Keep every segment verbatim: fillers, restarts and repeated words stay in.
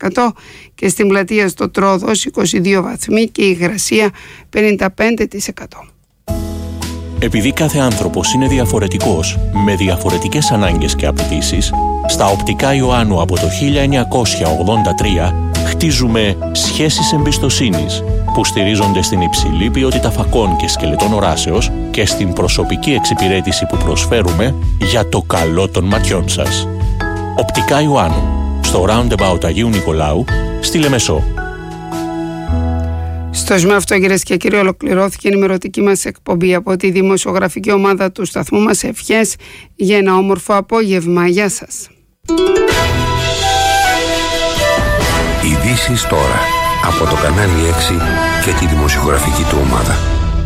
εκατό και στην πλατεία στο Τρόδος είκοσι δύο βαθμοί και η υγρασία πενήντα πέντε τοις εκατό. Επειδή κάθε άνθρωπος είναι διαφορετικός, με διαφορετικές ανάγκες και απαιτήσεις, στα Οπτικά Ιωάννου από το χίλια εννιακόσια ογδόντα τρία χτίζουμε σχέσεις εμπιστοσύνης που στηρίζονται στην υψηλή ποιότητα φακών και σκελετών οράσεως και στην προσωπική εξυπηρέτηση που προσφέρουμε για το καλό των ματιών σας. Οπτικά Ιωάννου, στο Roundabout Αγίου Νικολάου, στη Λεμεσό. Στο σημείο αυτό, κυρίες και κύριοι, ολοκληρώθηκε η ενημερωτική μας εκπομπή από τη δημοσιογραφική ομάδα του σταθμού μας. Ευχές για ένα όμορφο απόγευμα. Γεια σας. Ειδήσεις τώρα από το κανάλι έξι και τη δημοσιογραφική του ομάδα.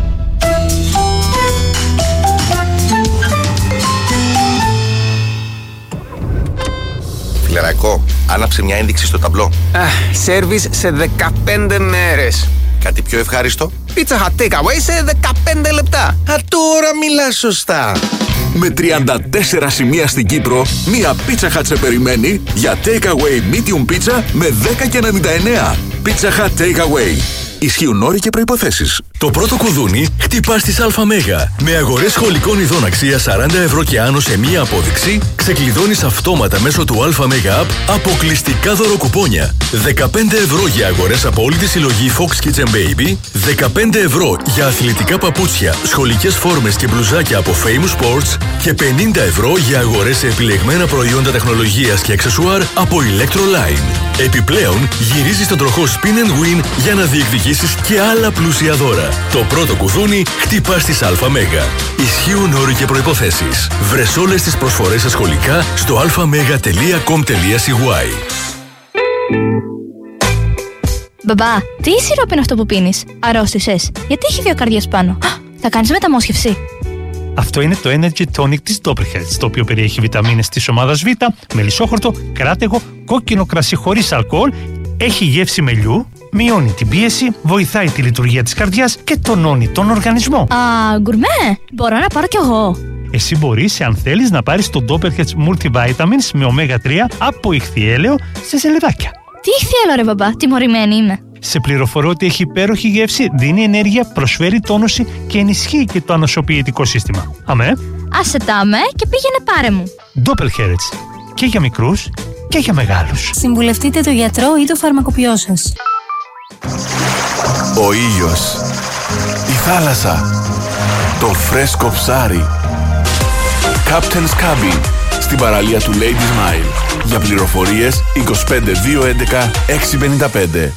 Φιλερακό, άναψε μια ένδειξη στο ταμπλό. Σέρβις σε δεκαπέντε μέρες. Κάτι πιο ευχάριστο. Pizza Hut Takeaway σε δεκαπέντε λεπτά. Α, τώρα μιλάς σωστά. Με τριάντα τέσσερα σημεία στην Κύπρο, μία Pizza Hut σε περιμένει για Takeaway Medium Pizza με δέκα και ενενήντα εννέα. Pizza Hut Takeaway. Ισχύουν όροι και προϋποθέσεις. Το πρώτο κουδούνι χτυπά στις ΑΜΕΓΑ. Με αγορές σχολικών ειδών αξίας σαράντα ευρώ και άνω σε μία απόδειξη, ξεκλειδώνεις αυτόματα μέσω του ΑΜΕΓΑ App αποκλειστικά δωροκουπόνια. δεκαπέντε ευρώ για αγορές από όλη τη συλλογή Fox Kids and Baby, δεκαπέντε ευρώ για αθλητικά παπούτσια, σχολικές φόρμες και μπλουζάκια από Famous Sports και πενήντα ευρώ για αγορές σε επιλεγμένα προϊόντα τεχνολογίας και αξεσουάρ από Electroline. Επιπλέον, γυρίζεις τον τροχό Spin and Win για να διεκδικήσεις και άλλα πλούσια δώρα. Το πρώτο κουδούνι χτυπά στις ΑΜΕΓΑ. Ισχύουν όροι και προϋποθέσεις. Βρες όλες τις προσφορές στα σχολικά στο αλφαμέγα τελεία κομ τελεία σι γουάι. Μπαμπά, τι σιρόπι είναι αυτό που πίνεις? Αρρώστησες? Γιατί έχει δύο καρδιές πάνω? Θα κάνεις μεταμόσχευση? Αυτό είναι το Energy Tonic της Doppelherz, το οποίο περιέχει βιταμίνες της ομάδας Β, μελισσόχορτο, κράτεγο, κόκκινο κρασί χωρίς αλκοόλ, έχει γεύση μελιού, μειώνει την πίεση, βοηθάει τη λειτουργία της καρδιάς και τονώνει τον οργανισμό. Α, γκουρμέ! Μπορώ να πάρω κι εγώ. Εσύ μπορείς, αν θέλεις, να πάρεις το Doppelherz Multivitamins με ωμέγα τρία από ηχθιέλαιο σε σελεδάκια. Τι ηχθιέλαιο ρε μπαμπά, τιμωρημένη είμαι. Σε πληροφορώ ότι έχει υπέροχη γεύση, δίνει ενέργεια, προσφέρει τόνωση και ενισχύει και το ανοσοποιητικό σύστημα. Αμέ. Άσε τα αμέ και πήγαινε πάρε μου. Doppelherz. Και για μικρούς και για μεγάλους. Συμβουλευτείτε τον γιατρό ή το φαρμακοποιό σας. Ο ήλιος, η θάλασσα, το φρέσκο ψάρι. Captain's Cabin, στην παραλία του Ladies Mile. Για πληροφορίες είκοσι πέντε δύο έντεκα έξι πενήντα πέντε.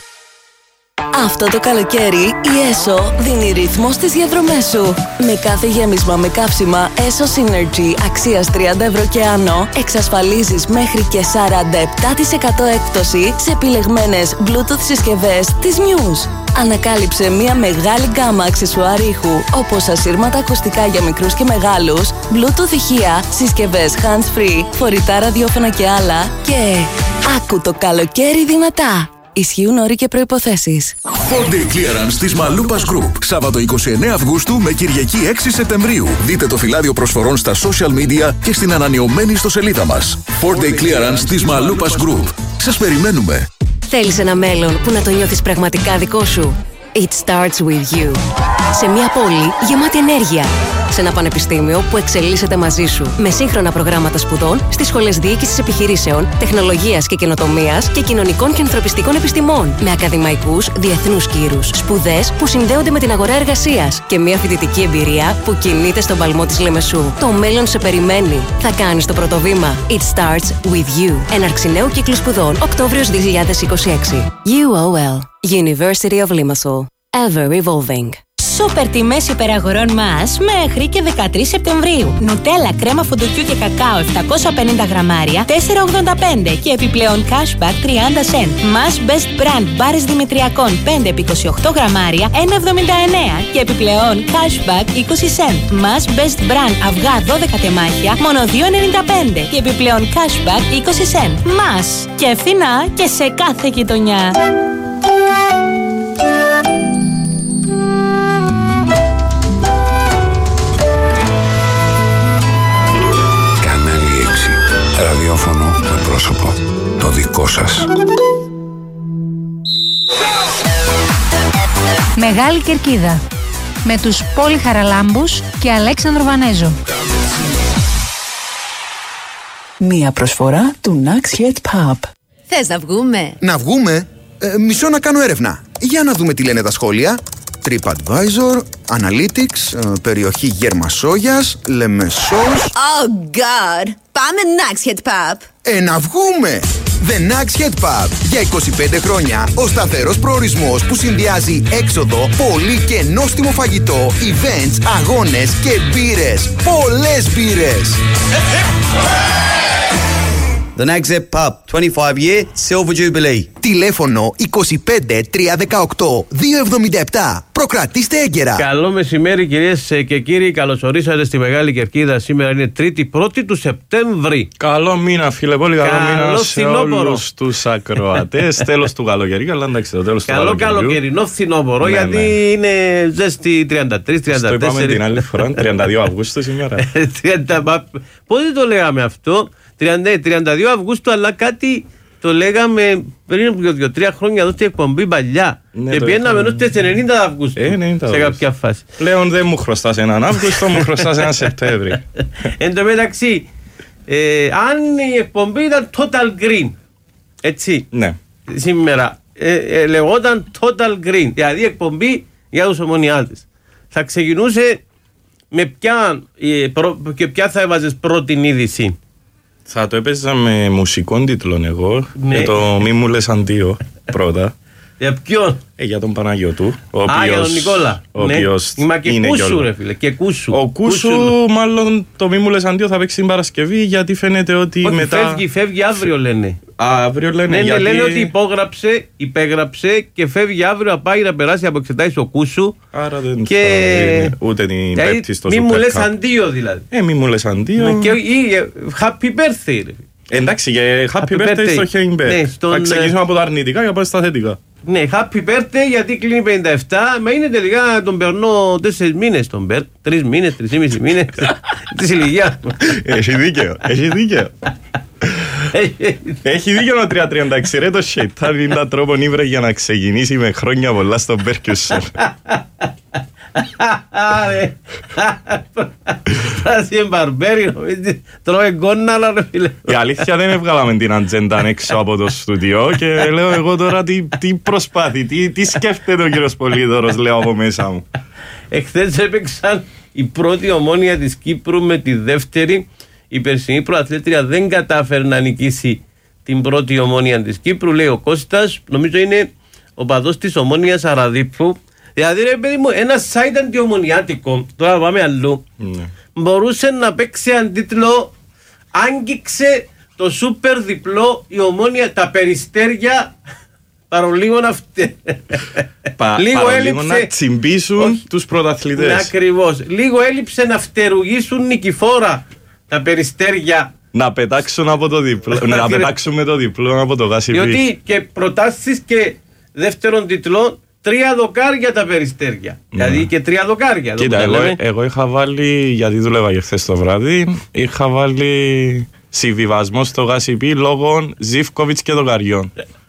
Αυτό το καλοκαίρι η ΕΣΟ δίνει ρυθμό στις διαδρομές σου. Με κάθε γέμισμα με καύσιμα ΕΣΟ Synergy αξίας τριάντα ευρώ και άνω εξασφαλίζεις μέχρι και σαράντα επτά τοις εκατό έκπτωση σε επιλεγμένες Bluetooth συσκευές της Muse. Ανακάλυψε μια μεγάλη γκάμα αξεσουάρ ήχου, όπως ασύρματα ακουστικά για μικρούς και μεγάλους, Bluetooth ηχεία, συσκευές hands-free, φορητά ραδιόφωνα και άλλα και άκου το καλοκαίρι δυνατά. Ισχύουν όροι και προϋποθέσεις. φορ ντέι Clearance της Μαλούπας Group. Σάββατο είκοσι εννέα Αυγούστου με Κυριακή έξι Σεπτεμβρίου. Δείτε το φυλάδιο προσφορών στα social media και στην ανανεωμένη ιστοσελίδα μας. φορ ντέι Clearance της Μαλούπας Group. Σας περιμένουμε. Θέλεις ένα μέλλον που να το νιώθεις πραγματικά δικό σου? It starts with you. Σε μια πόλη γεμάτη ενέργεια. Σε ένα πανεπιστήμιο που εξελίσσεται μαζί σου. Με σύγχρονα προγράμματα σπουδών στις σχολές διοίκησης επιχειρήσεων, τεχνολογίας και καινοτομίας και κοινωνικών και ανθρωπιστικών επιστημών. Με ακαδημαϊκούς διεθνούς κύρους. Σπουδές που συνδέονται με την αγορά εργασίας. Και μια φοιτητική εμπειρία που κινείται στον παλμό της Λεμεσού. Το μέλλον σε περιμένει. Θα κάνεις το πρώτο βήμα. It starts with you. Έναρξη νέου κύκλου σπουδών Οκτώβριος δύο χιλιάδες είκοσι έξι. γιου ο ελ. University of Limassol. Ever evolving. Σούπερ τιμές υπεραγορών μας μέχρι και δεκατρείς Σεπτεμβρίου. Νουτέλα, κρέμα φουντουκιού και κακάο επτακόσια πενήντα γραμμάρια τέσσερα ογδόντα πέντε και επιπλέον cashback τριάντα σεντ. Μας Best Brand μπάρες Δημητριακών πέντε επί είκοσι οκτώ γραμμάρια ένα εβδομήντα εννέα και επιπλέον cashback είκοσι σεντ. Μας Best Brand αυγά δώδεκα τεμάχια μόνο δύο ενενήντα πέντε και επιπλέον cashback είκοσι σεντ. Μας και φθηνά και σε κάθε γειτονιά. Ραδιόφωνο με πρόσωπο το δικό σας. Μεγάλη Κερκίδα. Με τους Πόλη Χαραλάμπους και Αλέξανδρο Βανέζο. Μία προσφορά του Nax Head Pub. Θες να βγούμε? Να βγούμε? Ε, μισό να κάνω έρευνα. Για να δούμε τι λένε τα σχόλια. TripAdvisor, Analytics, ε, περιοχή Γερμασόγιας, Λεμεσός. Oh God! Πάμε Nax Head Pub. Ε, να βγούμε! The Nax Head Pub. Για είκοσι πέντε χρόνια ο σταθερός προορισμός που συνδυάζει έξοδο, πολύ και νόστιμο φαγητό, events, αγώνες και μπύρες. Πολλές μπύρες! The Nax Head Pub, twenty-five year Silver Jubilee. Τηλέφωνο είκοσι πέντε τρία δεκαοκτώ δύο εβδομήντα επτά. Προκρατήστε έγκαιρα. Καλό μεσημέρι κυρίες και κύριοι. Καλώς ορίσατε στη Μεγάλη Κερκίδα. Σήμερα είναι Τρίτη, πρώτη του Σεπτέμβρη. Καλό μήνα, φίλε. Πολύ καλό, καλό μήνα σε φθινόπορο. όλους τους ακροατές. Τέλος του καλοκαιριού, αλλά εντάξει, το τέλος του καλό καλοκαιριού. Καλό καλοκαιρινό φθινόπορο, ναι, γιατί ναι. είναι ζέστη τριάντα τρία τριάντα τέσσερα. Στο είπαμε την άλλη φορά, τριάντα δύο Αυγούστου σήμερα. Πότε το λέγαμε αυτό? τριάντα δύο Αυγούστου, αλλά κάτι το λέγαμε πριν από δύο τρία χρόνια εδώ στην εκπομπή παλιά. Ναι, και πιέναμε ενώ στις ενενήντα Αυγούστου ε, ενενήντα σε κάποια φάση. Πλέον δεν μου χρωστάς έναν Αύγουστο, μου χρωστάς έναν Σεπτέμβρη. Εν τω μεταξύ, ε, αν η εκπομπή ήταν Total Green, έτσι, ναι. σήμερα ε, ε, λεγόταν Total Green, δηλαδή η εκπομπή για τους ομονιάτες, θα ξεκινούσε με ποια, ε, προ, και ποια θα έβαζες πρώτη είδηση? Θα το έπαιζα με μουσικών τίτλων εγώ, ναι. Για το Μη μου λες αντίο πρώτα. Για ποιον? Ε, για τον Παναγιώτου. Ο οποίος, Α, για τον Νικόλα. Ο οποίος ναι. Μα και είναι Κούσου ρε φίλε, και Κούσου. Ο Κούσου, Κούσου μάλλον το Μη μου λες αντίο θα παίξει την Παρασκευή, γιατί φαίνεται ότι όχι, μετά... φεύγει, φεύγει αύριο λένε. Α, αύριο λένε, ναι, γιατί... λένε ότι υπόγραψε, υπέγραψε και φεύγει αύριο να πάει να περάσει από εξετάσεις ο Κούσου. Άρα δεν και... θα είναι ούτε την δηλαδή, Πέμπτη στο Μη Super μου λες Cup. αντίο δηλαδή. Ε, μη μου λες αντίο. Και, ή, happy birthday ρε. Εντάξει, και happy, happy birthday, birthday στο Χέιμπερ. Ναι, στον... Θα ξεκινήσουμε από τα αρνητικά και πάμε στα θετικά. Ναι, happy birthday γιατί κλείνει πενήντα επτά. Μα είναι τελικά τον περνώ τέσσερις μήνες τον Μπερ. Τρεις μήνες, τρεις ή μισή μήνες της ηλικίας μου. Έχει δίκαιο, έχει δίκαιο. Έχει δίκαιο ο τριακόσια τριάντα έξι ρε, το σεϊτάν είναι τα τρόπον ήβρε για να ξεκινήσει με χρόνια πολλά στον Μπέρκιουσον. Άρε, πράσι εμπαρμπέριο, τρώε γκόναλα ρε φίλε. Η αλήθεια δεν έβγαλαμε την ατζέντα έξω από το στούντιο και λέω εγώ τώρα τι, τι προσπάθει, τι, τι σκέφτεται ο κύριος Πολύδωρος, λέω από μέσα μου. Εχθές έπαιξαν η πρώτη Ομόνοια της Κύπρου με τη δεύτερη. Η περσινή προαθλήτρια δεν κατάφερε να νικήσει την πρώτη Ομόνοια της Κύπρου, λέει ο Κώστας, νομίζω είναι ο παδός της Ομόνοιας Αραδίππου. Δηλαδή ρε παιδί μου, ένα site αντιομονιάτικο, τώρα πάμε αλλού, ναι. Μπορούσε να παίξει αντίτλο «Άγγιξε το σούπερ διπλό η Ομόνοια, τα Περιστέρια παρολίγο να φτε... Πα, λίγο έλειψε να τσιμπήσουν όχι, τους πρωταθλητές. Ακριβώς, λίγο έλειψε να φτερουγήσουν νικηφόρα τα Περιστέρια. Να πετάξουν από το διπλό, να πετάξουν με το διπλό από το γάσιπι. Διότι και προτάσεις και δεύτερον τιτλό, τρία δοκάρια τα Περιστέρια. Mm. Δηλαδή και τρία δοκάρια. Κοίτα, εγώ, εγώ είχα βάλει, γιατί δούλευα και χθες το βράδυ, είχα βάλει συμβιβασμό στο γάσιπι λόγω Ζίβκοβιτς και δοκαριών.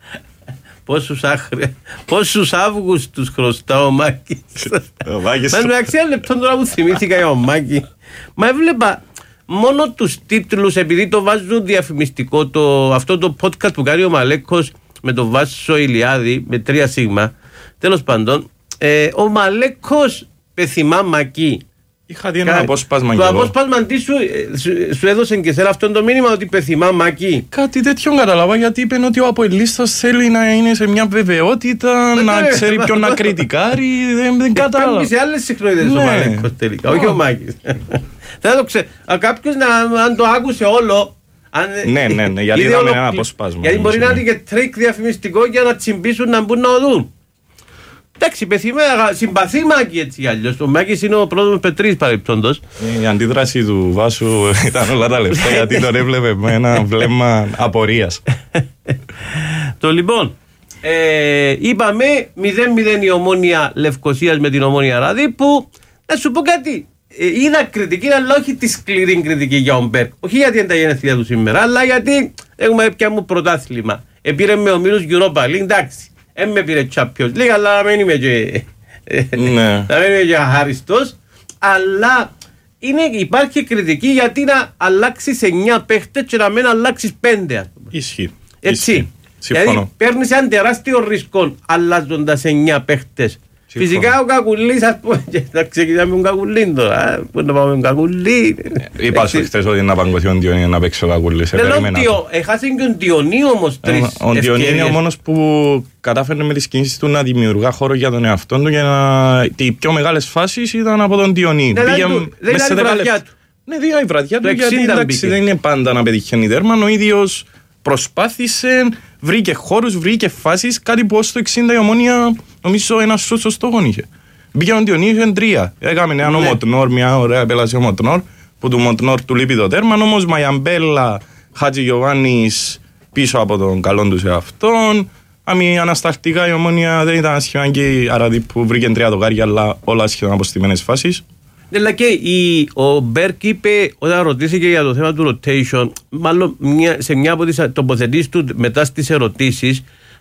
Πόσους, άχρε... Πόσους Αύγουστους χρωστά ο Μάκης. Ο Μάκης. Μα μεταξύ ένα λεπτό τώρα που θυμήθηκα για ο Μάκη. Μα έβλεπα μόνο τους τίτλους, επειδή το βάζουν διαφημιστικό, το, αυτό το podcast που κάνει ο Μαλέκος με τον Βάσο Ηλιάδη, με τρία σίγμα. Τέλος πάντων, ε, ο Μαλέκος πεθυμά Μακή. Είχα δει ένα απόσπασμα. Το απόσπασμα τι σου, σου, σου έδωσε και σε αυτό το μήνυμα ότι πεθυμά Μακή. Κάτι τέτοιο κατάλαβα, γιατί είπε ότι ο Αποελίστας θέλει να είναι σε μια βεβαιότητα, να ναι, ξέρει ποιον να κριτικάρει. Δεν, δεν κατάλαβα. Υπάρχει σε άλλες συχνότητες ναι. Ο Μαλέκος τελικά, όχι ο Μάκης. Θα το ξέρω. Κάποιος να, αν το άκουσε όλο. Αν, ναι, ναι, ναι, γιατί είδαμε ένα απόσπασμα. Γιατί μπορεί να είναι και τρίκ διαφημιστικό για να τσιμπήσουν να μπουν να οδούν. Εντάξει, πεθυμένα, συμπαθεί Μάκη έτσι κι αλλιώς. Ο Μάκης είναι ο πρώτος Πετρής παρεπτόντος. Η αντίδραση του Βάσου ήταν όλα τα λεφτά γιατί τον έβλεπε με ένα βλέμμα απορίας. Το λοιπόν, ε, είπαμε μηδέν μηδέν η Ομόνοια Λευκωσίας με την Ομόνοια Ραδίππου. Να σου πω κάτι. Ε, είδα κριτική, αλλά όχι τη σκληρή κριτική για τον Μπέρκ. Όχι γιατί είναι τα γενέθλια του σήμερα, αλλά γιατί έχουμε πια μου πρωτάθλημα. Επήρε με ομίλους Europa League, εντάξει. Δεν με πήρε Champions League, αλλά δεν είμαι και Να μην είμαι και αχάριστος, αλλά είναι, υπάρχει κριτική γιατί να αλλάξεις εννιά παίχτες και να μην αλλάξεις πέντε. Ισχύει. Έτσι. Δηλαδή παίρνεις ένα τεράστιο ρίσκο αλλάζοντας εννιά παίχτες. Φυσικά ο Κακουλής, ας πούμε, θα ξεκινάμε τον Κακουλή τώρα, πού να πάμε τον Κακουλή. Είπα σου χθες ότι να παγκωθεί ο Ντιονί να παίξει ο Κακουλής. Έχασε και ο Ντιονί όμως τρεις ευκαιρίες. Ο Ντιονί είναι ο μόνος που κατάφερε με τις κινήσεις του να δημιουργά χώρο για τον εαυτό του, για να... οι πιο μεγάλες φάσεις ήταν από τον Ντιονί. Δεν ήταν η βραδιά του. Ναι, δύο η βραδιά του, γιατί εντάξει δεν είναι πάντα να πετυχαίνει τέρμα, ο ίδιος προσπάθησε, βρήκε χώρους, βρήκε φάσεις, κάτι που ως το εξήντα η Ομόνια νομίζω ένας σωστός στόχον είχε. Μπήκε ο Ντιονί, είχε τρία. Έκαμε έναν Μοντνόρ, μια ωραία επέλαση ο Μοντνόρ, που του Μοντνόρ του λείπει το τέρμα, όμως Μαϊαμπέλα, Χάτζη Γιωβάνης πίσω από τον καλόν του σε αυτόν. Αμη ανασταλτικά η Ομόνια δεν ήταν σχεδόν και η Αραδί που βρήκε τρία δοκάρια, αλλά όλα σχεδόν αποστημένες φάσεις. Αλλά και η, ο Μπέρκ είπε όταν ρωτήθηκε για το θέμα του rotation, μάλλον μια, σε μια από τις τοποθετήσεις του μετά στις ερωτήσεις,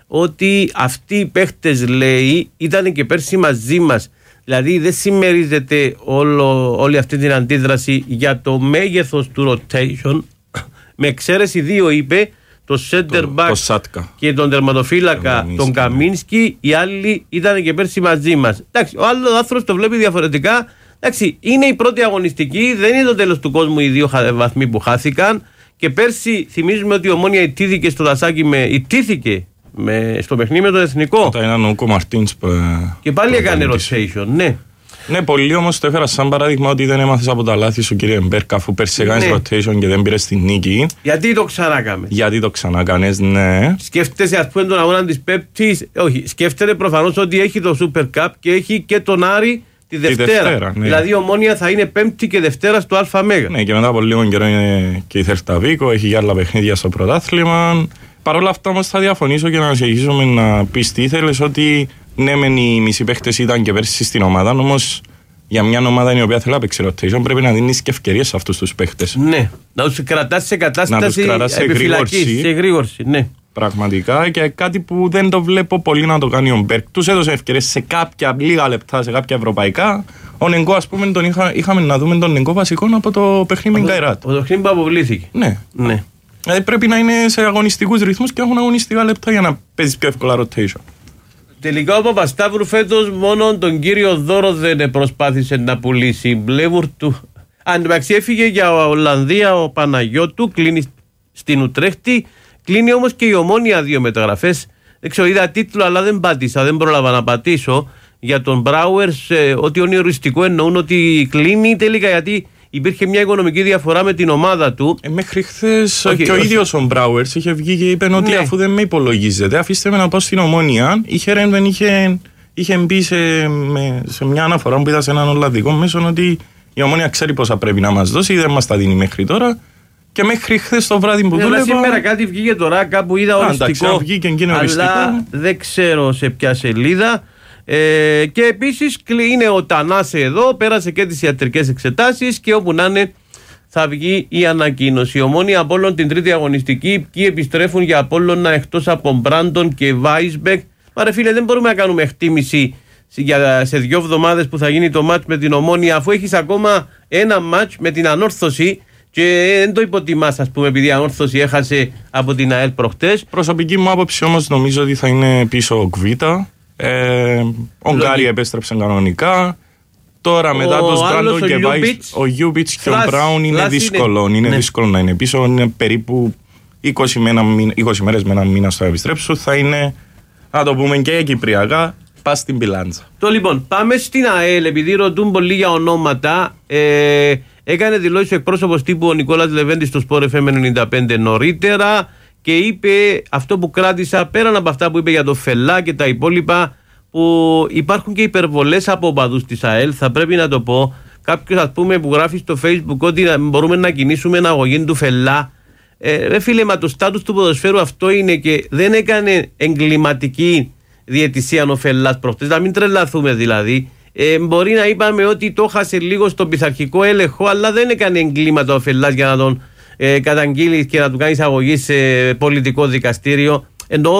ότι αυτοί οι παίχτες, λέει, ήταν και πέρσι μαζί μας. Δηλαδή δεν συμμερίζεται όλο, όλη αυτή την αντίδραση για το μέγεθος του rotation, με εξαίρεση δύο, είπε, το center back το και τον τερματοφύλακα τον Καμίνσκι, οι άλλοι ήταν και πέρσι μαζί μας. Εντάξει, ο άλλος άνθρωπος το βλέπει διαφορετικά. Εντάξει, είναι η πρώτη αγωνιστική, δεν είναι το τέλος του κόσμου οι δύο βαθμοί που χάθηκαν. Και πέρσι θυμίζουμε ότι η Ομόνια ιτήθηκε στο δασάκι με, ιτήθηκε με, στο παιχνίδι με το Εθνικό. Όταν ήταν ο Νούκο Μαρτίνς που, και πάλι έκανε rotation, ναι. Ναι, πολλοί όμως το έφερα σαν παράδειγμα ότι δεν έμαθες από τα λάθη σου, κύριε Μπέρκ, αφού πέρσι έκανες ναι. rotation και δεν πήρες την νίκη. Γιατί το ξανάκαμε. Γιατί το ξανάκανες, ναι. Σκέφτεσαι, ας πούμε, τον αγώνα της Πέμπτης. Όχι, σκέφτεται προφανώς ότι έχει το Super Cup και έχει και τον Άρη τη Δευτέρα. Τη Δευτέρα ναι. Δηλαδή η Ομόνια θα είναι Πέμπτη και Δευτέρα στο ΑΜΕΓΑ. Ναι, και μετά από λίγο καιρό είναι και η Θέλτα Βίκο, έχει και άλλα παιχνίδια στο πρωτάθλημα. Παρ' όλα αυτά όμως θα διαφωνήσω και να συνεχίσουμε να πεις τι ήθελες, ότι ναι, μεν οι μισοί παίχτες ήταν και πέρσι στην ομάδα, όμως για μια ομάδα η οποία θέλει να παίξει rotation πρέπει να δίνεις και ευκαιρίες σε αυτούς τους παίχτες. Ναι, να τους κρατάς σε κατάσταση επιφυλακής, σε γρήγορση, ναι. Πραγματικά, και κάτι που δεν το βλέπω πολύ να το κάνει ο Μπέρκ. Τους έδωσε ευκαιρίες σε κάποια λίγα λεπτά, σε κάποια ευρωπαϊκά. Ο Νεγκό, ας πούμε, τον είχα, είχαμε να δούμε τον Νεγκό βασικό από το παιχνίδι με Γκαϊράτ. Από το παιχνίδι που αποβλήθηκε. Ναι. ναι. Δηλαδή πρέπει να είναι σε αγωνιστικούς ρυθμούς και έχουν αγωνιστικά λεπτά για να παίζεις πιο εύκολα rotation. Τελικά ο Παπασταύρου φέτος μόνο τον κύριο Δώρο δεν προσπάθησε να πουλήσει. Μπλέβουρ του. Αν μεταξύ έφυγε για Ολλανδία ο Παναγιώτου, κλείνει στην Ουτρέχτη. Κλείνει όμως και η Ομόνια δύο μεταγραφές. Δεν ξέρω, είδα τίτλο, αλλά δεν πάτησα, δεν πρόλαβα να πατήσω. Για τον Μπράουερς, ε, ότι είναι οριστικό, εννοούν ότι κλείνει τελικά, γιατί υπήρχε μια οικονομική διαφορά με την ομάδα του. Ε, μέχρι χθες και ο ίδιος ο Μπράουερς είχε βγει και είπε ότι ναι. αφού δεν με υπολογίζετε, αφήστε με να πάω στην Ομόνια. Είχε Ρένβεν, είχε, είχε μπει σε, με, σε μια αναφορά που είδα σε έναν Ολλανδικό μέσο ότι η Ομόνια ξέρει πόσα πρέπει να μας δώσει, δεν μας τα δίνει μέχρι τώρα. Και μέχρι χθες το βράδυ που δούλευα... Σήμερα κάτι βγήκε τώρα, κάπου είδα οριστικό, Α, βγήκε και αλλά δεν ξέρω σε ποια σελίδα. Ε, και επίσης είναι ο Τανάσε εδώ, πέρασε και τις ιατρικές εξετάσεις και όπου να είναι θα βγει η ανακοίνωση. Η Ομόνια Απόλλων την τρίτη αγωνιστική, ποιοι επιστρέφουν για Απόλλωνα εκτός από Μπράντον και Βάισμπεκ. Μα ρε φίλε, δεν μπορούμε να κάνουμε εκτίμηση για, σε δύο εβδομάδες που θα γίνει το μάτς με την Ομόνια, αφού έχεις ακόμα ένα μάτς με την Ανόρθωση. Και δεν το υποτιμάς, ας πούμε, επειδή η Ανόρθωση έχασε από την ΑΕΛ προχτές. Προσωπική μου άποψη όμως νομίζω ότι θα είναι πίσω ο Κβίτα. Ε, ο Γκάρι επέστρεψε κανονικά. Τώρα ο μετά το Στράντο και Βάις, ο Γιούμπιτς και ο Μπράουν είναι δύσκολο. Είναι, είναι ναι. δύσκολο να είναι πίσω. Είναι περίπου είκοσι, με ένα μήνα, είκοσι μέρες με ένα μήνα στο επιστρέψου. Θα είναι, να το πούμε και κυπριακά, πας στην πιλάντσα. Το λοιπόν, πάμε στην ΑΕΛ, επειδή ρωτούν πολύ για ονόματα. Ε, Έκανε δηλώσει ο εκπρόσωπος τύπου ο Νικόλας Λεβέντης στο Sport εφ εμ ενενήντα πέντε νωρίτερα και είπε αυτό που κράτησα, πέραν από αυτά που είπε για το Φελά και τα υπόλοιπα, που υπάρχουν και υπερβολές από οπαδούς της ΑΕΛ. Θα πρέπει να το πω. Κάποιος, ας πούμε, που γράφει στο Facebook ότι μπορούμε να κινήσουμε ένα αγωγή του Φελά. Ε, ρε φίλε, μα το στάτους του ποδοσφαίρου αυτό είναι, και δεν έκανε εγκληματική διαιτησία ο Φελάς προχτές. Να μην τρελαθούμε δηλαδή. Ε, μπορεί να είπαμε ότι το χάσε λίγο στον πειθαρχικό έλεγχο, αλλά δεν έκανε εγκλήματα ο Φελάς για να τον ε, καταγγείλει και να του κάνει αγωγή σε πολιτικό δικαστήριο. Ενώ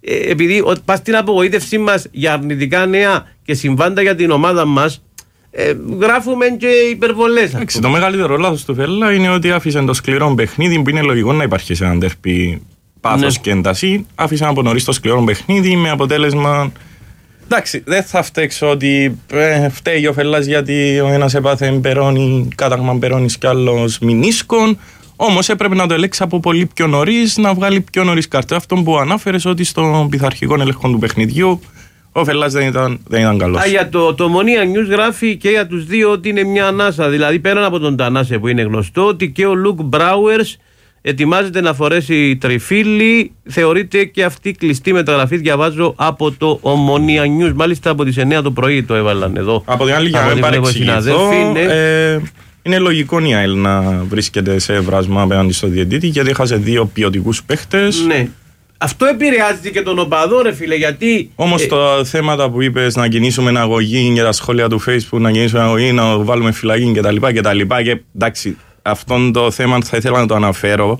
ε, επειδή πας στην απογοήτευσή μας για αρνητικά νέα και συμβάντα για την ομάδα μας, ε, γράφουμε και υπερβολές. Εντάξει, το μεγαλύτερο λάθος του Φέλλα είναι ότι άφησε το σκληρό παιχνίδι που είναι λογικό να υπάρχει σε έναν τέρπι πάθος ναι. και ένταση. Άφησε από νωρίς το σκληρό παιχνίδι με αποτέλεσμα. Εντάξει, δεν θα φταίξω ότι ε, φταίει ο Φέλλας γιατί ο ένας έπαθε μπερόνι, κάταγμα μπερόνις κι άλλος μηνίσκον. Όμως έπρεπε να το ελέξει από πολύ πιο νωρίς, να βγάλει πιο νωρίς κάρτα. Αυτό που ανάφερες ότι στον πειθαρχικό έλεγχο του παιχνιδιού ο Φελλάς δεν ήταν, δεν ήταν καλός. Α, για το, το Ομονία News γράφει και για τους δύο ότι είναι μια ανάσα. Δηλαδή πέραν από τον Τανάσε που είναι γνωστό, ότι και ο Λουκ Μπράουερς ετοιμάζεται να φορέσει τριφύλι. Θεωρείται και αυτή κλειστή μεταγραφή. Διαβάζω από το Ομονία News. Μάλιστα από τις εννιά το πρωί το έβαλαν εδώ. Από την άλλη, για να μην παρεξηγηθώ, ε, είναι λογικό η ΑΕΛ να βρίσκεται σε βράσμα απέναντι στο διαιτητή, γιατί έχασε δύο ποιοτικούς παίχτες. Ναι. Αυτό επηρεάζει και τον οπαδό, ρε φίλε, γιατί. Όμως ε... τα θέματα που είπες, να κινήσουμε ένα αγωγή και τα σχόλια του Facebook, να κινήσουμε ένα αγωγή, να βάλουμε φυλακή κτλ. κτλ. Και εντάξει, αυτό το θέμα θα ήθελα να το αναφέρω.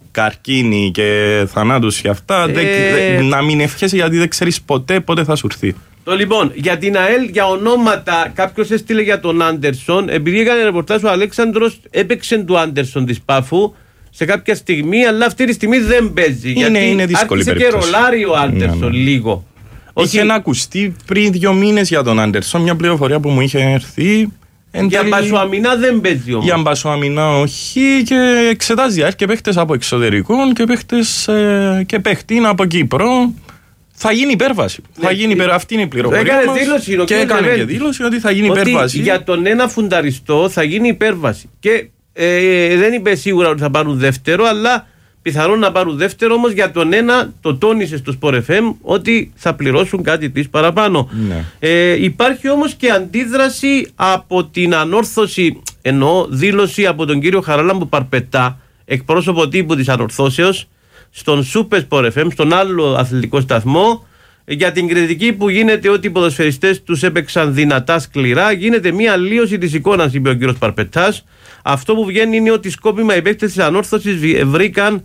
Καρκίνη και θανάτους και αυτά. Ε... Δε, να μην ευχέσαι, γιατί δεν ξέρεις ποτέ πότε θα σου έρθει. Το λοιπόν, για την ΑΕΛ, για ονόματα, κάποιος έστειλε για τον Άντερσον. Επειδή έκανε ρεπορτάζ ο Αλέξανδρος, έπαιξε του Άντερσον της Πάφου σε κάποια στιγμή, αλλά αυτή τη στιγμή δεν παίζει. Είναι, γιατί είναι δύσκολη άρχισε και ρολάρει ο Άντερσον ναι, ναι. λίγο. Είχε να ακουστεί πριν δύο μήνες για τον Άντερσον μια πληροφορία που μου είχε έρθει. Για Μπασουαμινά δεν παίζει όμως. Για Μπασουαμινά όχι, και εξετάζει και παίχτες από εξωτερικών και παίχτες ε, και παίχτη από Κύπρο. Θα γίνει υπέρβαση. Ναι, θα γίνει υπέρ... Αυτή είναι η πληροφορία. Έκανε δήλωση, και έκανε και δήλωση ότι θα γίνει ότι υπέρβαση. Για τον ένα φουνταριστό θα γίνει υπέρβαση. Και ε, δεν είπε σίγουρα ότι θα πάρουν δεύτερο, αλλά πιθανόν να πάρουν δεύτερο. Όμως για τον ένα το τόνισε στο Sport εφ εμ ότι θα πληρώσουν κάτι της παραπάνω. Ναι. Ε, υπάρχει όμως και αντίδραση από την ανόρθωση, εννοώ δήλωση από τον κύριο Χαράλαμπο Παρπετά, εκπρόσωπο τύπου της ανορθώσεως, στον Super Sport εφ εμ, στον άλλο αθλητικό σταθμό, για την κριτική που γίνεται ότι οι ποδοσφαιριστές τους έπαιξαν δυνατά σκληρά. Γίνεται μια αλλίωση της εικόνας, είπε ο κύριος Παρπετάς. Αυτό που βγαίνει είναι ότι σκόπιμα οι παίκτες της ανόρθωσης βρήκαν,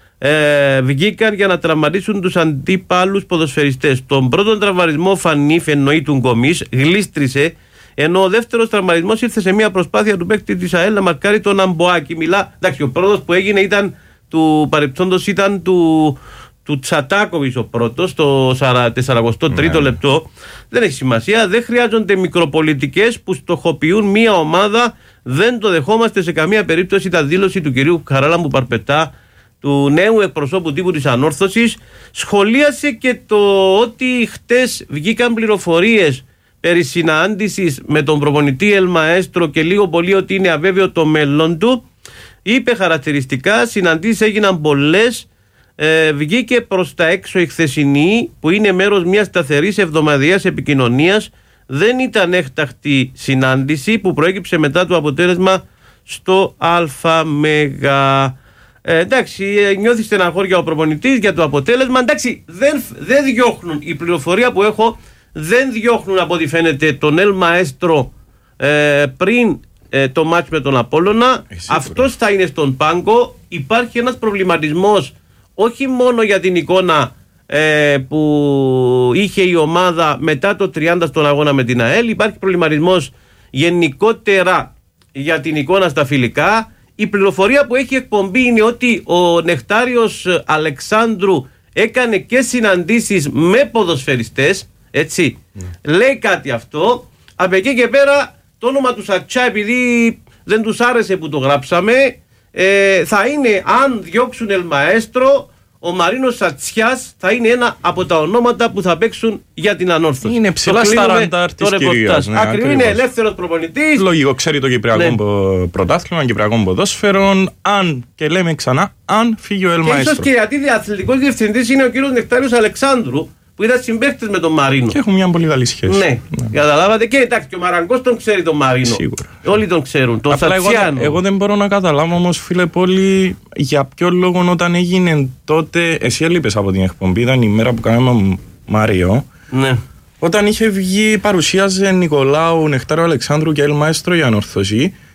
ε, βγήκαν για να τραυματίσουν τους αντίπαλους ποδοσφαιριστές. Τον πρώτον τραυματισμό Φανίφ, εννοεί του Γκομής, γλίστρισε, ενώ ο δεύτερος τραυματισμός ήρθε σε μια προσπάθεια του παίκτη της ΑΕΛ να μαρκάρει τον Αμποάκη. Μιλά, εντάξει, ο πρώτος που έγινε ήταν του παρεπτόντος ήταν του, του Τσατάκοβιτς ο πρώτος, στο σαράντα τρίτο ναι. λεπτό. Δεν έχει σημασία, δεν χρειάζονται μικροπολιτικές που στοχοποιούν μία ομάδα. Δεν το δεχόμαστε σε καμία περίπτωση. Τα δήλωση του κυρίου Χαράλαμπου Παρπετά, του νέου εκπροσώπου τύπου της ανόρθωσης. Σχολίασε και το ότι χτες βγήκαν πληροφορίες περί συνάντησης με τον προπονητή Ελμαέστρο και λίγο πολύ ότι είναι αβέβαιο το μέλλον του. Είπε χαρακτηριστικά, συναντήσεις έγιναν πολλές, ε, βγήκε προς τα έξω η χθεσινή που είναι μέρος μιας σταθερής εβδομαδιαίας επικοινωνίας. Δεν ήταν έκτακτη συνάντηση που προέκυψε μετά το αποτέλεσμα στο ΑΜΕΓΑ. Ε, εντάξει, νιώθει στεναχώρια ο προπονητής για το αποτέλεσμα. Εντάξει, δεν, δεν διώχνουν, η πληροφορία που έχω δεν διώχνουν από ό,τι φαίνεται τον Ελ Μαέστρο ε, πριν ε, το μάτς με τον Απόλλωνα. Αυτός θα είναι στον πάγκο. Υπάρχει ένας προβληματισμός όχι μόνο για την εικόνα ε, που είχε η ομάδα μετά το τριάντα στον αγώνα με την ΑΕΛ. Υπάρχει προβληματισμός γενικότερα για την εικόνα στα φιλικά. Η πληροφορία που έχει εκπομπή είναι ότι ο Νεκτάριος Αλεξάνδρου έκανε και συναντήσεις με ποδοσφαιριστές. Έτσι, mm. λέει κάτι αυτό. Από εκεί και πέρα το όνομα του Σατσά, επειδή δεν τους άρεσε που το γράψαμε, ε, θα είναι, αν διώξουν Ελμαέστρο, ο Μαρίνος Σατσιάς θα είναι ένα από τα ονόματα που θα παίξουν για την ανόρθωση. Είναι ψηλά στα ραντάρ της κυρίας. Ναι, ακριβώς, είναι ελεύθερος προπονητής. Λογικό, ξέρει το Κυπριακό ναι. πρωτάθλημα, Κυπριακό ποδόσφαιρο. Αν, και λέμε ξανά, αν φύγει ο Ελμαέστρο. Και ίσως και γιατί αθλητικός διευθυντής είναι ο κύριος Νεκτάριος Αλεξάνδρου, που ήταν συμπαίκτες με τον Μαρίνο. Και έχουν μια πολύ καλή σχέση. Ναι, ναι. Καταλάβατε. Και εντάξει, και ο Μαραγκός τον ξέρει τον Μαρίνο. Σίγουρα. Όλοι τον ξέρουν. Τον εγώ, εγώ δεν μπορώ να καταλάβω όμως, φίλε Πόλη, για ποιο λόγο όταν έγινε τότε. Εσύ έλειπες από την εκπομπή, ήταν η μέρα που κάναμε Μάριο. Ναι. Όταν είχε βγει, παρουσίαζε Νικολάου, Νεκτάριο Αλεξάνδρου και Ελ Μαέστρο η ανόρθωση.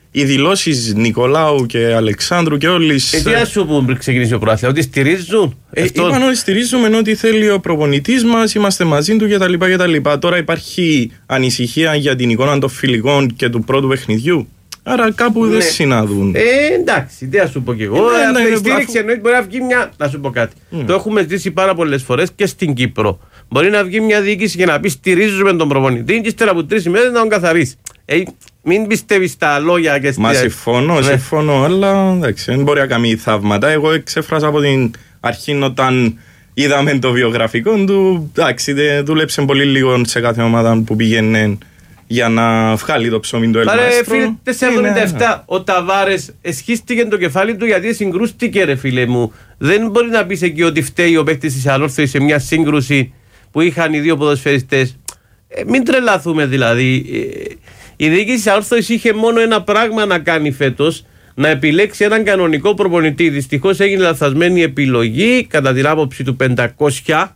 οι δηλώσεις Νικολάου και Αλεξάνδρου και όλοι. Ε, τι να σου πούν πριν ξεκινήσει ο πρωτάθλημα, ότι στηρίζουν. Ε, είπαν ότι στηρίζουμε ό,τι θέλει ο προπονητής μας, είμαστε μαζί του κτλ. κτλ. Τώρα υπάρχει ανησυχία για την εικόνα των φιλικών και του πρώτου παιχνιδιού. Άρα κάπου ναι. δεν συνάδουν. Ε, εντάξει, τι να σου πω κι εγώ. Ε, ναι, ναι, η στήριξη αφού... εννοείται μπορεί να βγει μια. Να σου πω κάτι. Mm. Το έχουμε ζήσει πάρα πολλές φορές και στην Κύπρο. Μπορεί να βγει μια διοίκηση και να πει στηρίζουμε τον προπονητή και ύστερα από τρεις ημέρες να τον καθαρίσει. Ε, μην πιστεύεις στα λόγια και στη. Μα συμφωνώ, ναι. συμφωνώ, αλλά εντάξει, δεν μπορεί να κάνει θαύματα. Εγώ εξέφρασα από την αρχή όταν είδαμε το βιογραφικό του. Εντάξει, δούλεψε πολύ λίγο σε κάθε ομάδα που πήγαινε για να βγάλει το ψωμί του Ελμαέστρο. Ρε φίλε, τετρακόσια εβδομήντα επτά ο Ταβάρες εσχίστηκε το κεφάλι του γιατί συγκρούστηκε, ρε φίλε μου. Δεν μπορεί να πεις εκεί ότι φταίει ο παίκτης της Ανόρθωσης σε μια σύγκρουση που είχαν οι δύο ποδοσφαιριστές. Ε, μην τρελαθούμε δηλαδή. Ε, η διοίκηση της Ανόρθωσης είχε μόνο ένα πράγμα να κάνει φέτος, να επιλέξει έναν κανονικό προπονητή. Δυστυχώς έγινε λαθασμένη επιλογή κατά την άποψη του πεντακόσια.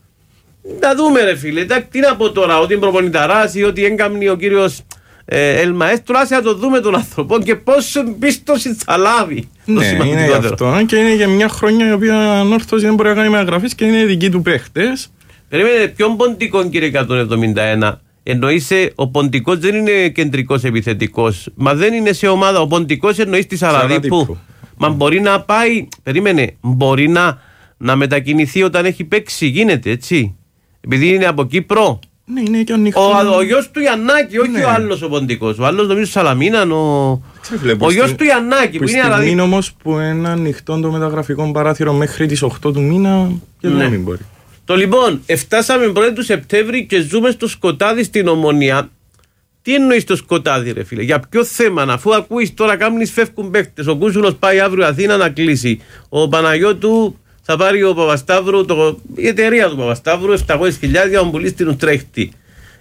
Να δούμε, ρε φίλε, τι να πω τώρα, ότι είναι προπονηταράς ή ότι έγκαμνει ο κύριος ε, Ελμαέστρο, άσε να το δούμε τον άνθρωπο και πόσο πίστοση θα λάβει. Ναι, είναι γι' αυτό και είναι για μια χρονιά η οποία Ανόρθωση δεν μπορεί να κάνει μεταγραφές και είναι δικοί του παίχτες. Περίμενε, ποιον ποντικό κύριε εκατόν εβδομήντα ένα, εννοείσαι ο ποντικός δεν είναι κεντρικός επιθετικός, μα δεν είναι σε ομάδα, ο ποντικός εννοείς τη Σαραδίπου. Μα μπορεί να πάει, περίμενε, μπορεί να, να μετακινηθεί όταν έχει παίξει, γίνεται έτσι. Επειδή είναι από Κύπρο. Ναι, είναι και ο Νίχτο. Ο, ο γιος του Ιαννάκη, όχι ναι. ο άλλος ο ποντικός. Ο άλλος νομίζω Σαλαμίναν. Ο, ο γιος στη... του Ιαννάκη. Που, που είναι δηλαδή. Είναι όμως που ένα ανοιχτό το μεταγραφικό παράθυρο μέχρι τις οκτώ του μήνα και ναι. δεν μην μπορεί. Το λοιπόν, εφτάσαμε πρώτη του Σεπτέμβρη και ζούμε στο σκοτάδι στην Ομονία. Τι εννοείς το σκοτάδι, ρε φίλε, για ποιο θέμα, αφού ακούεις τώρα κάμνεις φεύγουν παίκτες. Ο Κούσουλος πάει αύριο Αθήνα να κλείσει. Ο Παναγιώτου. Θα πάρει ο Παπασταύρου, το, η εταιρεία του Παπασταύρου, επτακόσιες χιλιάδες για να πουλήσει την Ουτρέχτη.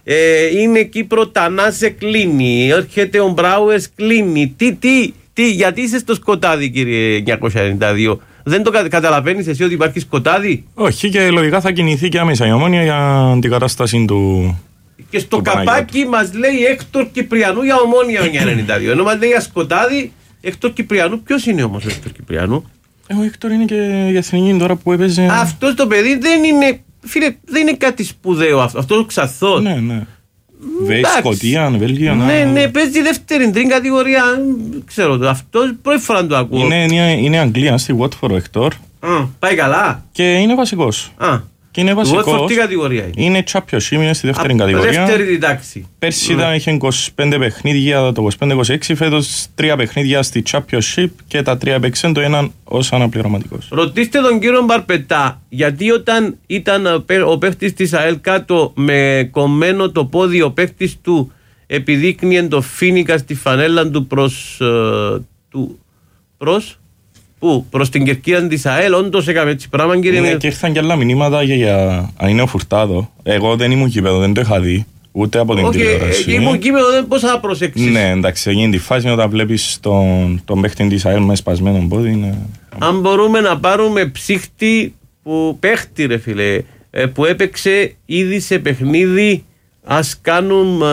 Ε, είναι Κύπρο, Τανάσε κλείνει, έρχεται ο Μπράουερς κλείνει. Τι, τι, τι, γιατί είσαι στο σκοτάδι, κύριε εννιακόσια ενενήντα δύο. Δεν το κα, καταλαβαίνεις εσύ ότι υπάρχει σκοτάδι? Όχι, και λογικά θα κινηθεί και άμεσα η Ομόνια για την κατάσταση του. Και στο καπάκι μας λέει Έκτορ Κυπριανού για Ομόνια εννιακόσια ενενήντα δύο. Ενώ μας λέει για σκοτάδι, Έκτορ Κυπριανού. Ποιος είναι όμως ο Έκτορ Κυπριανού? Ο Έκτορ είναι και η εθνική τώρα που έπαιζε. Αυτό το παιδί δεν είναι. Φίλε, δεν είναι κάτι σπουδαίο αυτό. Αυτό το ξαθό. Ναι, ναι. Βέλγια, Σκοτία, Βέλγια. Ναι, ναι, παίζει δεύτερη, τρίτη κατηγορία. Ξέρω το. Αυτό πρώτη φορά το ακούω. Είναι, είναι, είναι Αγγλία, στη Watford ο Έκτορ. Πάει καλά. Και είναι βασικός. Α. Και είναι βασικός. Τι κατηγορία είναι? Είναι Championship, είναι στη δεύτερη Α, κατηγορία. Δεύτερη τάξη. Πέρσι ναι. είχε είκοσι πέντε παιχνίδια το είκοσι πέντε είκοσι έξι, φέτος τρία παιχνίδια στη Championship και τα τρία παίξαν το έναν ως αναπληρωματικός. Ρωτήστε τον κύριο Μπαρπετά, γιατί όταν ήταν ο παίχτης της ΑΕΛ κάτω με κομμένο το πόδι, ο παίχτης του επιδείκνυε το φίνικα στη φανέλα του προς... Uh, του, προς Πού, προς την κερκίδα της ΑΕΛ, όντως έκαμε έτσι πράγμα, κύριε. Ναι, και ήρθαν και άλλα μηνύματα για, για αν είναι ο Φουρτάδο. Εγώ δεν ήμουν κήπεδο, δεν το είχα δει, ούτε από την τηλεόραση. Όχι, ήμουν κήπεδο, δεν πώς θα προσέξεις. Ναι, εντάξει, έγινε τη φάση όταν βλέπεις τον, τον παίχτη της ΑΕΛ με σπασμένο πόδι. Είναι... Αν μπορούμε να πάρουμε ψύχτη που παίχτη, ρε φίλε, που έπαιξε ήδη σε παιχνίδι, ας κάνουν...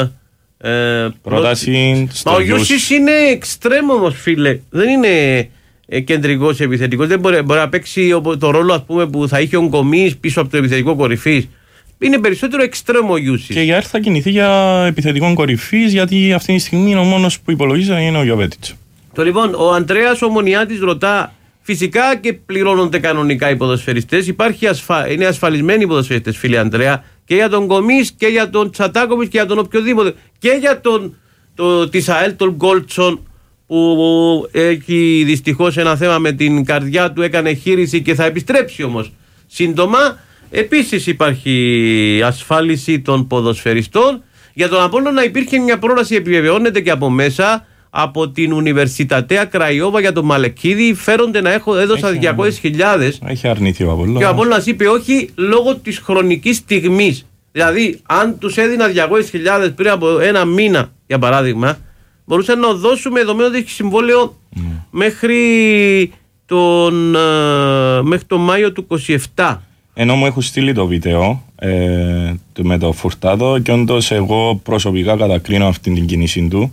Ε, πρόταση στο Μα ο Γιούσης είναι εξτρέμ όμως, φίλε, δεν είναι... κεντρικός επιθετικός, δεν μπορεί, μπορεί να παίξει το ρόλο, ας πούμε, που θα είχε ο Γκομής πίσω από το επιθετικό κορυφής. Είναι περισσότερο εξτρέμο Γιούσης. Και για έρθει θα κινηθεί για επιθετικό κορυφής, γιατί αυτή τη στιγμή ο μόνος που υπολογίζει είναι ο Γιοβέτιτς. Το λοιπόν, ο Αντρέας Ομονιάτης ρωτά, φυσικά και πληρώνονται κανονικά οι ποδοσφαιριστές, υπάρχει ασφα... είναι ασφαλισμένοι οι ποδοσφαιριστές, φίλε Αντρέα, και για τον Γκομής και για τον Τσατάκοβιτς και για τον οποιοδήποτε, και για τον το, της ΑΕΛ, τον Γκόλτσον, που έχει δυστυχώς ένα θέμα με την καρδιά του, έκανε χείριση και θα επιστρέψει όμως σύντομα. Επίσης υπάρχει ασφάλιση των ποδοσφαιριστών. Για τον Απόλλωνα υπήρχε μια πρόταση, επιβεβαιώνεται και από μέσα, από την Ουνιβερσιτατέα Κραϊόβα για τον Μαλεκίδη. Φέρονται να έχω, έδωσα διακόσιες χιλιάδες. Έχει αρνηθεί ο Απόλλωνας. Και ο Απόλλωνας είπε όχι λόγω της χρονικής στιγμής. Δηλαδή, αν τους έδινα διακόσιες χιλιάδες πριν από ένα μήνα, για παράδειγμα, μπορούσαν να δώσουμε, δεδομένου ότι έχει συμβόλαιο mm. μέχρι, τον, uh, μέχρι τον Μάιο του είκοσι επτά. Ενώ μου έχουν στείλει το βίντεο ε, με το Φουρτάδο και όντως εγώ προσωπικά κατακρίνω αυτή την κίνηση του.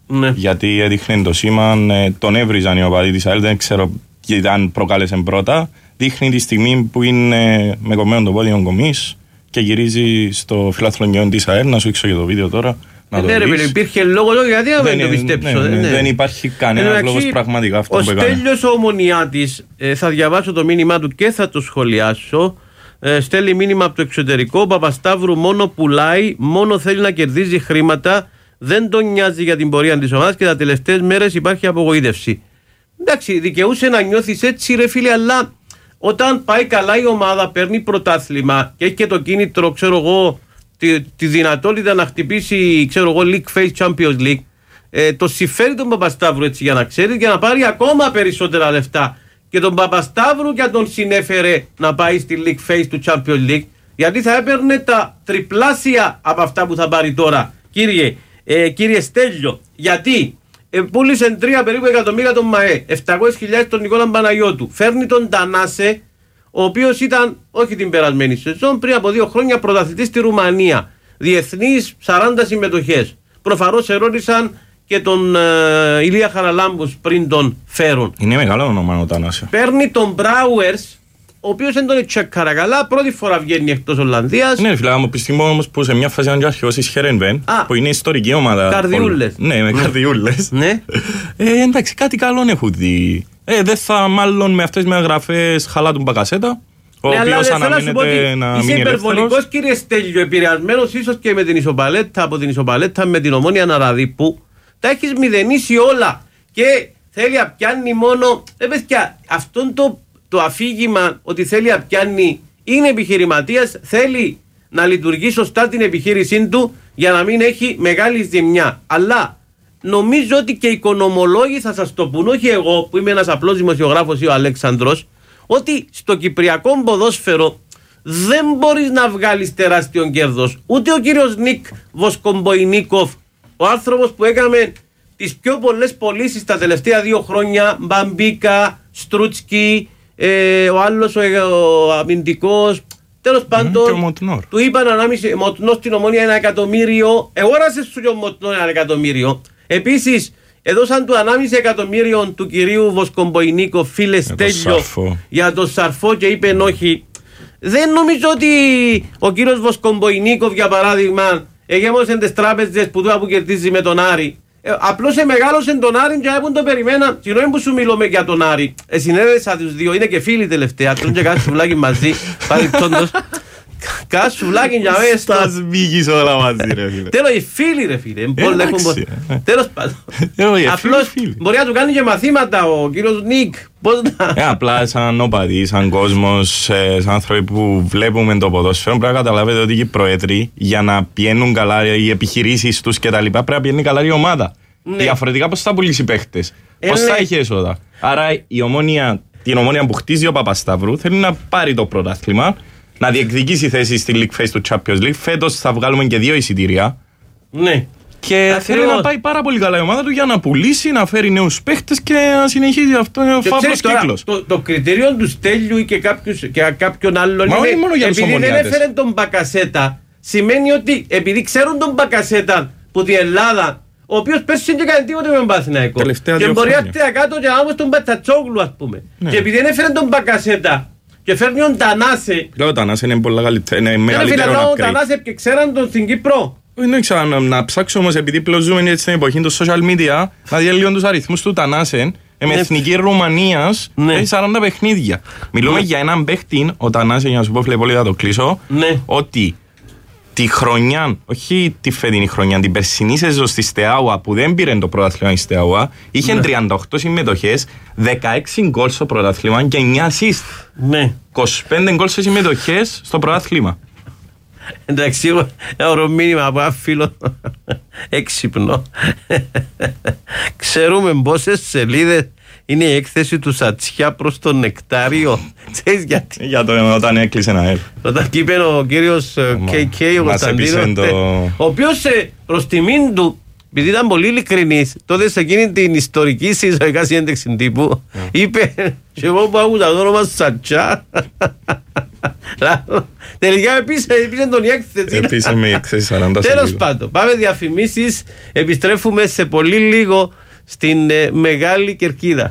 Ναι. Γιατί έδειχνε το σήμα, τον έβριζαν οι οπαδοί της ΑΕΛ, δεν ξέρω αν προκάλεσε πρώτα. Δείχνει τη στιγμή που είναι με κομμένο το πόδι ο Κομής και γυρίζει στο φιλαθλονιόν της ΑΕΛ. Να σου δείξω για το βίντεο τώρα. Να ναι, το ρε, υπήρχε λόγο εδώ, γιατί να μην το πιστέψω. Ναι, ναι, ναι. Δεν υπάρχει κανένας λόγος πραγματικά αυτό ο που έκανε. Ο Στέλιος ο Ομονιάτης, ε, θα διαβάσω το μήνυμά του και θα το σχολιάσω. Ε, στέλνει μήνυμα από το εξωτερικό. Ο Παπασταύρου μόνο πουλάει, μόνο θέλει να κερδίζει χρήματα. Δεν τον νοιάζει για την πορεία της ομάδας και τα τελευταίες μέρες υπάρχει απογοήτευση. Εντάξει, δικαιούσε να νιώθεις έτσι, ρε φίλε, αλλά όταν πάει καλά η ομάδα, παίρνει πρωτάθλημα και έχει και το κίνητρο, ξέρω εγώ, τη, τη δυνατότητα να χτυπήσει, ξέρω εγώ, League Phase Champions League, ε, το συμφέρει τον Παπασταύρου, έτσι, για να ξέρει, για να πάρει ακόμα περισσότερα λεφτά. Και τον Παπασταύρου και τον συνέφερε να πάει στη League Phase του Champions League, γιατί θα έπαιρνε τα τριπλάσια από αυτά που θα πάρει τώρα, κύριε, ε, κύριε Στέλιο. Γιατί ε, πούλησε τρία περίπου εκατομμύρια τον ΜΑΕ, επτακόσιες χιλιάδες τον Νικόλα Παναγιώτου, φέρνει τον Τανάσε, ο οποίος ήταν, όχι την περασμένη σεζόν, πριν από δύο χρόνια πρωταθλητής στη Ρουμανία. Διεθνής, σαράντα συμμετοχές. Προφανώς ερώτησαν και τον ε, Ηλία Χαραλάμπους πριν τον φέρουν. Είναι μεγάλο όνομα ο Τανάσε. Παίρνει τον Μπράουερς, ο οποίος δεν τον τσεκάρα καλά, πρώτη φορά βγαίνει εκτός Ολλανδίας. Ναι, φίλε, μου πιστεύω όμως που σε μια φάση αν και αρχαιός η Σχερενβέν, που είναι ιστορική ομάδα. Καρδιούλες. Ναι, με καρδιούλες. Ναι. Ε, εντάξει, κάτι καλό έχουν δει. Ε, δεν θα μάλλον με αυτές τις μεταγραφές χαλά τον Μπακασέτα. Ο ναι, οποίος αναμένεται να μείνει είσαι υπερβολικός, κύριε Στέλιο, επηρεασμένος ίσως και με την ισοπαλέτα, από την ισοπαλέτα με την Ομόνια Ναραδίπου. Τα έχεις μηδενίσει όλα και θέλει να πιάνει μόνο. Ε, παιδιά, αυτόν το, το αφήγημα ότι θέλει να πιάνει, είναι επιχειρηματίας, θέλει να λειτουργεί σωστά την επιχείρησή του για να μην έχει μεγάλη ζημιά. Αλλά νομίζω ότι και οι οικονομολόγοι θα σας το πούν, όχι εγώ που είμαι ένας απλός δημοσιογράφος ή ο Αλέξανδρος, ότι στο κυπριακό ποδόσφαιρο δεν μπορείς να βγάλεις τεράστιο κέρδος. Ούτε ο κύριος Νίκ Βοσκομποϊνίκοφ, ο άνθρωπος που έκαμε τις πιο πολλές πωλήσεις τα τελευταία δύο χρόνια, Μπαμπίκα, Στρούτσκι, ε, ο άλλος ο, ο αμυντικός, τέλος πάντων, mm, του είπαν ανάμιση, Μοτνό στην Ομόνια ένα εκατομμύριο, εγόρασε σου και ο Μοτνό ένα εκατομμύριο. Επίσης, έδωσαν του ανάμιση εκατομμύριο του κυρίου Βοσκομποϊνίκο, φίλε Στέλιο, για το Σαρφό και είπε όχι. Δεν νομίζω ότι ο κύριος Βοσκομποϊνίκο, για παράδειγμα, εγέμωσε τις τράπεζες που του που κερδίζει με τον Άρη. Ε, απλώς μεγάλωσε τον Άρη και έπουν το περιμένα. Συγγνώμη που σου μιλώ για τον Άρη. Ε, συνέδεσα τους δύο, είναι και φίλοι τελευταία. Τρώνε και κάτι σουβλάκι μαζί. Παρεπτόντως. Κάτι σουβλάκι για μέσα. Τα σμίγεις όλα μαζί, ρε φίλε. Τέλος, οι φίλοι, ρε φίλε. Τέλος πάντων. Απλώς μπορεί να του κάνει και μαθήματα ο κύριος Νίκ. Ε, απλά σαν οπαδοί, σαν κόσμος, σαν άνθρωποι που βλέπουμε το ποδόσφαιρο, πρέπει να καταλάβετε ότι οι προέδροι για να πηγαίνουν καλά οι επιχειρήσεις τους και τα λοιπά, πρέπει να πηγαίνει καλά η ομάδα. Ναι. Διαφορετικά πώς θα πουλήσει παίχτες, ε, πώς ναι. θα έχει έσοδα. Άρα η ομόνια, την Ομόνια που χτίζει ο Παπασταύρου θέλει να πάρει το πρωτάθλημα, να διεκδικήσει θέση στη League Phase του Champions League. Φέτος θα βγάλουμε και δύο εισιτήρια. Ναι. Και Ακριβώς. θέλει να πάει πάρα πολύ καλά η ομάδα του για να πουλήσει, να φέρει νέους παίχτες και να συνεχίσει αυτό ο φαύλος κύκλος. Το, το κριτήριο του Στέλιου ή και, κάποιους, και κάποιον άλλον Μα είναι μόνο για τους επειδή δεν έφερε τον Μπακασέτα, σημαίνει ότι επειδή ξέρουν τον Μπακασέτα που την Ελλάδα, ο οποίος πέρσι δεν έκανε τίποτε με τον Παθηναϊκό. Και μπορεί να έρθει κάτω και να πάμε στον Πατατσόγλου, ας πούμε. Ναι. Και επειδή δεν έφερε τον Μπακασέτα και φέρνει τον Τανάσε. Λέω, ο Τανάσε είναι πολύ μεγαλύτερο να κρίνει. Ο Τανάσε και ξέραν τον στην Κύπρο. Δεν ξέρω να, να ψάξω όμως, επειδή πλέον ζούμε στην εποχή του social media, να δει λίγο τους αριθμούς του Τανάσε. Με ναι. εθνική Ρουμανίας ναι. έχει σαράντα παιχνίδια. Μιλούμε ναι. για έναν παίχτη, ο Τανάσε, για να σου πω πολύ θα το κλείσω, ναι. ότι τη χρονιά, όχι τη φετινή χρονιά, την περσινή σεζόν στη Στεάουα που δεν πήρε το πρωτάθλημα στη Στεάουα, είχε ναι. τριάντα οκτώ συμμετοχές, δεκαέξι γκολ στο πρωτάθλημα και εννιά assist. Ναι. είκοσι πέντε γκολ σε συμμετοχές στο πρωτάθλημα. Εντάξει, ένα ωραίο μήνυμα από ένα φίλο έξυπνο. Ξέρουμε πόσες σελίδες είναι η έκθεση του Σατσιά προς τον Νεκτάριο. Ξέρεις γιατί? Για το όταν έκλεισε ένα ελ. Όταν είπε ο κύριος κέι κέι ο Κωνσταντίνος, ο οποίος προς τιμήν του, επειδή ήταν πολύ ειλικρινής, τότε σε εκείνη την ιστορική συζωγικά συνέντευξη τύπου, είπε και εγώ που άκουσα το όνομα Σατσιά. Τελικά επίσης τον η έκθεση. Επίσης με η έκθεση σαράντα. Τέλος πάντων, πάμε διαφημίσεις. Επιστρέφουμε σε πολύ λίγο στην ε, Μεγάλη Κερκίδα.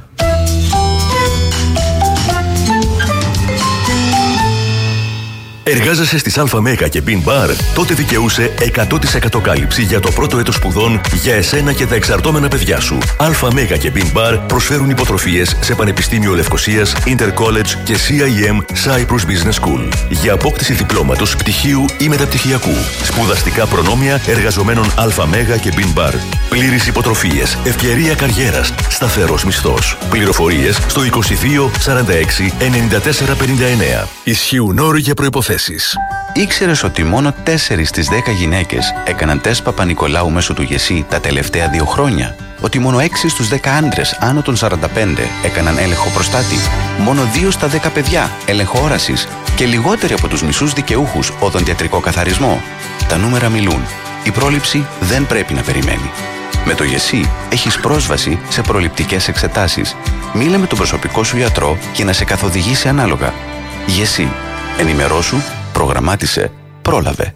Εργάζεσαι στις ΑΜΕΓΑ και Bean Bar, τότε δικαιούσε εκατό τοις εκατό κάλυψη για το πρώτο έτος σπουδών για εσένα και τα εξαρτώμενα παιδιά σου. ΑΜΕΓΑ και Bean Bar προσφέρουν υποτροφίες σε Πανεπιστήμιο Λευκωσίας, Intercollege και σι άι εμ Cyprus Business School. Για απόκτηση διπλώματος, πτυχίου ή μεταπτυχιακού. Σπουδαστικά προνόμια εργαζομένων ΑΜΕΓΑ και Bean Bar. Πλήρεις υποτροφίες, ευκαιρία καριέρας, σταθερός μισθός. Πληροφορίες στο είκοσι δύο σαράντα έξι ενενήντα τέσσερα πενήντα εννέα. Ισχύουν όροι για προϋποθέσεις. Ήξερες ότι μόνο τέσσερις στις δέκα γυναίκες έκαναν τεστ Παπα-Νικολάου μέσω του ΓΕΣΥ τα τελευταία δύο χρόνια? Ότι μόνο έξι στους δέκα άντρες άνω των σαράντα πέντε έκαναν έλεγχο προστάτη? Μόνο δύο στα δέκα παιδιά έλεγχο όρασης? Και λιγότεροι από τους μισούς δικαιούχους οδοντιατρικό καθαρισμό? Τα νούμερα μιλούν. Η πρόληψη δεν πρέπει να περιμένει. Με το ΓΕΣΥ έχεις πρόσβαση σε προληπτικές εξετάσεις. Μίλα με τον προσωπικό σου γιατρό και να σε καθοδηγήσει ανάλογα. ΓΕΣΥ. Ενημερώσου, προγραμμάτισε, πρόλαβε.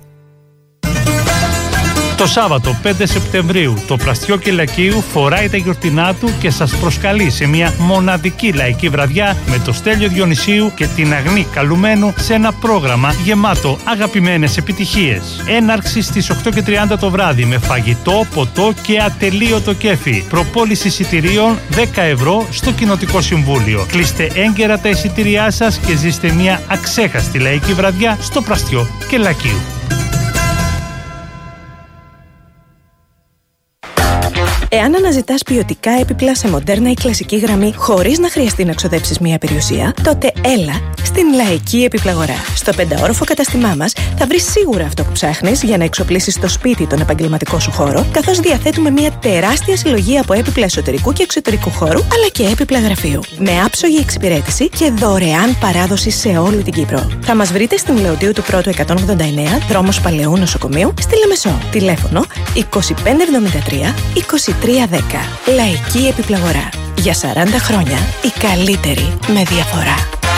Το Σάββατο πέντε Σεπτεμβρίου το Πλαστιό Κελακίου φοράει τα γιορτινά του και σας προσκαλεί σε μια μοναδική λαϊκή βραδιά με το Στέλιο Διονυσίου και την Αγνή Καλουμένου σε ένα πρόγραμμα γεμάτο αγαπημένες επιτυχίες. Έναρξη στις οκτώ και τριάντα το βράδυ με φαγητό, ποτό και ατελείωτο κέφι. Προπόληση εισιτηρίων δέκα ευρώ στο Κοινοτικό Συμβούλιο. Κλείστε έγκαιρα τα εισιτήριά σας και ζήστε μια αξέχαστη λαϊκή βραδιά στο Πλαστιό Κελακίου. Εάν αναζητάς ποιοτικά έπιπλα σε μοντέρνα ή κλασική γραμμή χωρίς να χρειαστεί να ξοδέψεις μία περιουσία, τότε έλα στην Λαϊκή Επιπλαγορά. Στο πενταόροφο καταστημά μας θα βρεις σίγουρα αυτό που ψάχνεις για να εξοπλίσεις το σπίτι τον επαγγελματικό σου χώρο, καθώς διαθέτουμε μία τεράστια συλλογή από έπιπλα εσωτερικού και εξωτερικού χώρου, αλλά και έπιπλα γραφείου. Με άψογη εξυπηρέτηση και δωρεάν παράδοση σε όλη την Κύπρο. Θα μας βρείτε στην Λεωτίου του Πρώτου εκατόν ογδόντα εννέα, δρόμος Παλαιού Νοσοκομείου, στη Λεμεσό. Τηλέφωνο είκοσι πέντε εβδομήντα τρία είκοσι τρία δέκα. Λαϊκή Επιπλαγορά. Για σαράντα χρόνια η καλύτερη με διαφορά.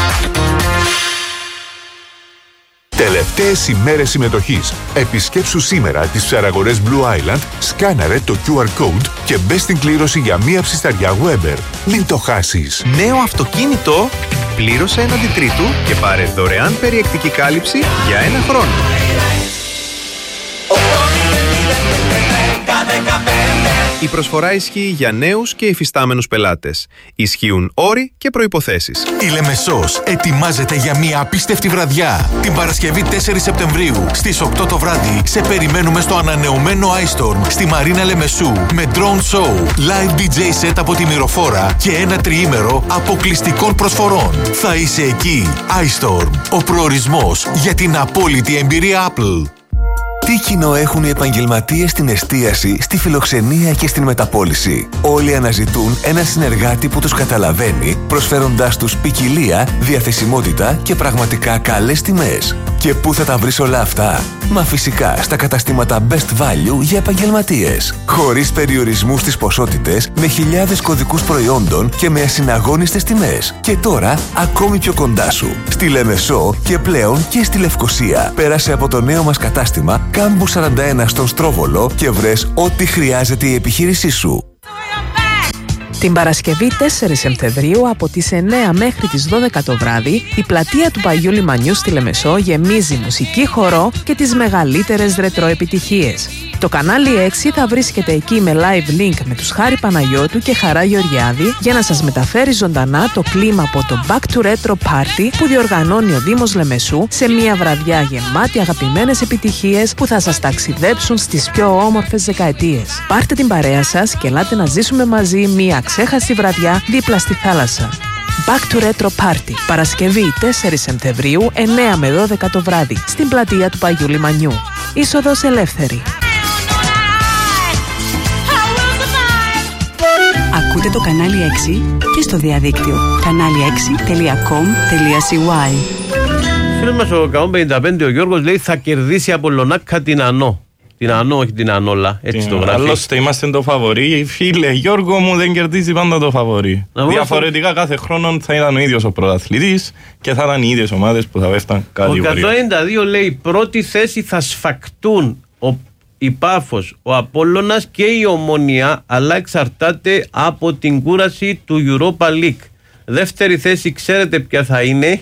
Τελευταίες ημέρες συμμετοχής. Επισκέψου σήμερα τις ψαραγορές Blue Island, σκάναρε το κιου αρ Code και μπες στην κλήρωση για μία ψισταριά Weber. Μην το χάσεις. Νέο αυτοκίνητο, πλήρωσε έναντι τρίτου και πάρε δωρεάν περιεκτική κάλυψη για ένα χρόνο. Η προσφορά ισχύει για νέους και υφιστάμενους πελάτες. Ισχύουν όροι και προϋποθέσεις. Η Λεμεσός ετοιμάζεται για μια απίστευτη βραδιά. Την Παρασκευή τέσσερις Σεπτεμβρίου στις οκτώ το βράδυ σε περιμένουμε στο ανανεωμένο iStorm στη Μαρίνα Λεμεσού με drone show, live ντι τζέι set από τη Μυροφόρα και ένα τριήμερο αποκλειστικών προσφορών. Θα είσαι εκεί. iStorm, ο προορισμός για την απόλυτη εμπειρία Apple. Τι κοινό έχουν οι επαγγελματίες στην εστίαση, στη φιλοξενία και στην μεταπώληση? Όλοι αναζητούν ένα συνεργάτη που τους καταλαβαίνει, προσφέροντάς τους ποικιλία, διαθεσιμότητα και πραγματικά καλές τιμές. Και πού θα τα βρεις όλα αυτά? Μα φυσικά στα καταστήματα Best Value για επαγγελματίες. Χωρίς περιορισμούς στις ποσότητες, με χιλιάδες κωδικούς προϊόντων και με ασυναγώνιστες τιμές. Και τώρα ακόμη πιο κοντά σου. Στη Λεμεσό και πλέον και στη Λευκοσία. Πέρασε από το νέο μας κατάστημα Κάμπου σαράντα ένα στον Στρόβολο και βρες ό,τι χρειάζεται η επιχείρησή σου. Την Παρασκευή τέσσερις Σεπτεμβρίου από τις εννέα μέχρι τις δώδεκα το βράδυ η πλατεία του Παγιού Λιμανιού στη Λεμεσό γεμίζει μουσική, χορό και τις μεγαλύτερες ρετρό επιτυχίες. Το κανάλι έξι θα βρίσκεται εκεί με live link με τους Χάρη Παναγιώτου και Χαρά Γεωργιάδη για να σας μεταφέρει ζωντανά το κλίμα από το Back to Retro Party που διοργανώνει ο Δήμος Λεμεσού σε μια βραδιά γεμάτη αγαπημένες επιτυχίες που θα σας ταξιδέψουν στις πιο όμορφες δεκαετίες. Πάρτε την παρέα σας και ελάτε να ζήσουμε μαζί μια ξέχαστη βραδιά δίπλα στη θάλασσα. Back to Retro Party, Παρασκευή τέσσερις Σεπτεμβρίου, εννέα με δώδεκα το βράδυ, στην πλατεία του Παγιού Λιμανιού. Είσοδος ελεύθερη. Ακούτε το κανάλι έξι και στο διαδίκτυο κανάλι έξι τελεία κομ τελεία σι γουάι. Φίλος μας ο εκατόν πενήντα πέντε ο Γιώργος λέει θα κερδίσει από Λονάκα την Ανώ. Την Ανώ, όχι την Ανόλα. Έτσι το γράφει. Άλλωστε είμαστε το φαβορί. Φίλε, Γιώργο μου, δεν κερδίζει πάντα το φαβορί. Διαφορετικά στο... κάθε χρόνο θα ήταν ο ίδιος ο πρωταθλητής και θα ήταν οι ίδιες ομάδες που θα πέφταν κατηγορία. Ο εκατόν ενενήντα δύο λέει πρώτη θέση θα σφακτούν ο, η Πάφος, ο Απόλλωνας και η Ομόνια, αλλά εξαρτάται από την κούραση του Europa League. Δεύτερη θέση ξέρετε ποια θα είναι.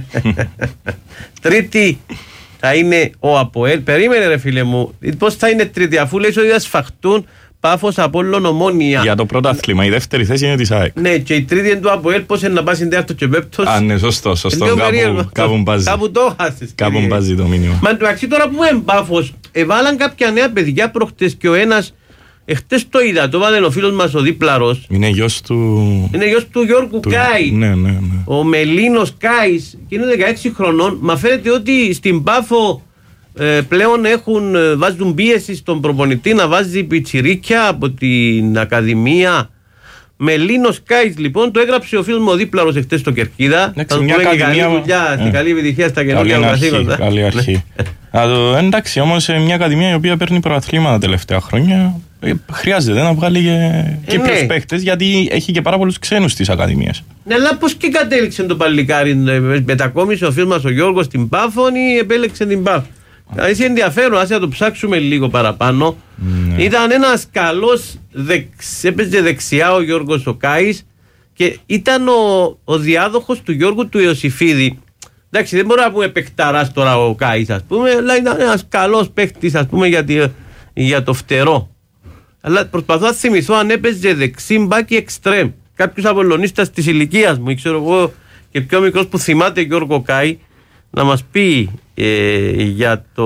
Τρίτη θα είναι ο ΑΠΟΕΛ. Περίμενε ρε φίλε μου, πώς θα είναι τρίτη, αφού λέει ότι θα σφαχτούν Πάφος, Απόλλων, Ομόνια. Για το πρωτάθλημα, η δεύτερη θέση είναι της ΑΕΚ. Ναι, και η τρίτη είναι του ΑΠΟΕΛ, πώς είναι να πάσει τέταρτο και πέπτος. Α, ναι, σωστό, σωστό. Κάπου, κάπου μπάζει. Κάπου το χάσεις. Κάπου μπάζει το μήνυμα. Μα εντωμεταξύ τώρα που είναι Πάφος, εβάλαν κάποια νέα παιδιά προχτές και ο ένας, εχτες το είδα, το βάλε ο φίλος μας ο Δίπλαρος. Είναι γιος του... Είναι γιος του Γιώργου του... Κάη. Ναι, ναι, ναι. Ο Μελίνος Κάης και είναι δεκαέξι χρονών. Μα φαίνεται ότι στην Πάφο ε, πλέον έχουν, ε, βάζουν πίεση στον προπονητή να βάζει πιτσιρίκια από την Ακαδημία. Μελίνος Κάης λοιπόν, το έγραψε ο φίλος μου ο Δίπλαρος εχτες στο Κερκίδα. Θα του λέγει καλή δουλειά, στην καλή επιτυχία στα καινούργια καθήκοντα. Καλή αρχή. Εντάξει, όμως μια ακαδημία η οποία παίρνει πρωταθλήματα τα τελευταία χρόνια χρειάζεται να βγάλει και Κύπριους παίχτες, γιατί έχει και πάρα πολλούς ξένους στις ακαδημίες. Ναι, αλλά πώς και κατέληξε το παλικάρι, μετακόμισε ο φίλος μας ο Γιώργος στην Πάφον ή επέλεξε την Πάφο. Έχει ενδιαφέρον, ας το ψάξουμε λίγο παραπάνω. Ναι. Ήταν ένας καλός, δεξ, έπαιζε δεξιά ο Γιώργος ο Κάης και ήταν ο, ο διάδοχος του Γιώργου του Ιωσήφιδη. Εντάξει, δεν μπορώ να πούμε παικταράς τώρα ο Κάης, ας πούμε, αλλά ήταν ένας καλός παίκτης, ας πούμε, για, τη, για το φτερό. Αλλά προσπαθώ να θυμηθώ αν έπαιζε δεξί μπακ ή εξτρέμ. Κάποιος απολωνίστας της ηλικίας μου, ή ξέρω εγώ και πιο μικρός που θυμάται Γιώργο Κάη, να μας πει ε, για το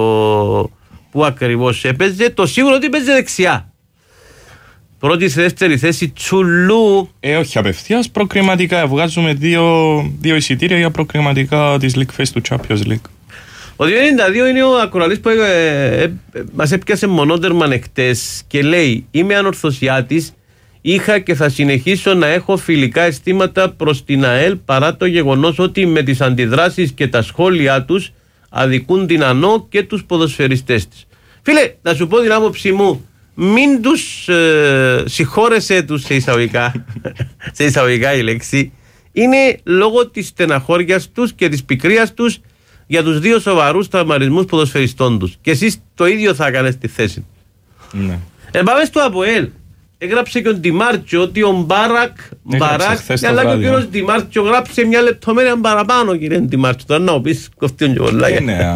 που ακριβώς έπαιζε. Το σίγουρο ότι έπαιζε δεξιά. Πρώτη σε δεύτερη θέση Τσουλού. Ε, όχι απευθείας, προκριματικά. Βγάζουμε δύο, δύο εισιτήρια για προκριματικά της League Phase του Champions League. Ο δύο ενενήντα δύο είναι ο ακροαλής που ε, ε, ε, μας έπιασε μονότερμαν εχτες και λέει: είμαι ανορθωσιάτης, είχα και θα συνεχίσω να έχω φιλικά αισθήματα προς την ΑΕΛ παρά το γεγονός ότι με τις αντιδράσεις και τα σχόλιά τους αδικούν την ΑΝΟ και τους ποδοσφαιριστές της. Φίλε, να σου πω την άποψή μου, μην τους ε, συγχώρεσαι τους σε εισαγωγικά, σε εισαγωγικά η λέξη, είναι λόγω της στεναχώριας τους και της πικρίας τους για τους δύο σοβαρούς τραυματισμούς ποδοσφαιριστών τους. Και εσείς το ίδιο θα έκανες στη θέση. Ναι. Ε, πάμε στο ΑΠΟΕΛ. Έγραψε και ο Ντιμάρτσο ότι ο Μπάρακ, Μπαράκ, αλλά και ο κύριος Ντιμάρτσο γράψε μια λεπτομέρεια παραπάνω, κύριε Ντιμάρτσο. Τώρα να πεις κοφτίον και πολλά.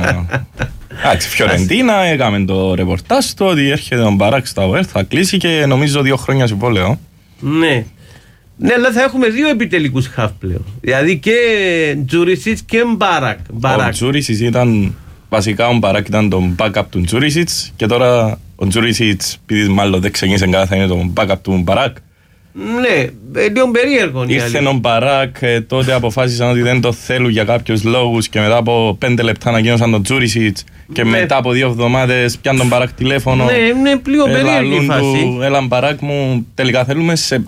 Εντάξει, Φιωρεντίνα, έκαμε το ρεπορτάζ του ότι έρχεται ο Μπαράκ στα ΟΕΛ, θα κλείσει και νομίζω δύο χρόνια συμβόλαιο. Ναι. Ναι, αλλά θα έχουμε δύο επιτελικούς χαφ πλέον. Δηλαδή και Τζούρισιτς και Μπάρακ. Ο Τζούρισιτς ήταν, βασικά ο Μπαράκ ήταν το backup του Τζούρισιτς και τώρα ο Τζούρισιτς, επειδή μάλλον δεν ξεκίνησε καλά, θα είναι το backup του Μπαράκ. Ναι, λίγο περίεργο. Ήρθε ο Μπαράκ, τότε αποφάσισαν ότι δεν το θέλουν για κάποιους λόγους και μετά από πέντε λεπτά ανακοίνωσαν τον Τζούρισιτς και ναι. Μετά από δύο εβδομάδες πιάνουν τον Μπαράκ τηλέφωνο. Ναι, είναι λίγο περίεργη η φάση. Έλα Μπαράκ μου, τελικά θέλουμε σε...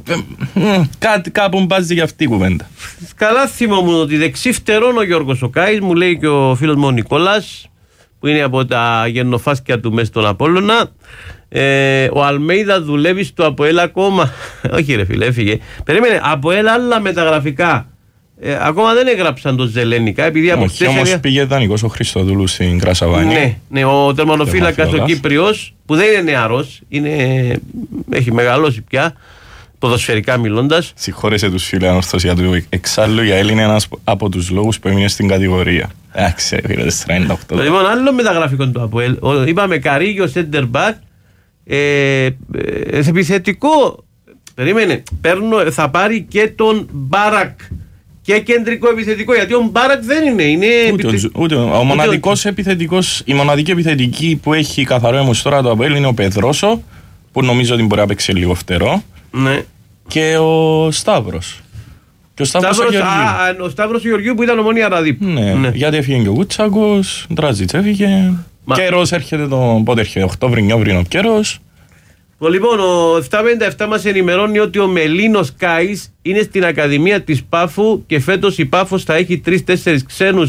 Κάτι κάπου μπάζει για αυτή η κουβέντα. Καλά θυμόμουν ότι δεξί φτερόν ο Γιώργος ο Κάης, μου λέει και ο φίλος μου ο Νικόλας, που είναι από τα γεννοφάσκια του μέσα στον Απόλλωνα. Ε, ο Αλμέιδα δουλεύει στο ΑΠΟΕΛ ακόμα. Όχι ρε φίλε, έφυγε. Περίμενε, ΑΠΟΕΛ άλλα μεταγραφικά. Ε, ακόμα δεν έγραψαν το Ζελένικα. Επειδή από όχι, όμως πήγε πήγε δανεικός ο Χριστοδούλου στην Κρασαβάνη. Ναι, ναι, ο τερματοφύλακας ο Κύπριος, που δεν είναι νεαρός, είναι, έχει μεγαλώσει πια, ποδοσφαιρικά μιλώντας. Συγχώρεσε τους φίλους ανορθωσία του. Εξάλλου για Έλληνε ένας από τους λόγους που έμεινε στην κατηγορία. Εντάξει, φίλε, τριάντα οκτώ. Λοιπόν, άλλο μεταγραφικό του ΑΠΟΕΛ. Είπαμε Καρίγιο, Σέντερ Μπακ. Ε, ε, επιθετικό. Περίμενε. Παίρνω, θα πάρει και τον Μπάρακ. Και κεντρικό επιθετικό. Γιατί ο Μπάρακ δεν είναι. είναι ούτε, επιθε... ούτε, ο μοναδικός επιθετικός, η μοναδική επιθετική που έχει καθαρό έμους τώρα το ΑΠΟΕΛ είναι ο Πεδρόσο, που νομίζω ότι μπορεί να παίξει λίγο φτερό. Ναι. Και ο Σταύρος. Και ο Σταύρος, Σταύρος α, ο Σταύρος Γεωργίου που ήταν ομόνια Ραδίπ. Ναι, ναι, γιατί έφυγε και ο Κούτσακος, ο Ντράζιτς έφυγε. Μα... Καιρός έρχεται το... Πότε έρχεται, Οκτώβρη-Νιόβρη ο καιρός. Λοιπόν, ο επτακόσια πενήντα επτά μας ενημερώνει ότι ο Μελίνος Κάης είναι στην Ακαδημία της Πάφου και φέτος η Πάφος θα έχει τρεις-τέσσερις ξένους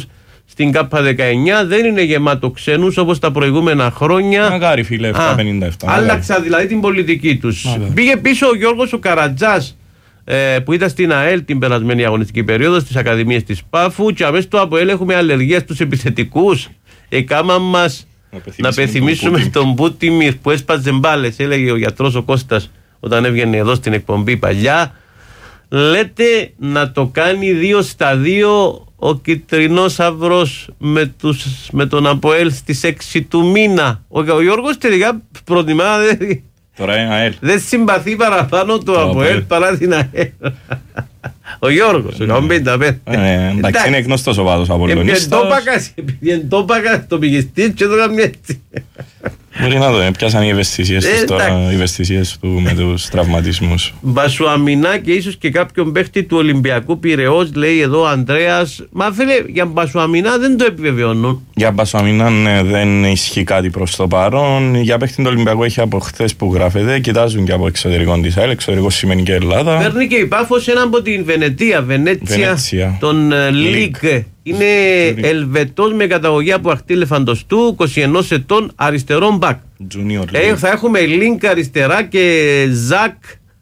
στην ΚΑΠΑ δεκαεννιά, δεν είναι γεμάτο ξένους όπως τα προηγούμενα χρόνια. Μακάρι φίλε, επτακόσια πενήντα επτά. Άλλαξα δηλαδή την πολιτική τους. Πήγε πίσω ο Γιώργος ο Καρατζάς, ε, που ήταν στην ΑΕΛ την περασμένη αγωνιστική περίοδο, στις Ακαδημίες της Πάφου, και αμέσως το ΑΠΟΕΛ έχουμε αλλεργία στους επιθετικούς. Εκάμα μας να πεθυμίσουμε τον, τον Μπούτιμιρ που έσπαζε μπάλες, έλεγε ο γιατρός ο Κώστας όταν έβγαινε εδώ στην εκπομπή παλιά. Λέτε να το κάνει δύο στα δύο ο Κιτρινός Αυρός με, τους, με τον ΑΠΟΕΛ στις έξι του μήνα. Ο, ο Γιώργος τελικά προτιμά, δεν, δεν συμπαθεί παραπάνω το, το ΑΠΟΕΛ παρά την ΑΕΛ. Ο Γιώργος, ο πενήντα πέντε. Εντάξει, είναι γνωστός ο βάδος Απολλωνίστας. Επειδή εντόπακα το πηγεστής και το έκαμε έτσι. Μπορεί να το πιάσαν οι ευαισθησίες τους τώρα, οι ευαισθησίες του με τους τραυματισμούς. Μπασουαμινά και ίσως και κάποιον παίχτη του Ολυμπιακού Πειραιώς, λέει εδώ ο Ανδρέας. Μα φίλε, για Μπασουαμινά δεν το επιβεβαιώνουν. Για Μπασουαμινά ναι, δεν ισχύει κάτι προς το παρόν. Για παίχτη του Ολυμπιακού έχει από χθες που γράφεται, κοιτάζουν και από εξωτερικό της ΑΕΛ, εξωτερικό σημαίνει και Ελλάδα. Παίρνει και η Πάφος έναν από την Βενετία, Βενέτσια, τον Λίγκ. Είναι Ελβετός με καταγωγή από Αχτή Λεφαντοστού, είκοσι ένα ετών, αριστερόν μπακ. Ε, θα έχουμε Λίνκ αριστερά και Ζακ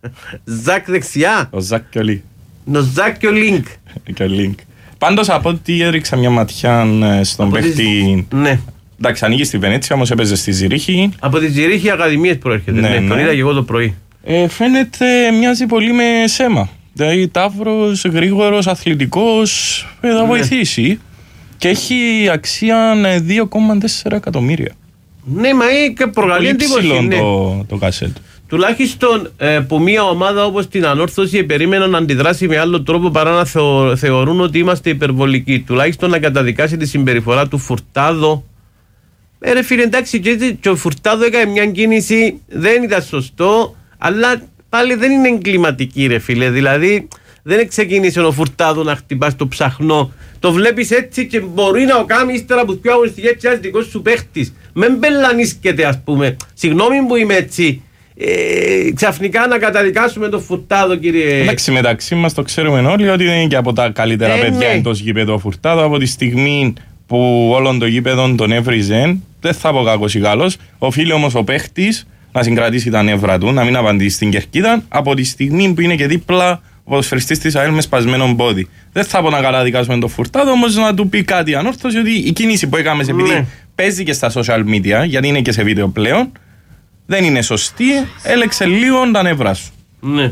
Ζακ δεξιά. Ο Ζακ και ο Λίνκ. Ο Ζακ και ο Λίνκ. Και ο Λίνκ. Πάντως από ό,τι έριξα μια ματιά στον παίχτη. Ναι. Εντάξει, ανοίγει στη Βενέτσια, όμως έπαιζε στη Ζηρίχη. Από τη Ζηρίχη Ακαδημίες προέρχεται. Ναι, ναι, ναι. Τον είδα και εγώ το πρωί. Ε, φαίνεται μοιάζει πολύ με Σέμα. Δηλαδή Ταύρος, γρήγορος, αθλητικός, θα ναι. βοηθήσει. Και έχει αξία δύο κόμμα τέσσερα εκατομμύρια. Ναι, μα είναι προκαλεί εντύπωση. Ναι. Το, το κασέτ. Τουλάχιστον ε, που μια ομάδα όπως την Ανόρθωση περίμεναν να αντιδράσει με άλλο τρόπο παρά να θεω, θεωρούν ότι είμαστε υπερβολικοί. Τουλάχιστον να καταδικάσει τη συμπεριφορά του Φουρτάδο. Ε, ρε φίλε, εντάξει, και, και ο Φουρτάδο έκανε μια κίνηση, δεν ήταν σωστό, αλλά πάλι δεν είναι εγκληματική, ρε φίλε. Δηλαδή, δεν ξεκίνησε ο Φουρτάδο να χτυπάς το ψαχνό. Το βλέπεις έτσι και μπορεί να το κάνει ύστερα που πιο αγωνιστικές και ένας δικός σου παίχτης. Μεν μπελανίσκεται, ας πούμε. Συγγνώμη που είμαι έτσι. Ε, ξαφνικά να καταδικάσουμε τον Φουρτάδο, κύριε. Εντάξει, μεταξύ μας το ξέρουμε όλοι ότι είναι και από τα καλύτερα ε, παιδιά ναι. εντός γήπεδο ο Φουρτάδο. Από τη στιγμή που όλον το γήπεδο τον έβριζε, δεν θα πω κακός ή καλός. Οφείλει όμως ο παίχτης να συγκρατήσει τα νεύρα του, να μην απαντήσει στην κερκίδα. Από τη στιγμή που είναι και δίπλα ο ποδοσφαιριστής της ΑΕΛ με σπασμένο πόδι. Δεν θα πω να καταδικάσουμε τον Φουρτάδο, όμως να του πει κάτι Ανόρθωση ότι η κίνηση που έκαμε, επειδή ναι. παίζει και στα social media, γιατί είναι και σε βίντεο πλέον, δεν είναι σωστή, έλεξε λίγο τα νευρά σου. Ναι.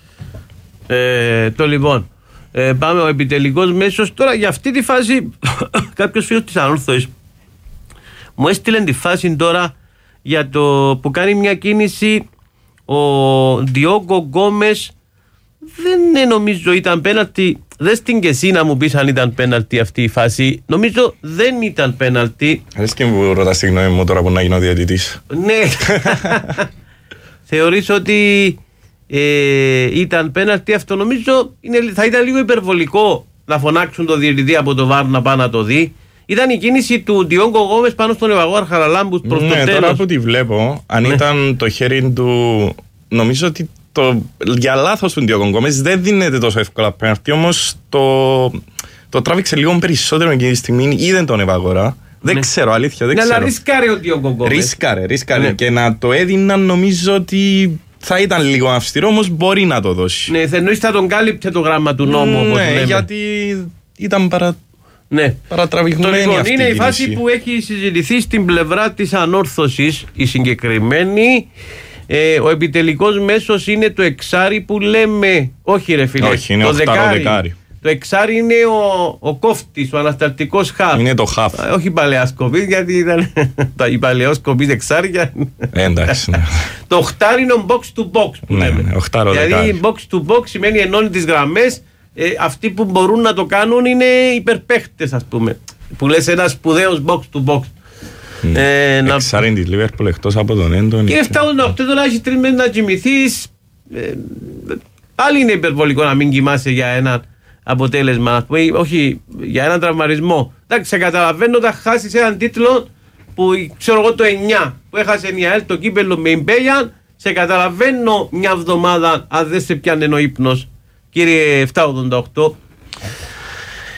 Ε, το λοιπόν, ε, πάμε ο επιτελικός μέσος. Τώρα για αυτή τη φάση, κάποιος φίλος της Ανόρθωσης μου έστειλε τη φάση τώρα για το που κάνει μια κίνηση ο Διόγκο Γκόμες. Δεν νομίζω ήταν πέναλτι. Δες την και εσύ να μου πεις αν ήταν πέναλτι αυτή η φάση. Νομίζω δεν ήταν πέναλτι. Αρέσει και μου ρωτάς τη γνώμη μου τώρα που να γίνω διαιτητής. Ναι. Θεωρείς ότι ε, ήταν πέναλτι αυτό? Νομίζω είναι, θα ήταν λίγο υπερβολικό να φωνάξουν το διαιτητή από το βαρ να πάει να το δει. Ήταν η κίνηση του Διόγκο Γόμες πάνω στον Ευαγό Χαραλάμπους προς ναι, το τέλος. Τώρα που τη βλέπω, αν ναι. ήταν το χέρι του, νομίζω ότι το, για λάθος του Διόγκο Γκόμες δεν δίνεται τόσο εύκολα πέναλτι, όμως το, το τράβηξε λίγο περισσότερο εκείνη τη στιγμή ή δεν τον έβαγορα. Δεν ναι. ξέρω, αλήθεια, δεν ναι, ξέρω. Αλλά ρίσκαρε ο Διόγκο Γκόμες. Ρίσκαρε, ρίσκαρε ναι. και να το έδιναν νομίζω ότι θα ήταν λίγο αυστηρό, όμως μπορεί να το δώσει. Ναι, εννοείς θα τον κάλυπτε το γράμμα του νόμου, όπως ναι, λέμε. γιατί ήταν παρα... ναι. παρατραβηγμένη λοιπόν, αυτή είναι η η φάση που έχει συζητηθεί στην πλευρά της Ανόρθωσης η συγκεκριμένη. Ε, ο επιτελικός μέσος είναι το εξάρι που λέμε. Όχι ρε φίλε, όχι, είναι το δεκάρι. δεκάρι. Το εξάρι είναι ο, ο κόφτης, ο ανασταλτικός χαφ. Είναι το χαφ. Ε, όχι παλαιάσκοπης, γιατί ήταν οι παλαιόσκοποι εξάρια. Ε, εντάξει. Ναι. Το οχτάρι είναι ο box to box που ναι, λέμε. Ναι, οχτάρο δηλαδή δεκάρι. box to box σημαίνει ενώνει τις γραμμές. Ε, αυτοί που μπορούν να το κάνουν είναι υπερπαίχτες, ας πούμε. Που λες ένα σπουδαίος box to box. Mm. Ε, Εξάριν της Λίβερπουλ εκτός από τον έντονο. Και εβδομήντα οκτώ τώρα έχεις τρεις μέρες να κοιμηθείς. Ε, πάλι είναι υπερβολικό να μην κοιμάσαι για ένα αποτέλεσμα, όχι για έναν τραυματισμό. Εντάξει, σε καταλαβαίνω όταν χάσεις έναν τίτλο που ξέρω εγώ το εννιά που έχασε η ΑΕΛ το κύπελλο με Ιμπέγιαν. Σε καταλαβαίνω μια εβδομάδα αν δεν σε πιάνε ο ύπνος, κύριε επτακόσια ογδόντα οκτώ.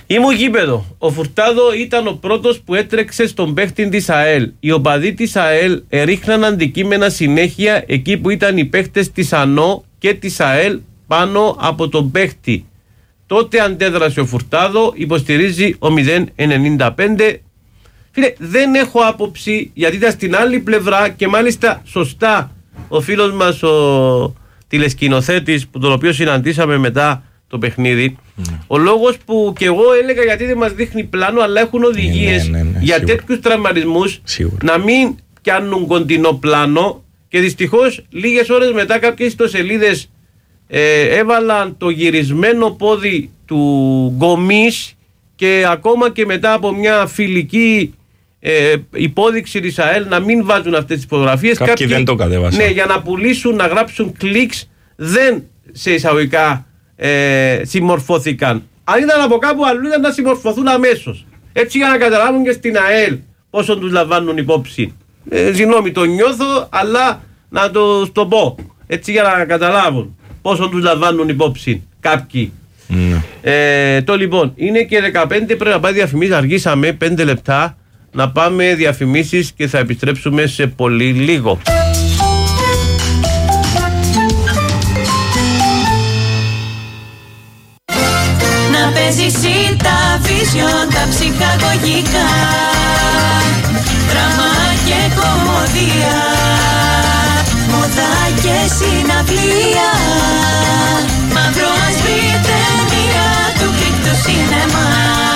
Ήμου γήπεδο. Ο Φουρτάδο ήταν ο πρώτος που έτρεξε στον παίχτη της ΑΕΛ. Οι οπαδοί της ΑΕΛ ερίχναν αντικείμενα συνέχεια εκεί που ήταν οι παίχτες της ΑΝΟ και της ΑΕΛ πάνω από τον παίχτη. Τότε αντέδρασε ο Φουρτάδο, υποστηρίζει ο μηδέν ενενήντα πέντε. Φίλε, δεν έχω άποψη γιατί ήταν στην άλλη πλευρά και μάλιστα σωστά ο φίλος μας ο τηλεσκηνοθέτης, που τον οποίο συναντήσαμε μετά το παιχνίδι. Mm. Ο λόγος που και εγώ έλεγα γιατί δεν μας δείχνει πλάνο, αλλά έχουν οδηγίες ναι, ναι, ναι, ναι, για τέτοιους τραυματισμούς να μην πιάνουν κοντινό πλάνο, και δυστυχώς λίγες ώρες μετά κάποιες ιστοσελίδες ε, έβαλαν το γυρισμένο πόδι του Γκομής, και ακόμα και μετά από μια φιλική ε, υπόδειξη της ΑΕΛ να μην βάζουν αυτές τις φωτογραφίες. Κάποιοι, κάποιοι δεν το κατέβασαν. Ναι, για να πουλήσουν, να γράψουν κλικς, δεν σε εισαγωγικά ε, συμμορφώθηκαν. Αν ήταν από κάπου αλλού ήταν να συμμορφωθούν αμέσως. Έτσι για να καταλάβουν και στην ΑΕΛ πόσο τους λαμβάνουν υπόψη. Ε, συγγνώμη, το νιώθω, αλλά να το, το πω. Έτσι για να καταλάβουν πόσο τους λαμβάνουν υπόψη κάποιοι. Mm. Ε, το λοιπόν, είναι και δεκαπέντε, πρέπει να πάει διαφημίσεις, αργήσαμε πέντε λεπτά. Να πάμε διαφημίσεις και θα επιστρέψουμε σε πολύ λίγο. Να παίζεις τα vision, τα ψυχαγωγικά, δράμα και κομμωδία, μοδά και συναυλία, μαύρο άσπρη ταινία του κρύπτου σινεμά.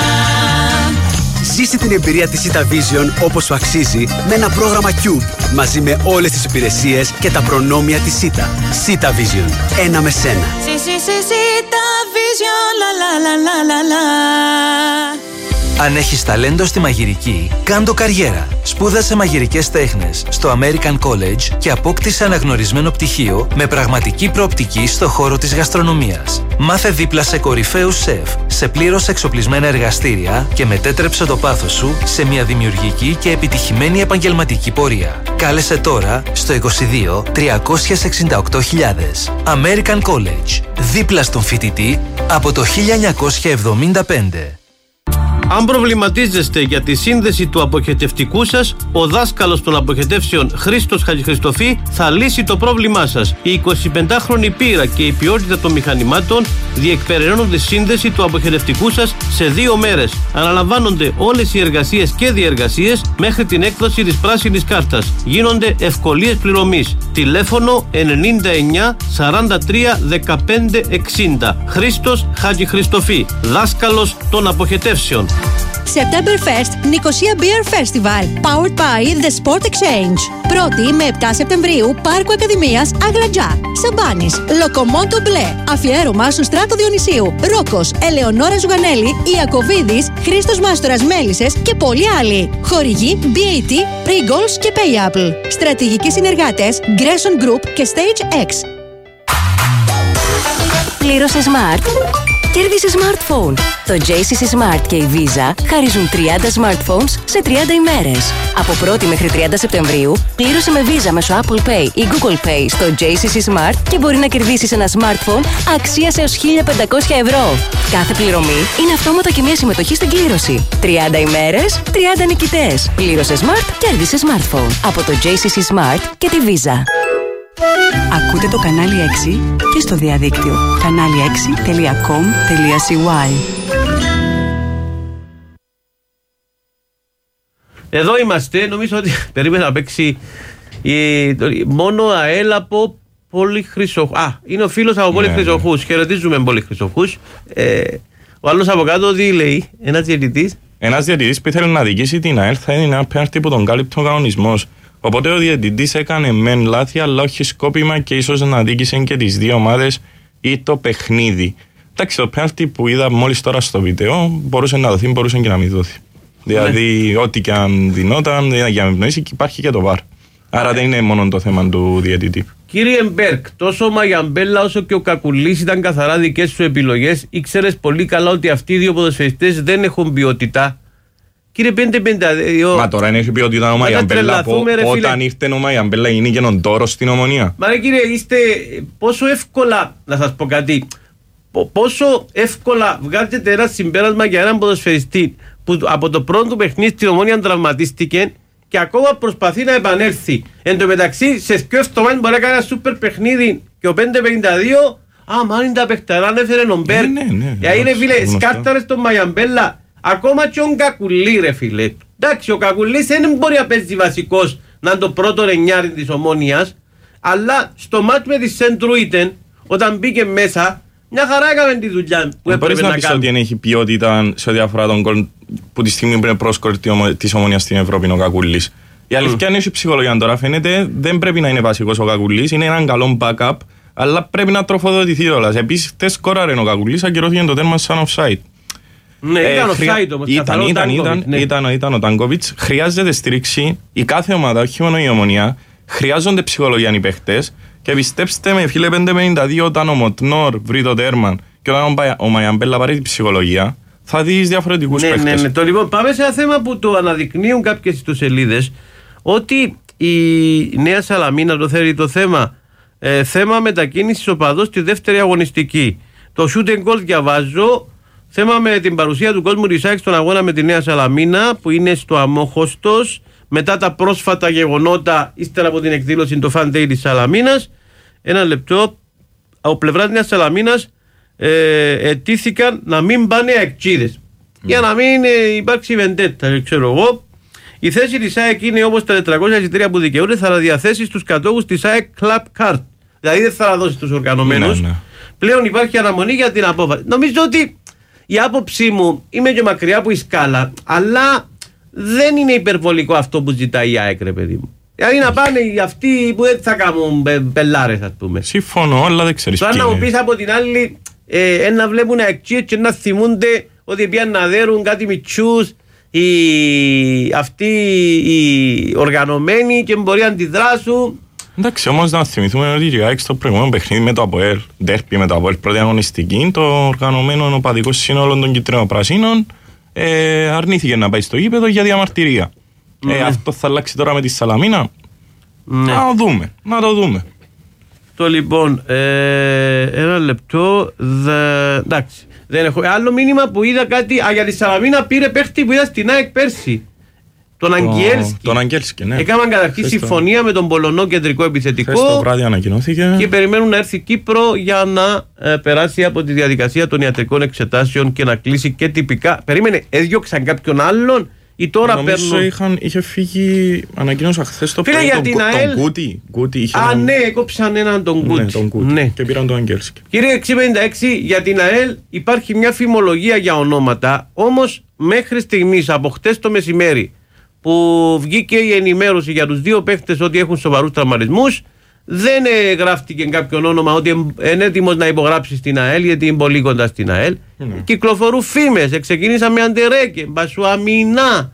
Ζήσε την εμπειρία της Sita Vision όπως σου αξίζει με ένα πρόγραμμα Cube μαζί με όλες τις υπηρεσίες και τα προνόμια της Sita. Sita Vision. Ένα με σένα. Sita Vision, la la la la la la. Αν έχεις ταλέντο στη μαγειρική, κάντο καριέρα. Σπούδασε μαγειρικές τέχνες στο American College και απόκτησε αναγνωρισμένο πτυχίο με πραγματική προοπτική στο χώρο της γαστρονομίας. Μάθε δίπλα σε κορυφαίους σεφ, σε πλήρως εξοπλισμένα εργαστήρια και μετέτρεψε το πάθος σου σε μια δημιουργική και επιτυχημένη επαγγελματική πορεία. Κάλεσε τώρα στο είκοσι δύο τριακόσια εξήντα οκτώ χιλιάδες. American College. Δίπλα στον φοιτητή από το χίλια εννιακόσια εβδομήντα πέντε. Αν προβληματίζεστε για τη σύνδεση του αποχετευτικού σας, ο δάσκαλος των αποχετεύσεων Χρήστος Χατζηχριστοφή θα λύσει το πρόβλημά σας. Η εικοσιπεντάχρονη πείρα και η ποιότητα των μηχανημάτων διεκπεραιώνουν τη σύνδεση του αποχετευτικού σας σε δύο μέρες. Αναλαμβάνονται όλες οι εργασίες και διεργασίες μέχρι την έκδοση της πράσινης κάρτας. Γίνονται ευκολίες πληρωμής. Τηλέφωνο ενενήντα εννιά σαράντα τρία δεκαπέντε εξήντα. Χρήστος Χατζηχριστοφή, δάσκαλος των αποχετεύσεων. September Fest Nicosia Beer Festival, powered by The Sport Exchange. πρώτη με επτά Σεπτεμβρίου, Πάρκο Ακαδημίας Αγλατζά. Σαμπάνης, Λοκομόντο Μπλε. Αφιέρωμα στο Στράτο Διονυσίου. Ρόκος, Ελεονόρα Ζουγανέλη, Ιακωβίδης, Χρήστος Μάστορας Μέλισσες και πολλοί άλλοι. Χορηγοί μπι έι τι, Pringles και PayApple. Στρατηγικοί συνεργάτες Grayson Group και Stage X. Πλήρωσε Smart. Κέρδισε smartphone. Το τζέι σι σι Smart και η Visa χαρίζουν τριάντα smartphones σε τριάντα ημέρες. Από πρώτη μέχρι τριάντα Σεπτεμβρίου, πλήρωσε με Visa μέσω Apple Pay ή Google Pay στο τζέι σι σι Smart και μπορεί να κερδίσεις ένα smartphone αξίας έως χίλια πεντακόσια ευρώ. Κάθε πληρωμή είναι αυτόματα και μια συμμετοχή στην κλήρωση. τριάντα ημέρες, τριάντα νικητές. Πλήρωσε Smart, κέρδισε smartphone. Από το τζέι σι σι Smart και τη Visa. Ακούτε το κανάλι έξι και στο διαδίκτυο κανάλι έξι τελεία κομ τελεία σι γουάι. Εδώ είμαστε, νομίζω ότι περίμενα να παίξει η, μόνο ΑΕΛ από Πολυχρυσοχούς. Α, είναι ο φίλος από Πολυχρυσοχούς. Χαιρετίζουμε Πολυχρυσοχούς. Ε, ο άλλος από κάτω τι λέει, ένας διαιτητής. Ένας διαιτητής που ήθελε να δικήσει την ΑΕΛ θα είναι ένα πέναλτι που τον κάλυπτε ο κανονισμός. Οπότε ο διαιτητής έκανε μεν λάθη, αλλά όχι σκόπιμα και ίσως να δίκησε και τις δύο ομάδες ή το παιχνίδι. Εντάξει, το πέναλτι που είδα μόλις τώρα στο βίντεο μπορούσε να δοθεί, μπορούσε και να μην δοθεί. Δηλαδή, ναι. Ό,τι και αν δινόταν, για να ευνοήσει, υπάρχει και το βαρ. Άρα δεν είναι μόνο το θέμα του διαιτητή. Κύριε Μπέρκ, τόσο ο Μαγιαμπέλα όσο και ο Κακουλής ήταν καθαρά δικές σου επιλογές. Ήξερες πολύ καλά ότι αυτοί οι δύο ποδοσφαιριστές δεν έχουν ποιότητα. Κύριε πέντε πέντε δύο. Μα τώρα είναι έχει ποιότητα ο Μαγιαμπέλα. Όταν ήρθε ο Μαγιαμπέλα είναι και τον τόρο στην Ομονία. Μα ρε κύριε, είστε πόσο εύκολα, να σας πω κάτι. πόσο εύκολα βγάζετε ένα συμπέρασμα για έναν ποδοσφαιριστή που από το πρώτο παιχνίδι στην Ομόνια τραυματίστηκε και ακόμα προσπαθεί να επανέλθει. Εν τω μεταξύ, σε δύο εβδομάδες μπορεί να κάνει ένα σούπερ παιχνίδι και ο πέντε πενήντα δύο, α, μάλλον είναι τα παιχταρά, έφερε ο Μπέρκ. Ναι, ναι, γιατί είναι φίλε, σκάρταρες τον Μαγιαμπέλα, ακόμα και ο Κακουλή ρε φίλε. Εντάξει, ο Κακουλής δεν μπορεί να παίζει βασικός, να είναι το πρώτο ρενιάρι της Ομόνιας, αλλά στο μάτς με τη Σεντρούιτεν, όταν μπήκε μέσα, μια χαρά έκαμε τη δουλειά που έπρεπε να, να κάνει. Ότι δεν έχει ποιότητα σε ό,τι αφορά τον κόλ που τη στιγμή που είναι πρόσκορη της Ομόνιας στην Ευρώπη ο Κακουλής. Η αλήθεια mm. είναι η ψυχολογία τώρα φαίνεται δεν πρέπει να είναι βασικός ο Κακουλής, είναι έναν καλό backup, αλλά πρέπει να τροφοδοτηθεί όλας. Επίσης, χτες σκόραρε ο Κακουλής, ακυρώθηκε το τέρμα σαν offside. Ναι, ε, ήταν offside όμως. Ήταν, ήταν, ήταν, ναι. ήταν, ήταν ο Τάνκοβιτς. Χρειάζεται στήριξη. Η κάθε ομάδα, όχι μόνο η Ομονία, χρειάζονται ψυχολογία οι παίχτες. Και πιστέψτε με, φίλε πέντε πενήντα δύο, όταν ο Μοτνόρ βρει το τέρμα και όταν ο Μαγιαμπέλα πάρει την ψυχολογία, θα δεις διαφορετικούς ναι, παίχτες. Ναι, ναι. Το, λοιπόν, πάμε σε ένα θέμα που το αναδεικνύουν κάποιες ιστοσελίδες, ότι η Νέα Σαλαμίνα το θέλει το θέμα. Ε, θέμα μετακίνησης οπαδός στη δεύτερη αγωνιστική. Το shoot and goal διαβάζω. Θέμα με την παρουσία του κόσμου Ρισάκη στον αγώνα με τη Νέα Σαλαμίνα που είναι στο Αμόχωστος μετά τα πρόσφατα γεγονότα ύστερα από την εκδήλωση το Fan Day της Σαλαμίνας. Ένα λεπτό. Από πλευρά της Νέας Σαλαμίνας ε, ετήθηκαν να μην πάνε αεξίδες. Mm. Για να μην ε, υπάρξει βεντέτα, ξέρω εγώ. Η θέση της ΑΕΚ είναι όπως τα τετρακόσια εισιτήρια που δικαιούνται θα τα διαθέσει στους κατόχους της ΑΕΚ Club Card. Δηλαδή δεν θα τα δώσει στους οργανωμένους. Ναι, ναι. Πλέον υπάρχει αναμονή για την απόφαση. Νομίζω ότι η άποψή μου, είμαι και μακριά από η σκάλα, αλλά δεν είναι υπερβολικό αυτό που ζητάει η ΑΕΚ, ρε παιδί μου. Δηλαδή να πάνε αυτοί που δεν θα κάνουν πελάρες, ας πούμε. Συμφωνώ, αλλά δεν ξέρεις τώρα τι να μου πεις από την άλλη, ε, να βλέπουν αξίες και να θυμούνται ότι πήγαν να δέρουν κάτι μητσούς οι, αυτοί οι οργανωμένοι και μπορεί να αντιδράσουν. Εντάξει, όμως να θυμηθούμε ότι η ΑΕΚ στο προηγούμενο παιχνίδι με το ΑΠΟΕΛ, ντέρπι με το ΑΠΟΕΛ πρώτη αγωνιστική, το οργανωμένο οπαδικό σύνολο των κυτρινοπρασίνων ε, αρνήθηκε να πάει στο γήπεδο για διαμαρτυρία. Mm. Ε, αυτό θα αλλάξει τώρα με τη Σαλαμίνα. Mm. Να το δούμε, να το δούμε. Το λοιπόν, ε, ένα λεπτό, δε, εντάξει, δεν έχω. Άλλο μήνυμα που είδα κάτι, α, για τη Σαλαμίνα πήρε παίχτη που είδα στην ΑΕΚ πέρσι. Τον Αγγέλσκι. Τον Αγγέλσκι, ναι. Έκαναν καταρχήν συμφωνία με τον Πολωνό κεντρικό επιθετικό. Χθες το βράδυ ανακοινώθηκε. Και περιμένουν να έρθει Κύπρο για να ε, περάσει από τη διαδικασία των ιατρικών εξετάσεων και να κλείσει και τυπικά. Περίμενε, έδιωξαν κάποιον άλλον ή τώρα παίρνουν. Νομίζω είχαν, είχε φύγει, ανακοίνωσα χθες το πρωί τον, τον Κούτι. Κούτι είχε Α, έναν... ναι, έκοψαν έναν τον Κούτι. Ναι, τον Κούτι. Ναι. Και πήραν τον Αγγέλσκι. Κύριε εξήντα πενήντα έξι, για την ΑΕΛ υπάρχει μια φημολογία για ονόματα. Όμως μέχρι στιγμής από χτες το μεσημέρι που βγήκε η ενημέρωση για τους δύο παίχτες ότι έχουν σοβαρούς τραυματισμούς, δεν ε, γράφτηκε κάποιο όνομα ότι είναι έτοιμος να υπογράψει στην ΑΕΛ, γιατί είναι πολύ κοντά στην ΑΕΛ. Mm. Κυκλοφορούν φήμες, ξεκίνησα με Αντερέκε, Μπασουαμινά,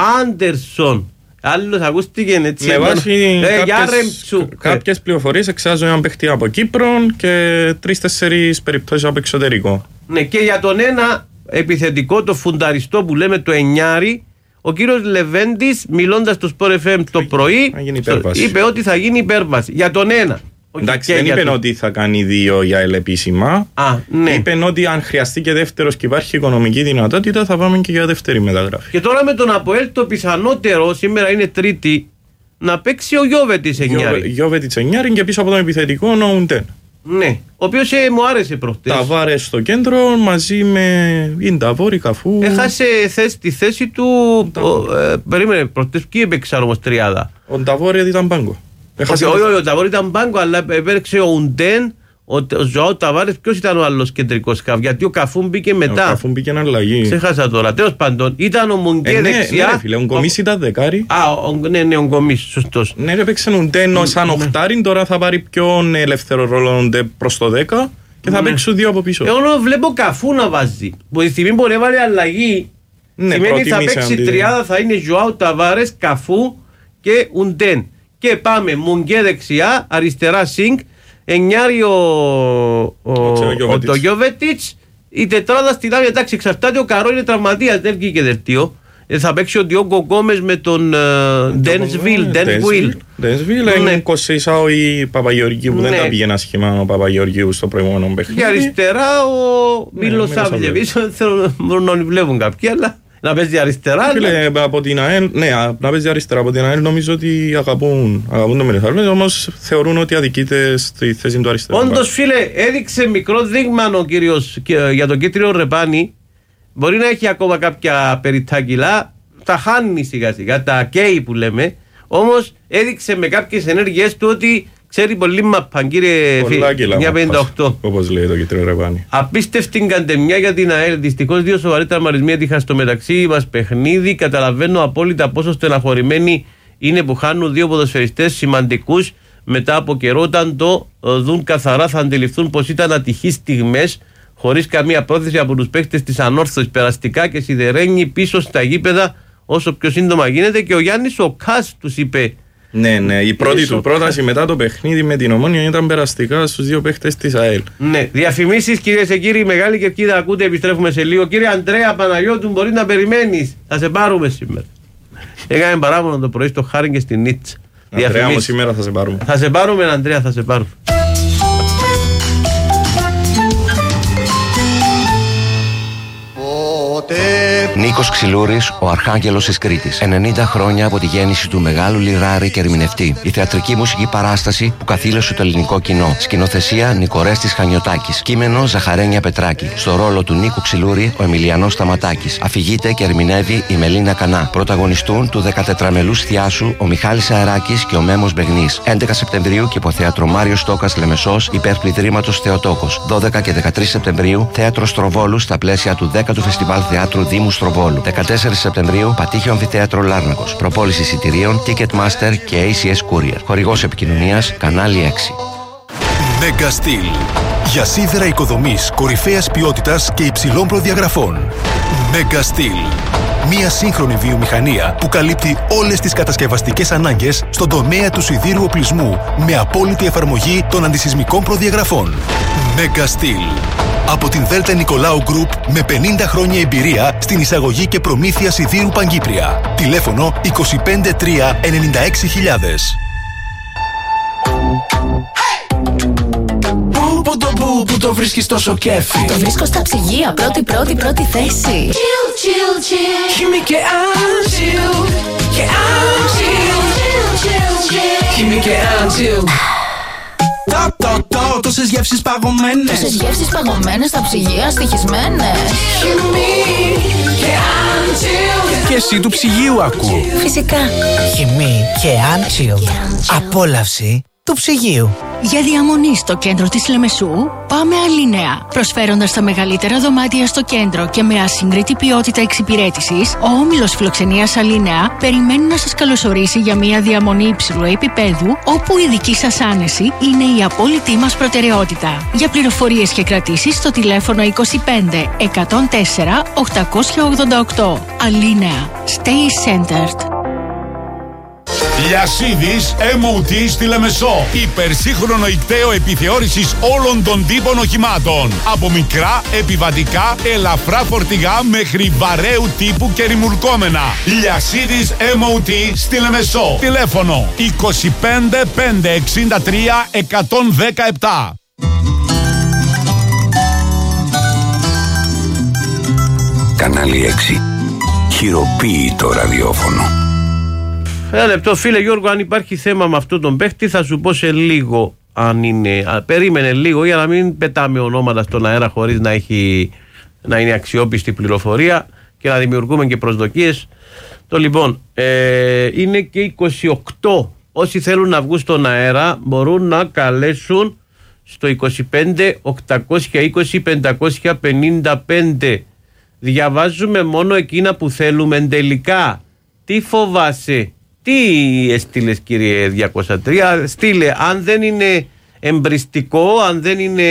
Άντερσον. Άλλος ακούστηκε έτσι. Με βάση ε, κάποιες, κάποιες πληροφορίες εξάζω έναν παίχτη από Κύπρο και τρεις-τέσσερις περιπτώσεις από εξωτερικό. Ναι, και για τον ένα επιθετικό, το φουνταριστό που λέμε το εννιάρι, ο κύριος Λεβέντης, μιλώντας στο Sport εφ εμ το πρωί, είπε ότι θα γίνει υπέρβαση. Για τον ένα. Εντάξει, δεν είπε τον... ότι θα κάνει δύο για ελεπίσημα. Α, ναι. Είπε ότι αν χρειαστεί και δεύτερος και υπάρχει οικονομική δυνατότητα, θα πάμε και για δεύτερη μεταγραφή. Και τώρα με τον ΑΠΟΕΛ το πιθανότερο, σήμερα είναι Τρίτη, να παίξει ο Γιώβετης εννιάρι. Γιώβετης εννιάρι και πίσω από τον επιθετικό ο Ουντέν. Ναι, ο οποίος ε, μου άρεσε προχτές. Τα βάρε στο κέντρο μαζί με Ινταβόρη, Καφού. Έχασε θέση, τη θέση του. Ο, ε, περίμενε, προχτές ποιοι έπαιξαν όμως τριάδα. Ο Νταβόρη ήταν πάγκο. Όχι, όχι, ο Νταβόρη ήταν πάγκο, αλλά έπαιξε ο Ουντέν, ο, ο Ζωάου Ταβάρες. Ποιος ήταν ο άλλος κεντρικός χαφ, γιατί ο Καφού μπήκε μετά. Ο Καφού μπήκε αλλαγή. Ξέχασα τώρα. Τέλος πάντων, ήταν ο Μουγκέ ε, ναι, δεξιά. Ναι, φίλε, ο Γκομής ήταν δεκάρι. Α, ο, ναι, ναι, ο Γκομής, σωστός. Ναι, έπαιξε ο Ουντέν σαν οχτάρι, τώρα θα πάρει πιο ελεύθερο ρόλο προς το δέκα και θα παίξουν δύο από πίσω. Εγώ βλέπω Καφού να βάζει. Που τη στιγμή μπορεί να βάλει αλλαγή. Ναι, σημαίνει θα παίξει αντί... τριάδα, θα είναι Ζωάου Ταβάρες, Καφού και Ουντέν. Και πάμε Μουγκέ δεξιά, αριστερά Σινγκ, εννιάρι ο, ο, ο, το Γιώβετιτς, η τετράδα στην άμυνα. Εντάξει, εξαρτάται, ο Καρό είναι τραυματίας, δεν βγήκε δελτίο. θα παίξει ο Διόγκο Γκόμες με τον Ντένσβιλ. Ντένσβιλ είναι Κωσίσα ή Παπαγεωργίου που δεν τα πήγαινε σχήμα ο Παπαγεωργίου στο προηγούμενο παιχνίδι. Και αριστερά ο Μίλος Σάβλεβιτς. Θέλω να βλέπουν κάποιοι, αλλά να παίζει αριστερά. Από την ΑΕΛ, ναι, να παίζει αριστερά από την ΑΕΛ νομίζω ότι αγαπούν, αγαπούν το Μελισσάλβετ, όμως θεωρούν ότι αδικείται στη θέση του αριστερά. Όντως, φίλε, έδειξε μικρό δείγμα ο κύριος για τον Κίτριο Ρεπάνη. Μπορεί να έχει ακόμα κάποια περιττά κιλά, τα χάνει σιγά σιγά, τα καίει που λέμε. Όμως έδειξε με κάποιες ενέργειες του ότι ξέρει πολύ μαπαν, κύριε εννιακόσια πενήντα οκτώ. Όπως λέει το Κίτριο Ρεπάνη. Απίστευτη καντεμιά για την ΑΕΛ. Δυστυχώς δύο σοβαροί τραυματισμοί έτυχαν στο μεταξύ μας παιχνίδι. Καταλαβαίνω απόλυτα πόσο στεναχωρημένοι είναι που χάνουν δύο ποδοσφαιριστές σημαντικούς μετά από καιρό. Όταν το δουν καθαρά θα αντιληφθούν πως ήταν ατυχείς στιγμές, χωρίς καμία πρόθεση από τους παίκτες της ανόρθωσης, περαστικά και σιδερένοι πίσω στα γήπεδα όσο πιο σύντομα γίνεται. Και ο Γιάννης ο Κάς τους είπε. Ναι, ναι, η πρώτη του πρόταση μετά το παιχνίδι με την Ομόνια ήταν περαστικά στους δύο παίκτες της ΑΕΛ. Ναι, διαφημίσεις κυρίες και κύριοι, μεγάλη κερκίδα ακούτε, επιστρέφουμε σε λίγο. Κύριε Αντρέα Παναγιώτου, μπορεί να περιμένεις, θα σε πάρουμε σήμερα. Έκαμε παράπονο το πρωί στο Χάριν και στην Νίτσα. Αντρέα μου, σήμερα θα σε πάρουμε. Θα σε πάρουμε, Αντρέα, θα σε πάρουμε. Νίκος Ξυλούρης, ο Αρχάγγελος της Κρήτης. ενενήντα χρόνια από τη γέννηση του μεγάλου λιράρη και ερμηνευτή. Η θεατρική μουσική παράσταση που καθήλωσε το ελληνικό κοινό. Σκηνοθεσία Νικορέστης Χανιωτάκης. Κείμενο Ζαχαρένια Πετράκη. Στο ρόλο του Νίκου Ξυλούρη ο Εμιλιανός Σταματάκης. Αφηγείται και ερμηνεύει η Μελίνα Κανά. Πρωταγωνιστούν του δεκατετραμελούς θειάσου ο Μιχάλης Αεράκης και ο Μέμος Μπεγνής. έντεκα Σεπτεμβρίου Κηποθέατρο Μάριος Στόκας Λεμεσός υπερπληδρήματος Θεοτόκος. δώδεκα και δεκατρείς Σεπτεμβρίου Θέατρο Στροβόλου στα πλαίσια του δέκατου Φεστιβάλ Θεάτρου Δήμου Στροβόλου. δεκατέσσερις Σεπτεμβρίου Πατήχιο Αμφιθέατρο Λάρνακος. Προπόληση εισιτηρίων Ticketmaster και έι σι ες Courier. Χορηγός επικοινωνίας Κανάλι έξι. Mega Steel. Για σίδερα οικοδομής κορυφαίας ποιότητας και υψηλών προδιαγραφών. Mega Steel. Μια σύγχρονη βιομηχανία που καλύπτει όλες τις κατασκευαστικές ανάγκες στον τομέα του σιδήρου οπλισμού με απόλυτη εφαρμογή των αντισυσμικών προδιαγραφών. Mega Steel. Από την Δέλτα Νικολάου Group με πενήντα χρόνια εμπειρία στην εισαγωγή και προμήθεια σιδήρου Παγκύπρια. Τηλέφωνο είκοσι πέντε τρία ενενήντα έξι χιλιάδες. Πού, πού το πού, πού το βρίσκεις τόσο κέφι? Το βρίσκω στα ψυγεία, πρώτη, πρώτη, πρώτη θέση. Chill, chill, chill. Χίμη και Antchill. Και Antchill. Chill, chill, chill. Χίμη και Antchill. Το, το, το, τόσες γεύσεις παγωμένες. Τόσες γεύσεις παγωμένες στα ψυγεία, στοιχισμένες. Χιμή και Antchill. Και εσύ του ψυγείου ακού. Φυσικά. Χιμή και Antchill. Απόλαυση του ψυγείου. Για διαμονή στο κέντρο της Λεμεσού, πάμε Αλίνεα. Προσφέροντας τα μεγαλύτερα δωμάτια στο κέντρο και με ασύγκριτη ποιότητα εξυπηρέτησης, ο όμιλος φιλοξενίας Αλίνεα περιμένει να σας καλωσορίσει για μια διαμονή υψηλού επίπεδου, όπου η δική σας άνεση είναι η απόλυτη μας προτεραιότητα. Για πληροφορίες και κρατήσεις στο τηλέφωνο είκοσι πέντε εκατόν τέσσερα οχτακόσια ογδόντα οκτώ. Αλίνεα. Stay centered. Λιασίδης εμ ο τι στη Λεμεσό. Υπερσύγχρονο ικταίο επιθεώρησης όλων των τύπων οχημάτων. Από μικρά, επιβατικά, ελαφρά φορτηγά μέχρι βαρέου τύπου και ρημουλκόμενα. Λιασίδης εμ ο τι στη Λεμεσό. Τηλέφωνο είκοσι πέντε πεντακόσια εξήντα τρία εκατόν δεκαεπτά. Κανάλι έξι. Χειροποίητο ραδιόφωνο. Ένα λεπτό, φίλε Γιώργο, αν υπάρχει θέμα με αυτόν τον παίχτη θα σου πω σε λίγο αν είναι. Α, περίμενε λίγο για να μην πετάμε ονόματα στον αέρα χωρίς να, έχει, να είναι αξιόπιστη πληροφορία και να δημιουργούμε και προσδοκίες. Το λοιπόν, ε, είναι και είκοσι οκτώ. Όσοι θέλουν να βγουν στον αέρα μπορούν να καλέσουν στο είκοσι πέντε οκτακόσια είκοσι πεντακόσια πενήντα πέντε. Διαβάζουμε μόνο εκείνα που θέλουμε τελικά. Τι φοβάσαι? Τι έστειλες, κύριε διακόσια τρία? Στείλε, αν δεν είναι εμπριστικό, αν δεν είναι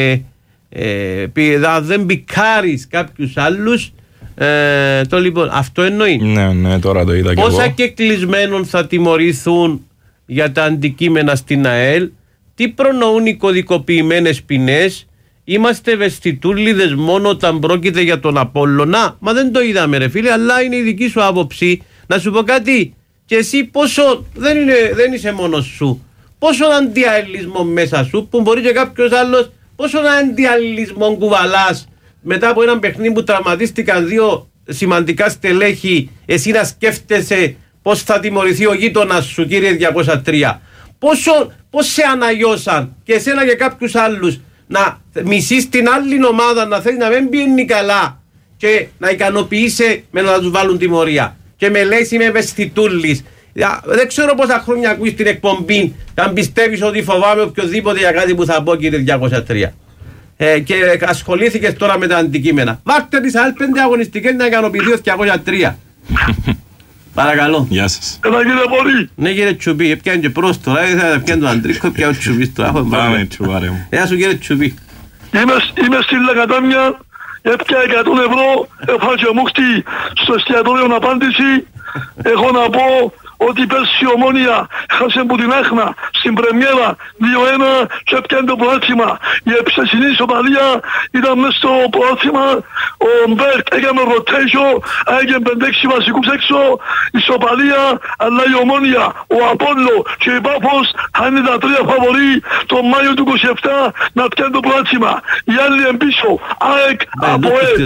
ε, αν δεν πικάρεις κάποιους άλλους, ε, το λοιπόν, αυτό εννοεί. Ναι, ναι, τώρα το είδα και εγώ. Πόσα και κλεισμένων θα τιμωρηθούν για τα αντικείμενα στην ΑΕΛ, τι προνοούν οι κωδικοποιημένες ποινές, είμαστε ευαισθητούλιδες μόνο όταν πρόκειται για τον Απόλλωνα. Μα δεν το είδαμε ρε φίλε, αλλά είναι η δική σου άποψη. Να σου πω κάτι, και εσύ πόσο, δεν, είναι, δεν είσαι μόνος σου, πόσο αντιαελισμό μέσα σου, που μπορεί και κάποιος άλλος, πόσο αντιαελισμό κουβαλάς μετά από έναν παιχνίδι που τραυματίστηκαν δύο σημαντικά στελέχη, εσύ να σκέφτεσαι πώς θα τιμωρηθεί ο γείτονας σου, κύριε διακόσια τρία. Πόσο, πώς σε αναγιώσαν και εσένα και κάποιους άλλους να μισείς την άλλη ομάδα, να θέλει να μην πιένει καλά και να ικανοποιείσαι με να τους βάλουν τιμωρία. Και με λες είμαι ευαισθητούλης. Δεν ξέρω πόσα χρόνια ακούεις την εκπομπή, αν πιστεύεις ότι φοβάμαι οποιοδήποτε για κάτι που θα πω, κύριε διακόσια τρία. Ε, και ασχολήθηκες τώρα με τα αντικείμενα. Βάρτε τις άλλες πέντε αγωνιστικές να ικανοποιηθεί ο διακόσια τρία. Παρακαλώ. Γεια σας. Έλα κύριε Πολύ. Ναι κύριε Τσουπί, έπιανε και προς τώρα, θα πιάνε τον Αντρίκο, έπιανε ο Τσουπίς τώρα. Πάμε Τσουπάρε μου. Γεια σου κύριε Τσουπί. Είμαι στη Λακατάμια, έπια εκατό ευρώ, έφαγε μούχτη στο εστιατόριο απάντηση. Έχω να πω ότι πέρσι η Ομόνια χάσε από την Άχνα στην πρεμιέρα δύο ένα και έπιανε το προάθλημα. Η εψεσινή ισοπαλία ήταν μέσα στο προάθλημα. Ο Μπέρκ έκανε ρωτέζιο, έγινε πέντε έξι βασικούς έξω, ισοπαλία, αλλά η Ομόνια, ο Απόλλω και η Πάφος θα είναι τα τρία φαβορί τον Μάιο του είκοσι επτά να πιάνε το προάθλημα. Οι άλλοι εμπίσω, ΑΕΚ, ΑΠΟΕΛ.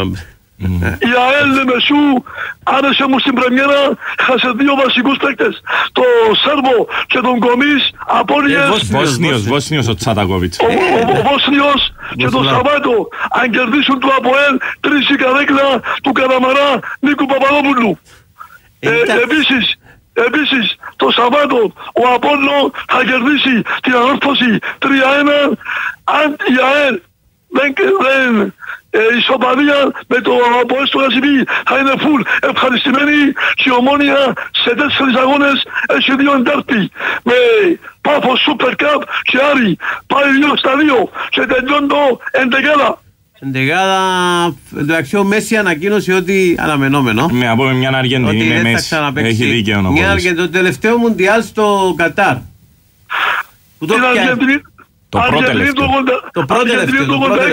Η ΑΕΛ Λεμεσού άρεσε μου στην πρεμιέρα, χάσε δύο βασικούς παίκτες, το Σέρβο και τον Κομής, απώλειες. Βόσνιος, Βόσνιος ο Τσατακόβιτς. Ο Βόσνιος και το Σαββάτο, αν κερδίσουν το ΑΠΟΕΛ, τρεις η καρέκλα του Καραμαρά Νίκου Παπαδόπουλου. Επίσης, Επίσης, το Σαββάτο ο Απόλλω θα κερδίσει την Ανόρθωση τρία ένα, αν η ΑΕΛ δεν... δεν Ε, η ισοπαλία με το ΑΠΟΕΛ στο Γασιμπή θα είναι φουλ ευχαριστημένη και η Ομόνια σε τέσσερις αγώνες έχει δύο εντέρπι με Πάφο Σούπερ Καπ και Άρη πάει δύο στα δύο και τελειώνει το εντεκάδα. Εντεκάδα, εντάξει ο Μέση ανακοίνωσε ότι αναμενόμενο. Ναι, από μια Αργεντινή με Μέση, έχει δίκαιο να πω. Το τελευταίο Μουντιάλ στο Κατάρ. Που το πιάσει. Το πρώτο τελευταίο. Το πρώτο τελευταίο.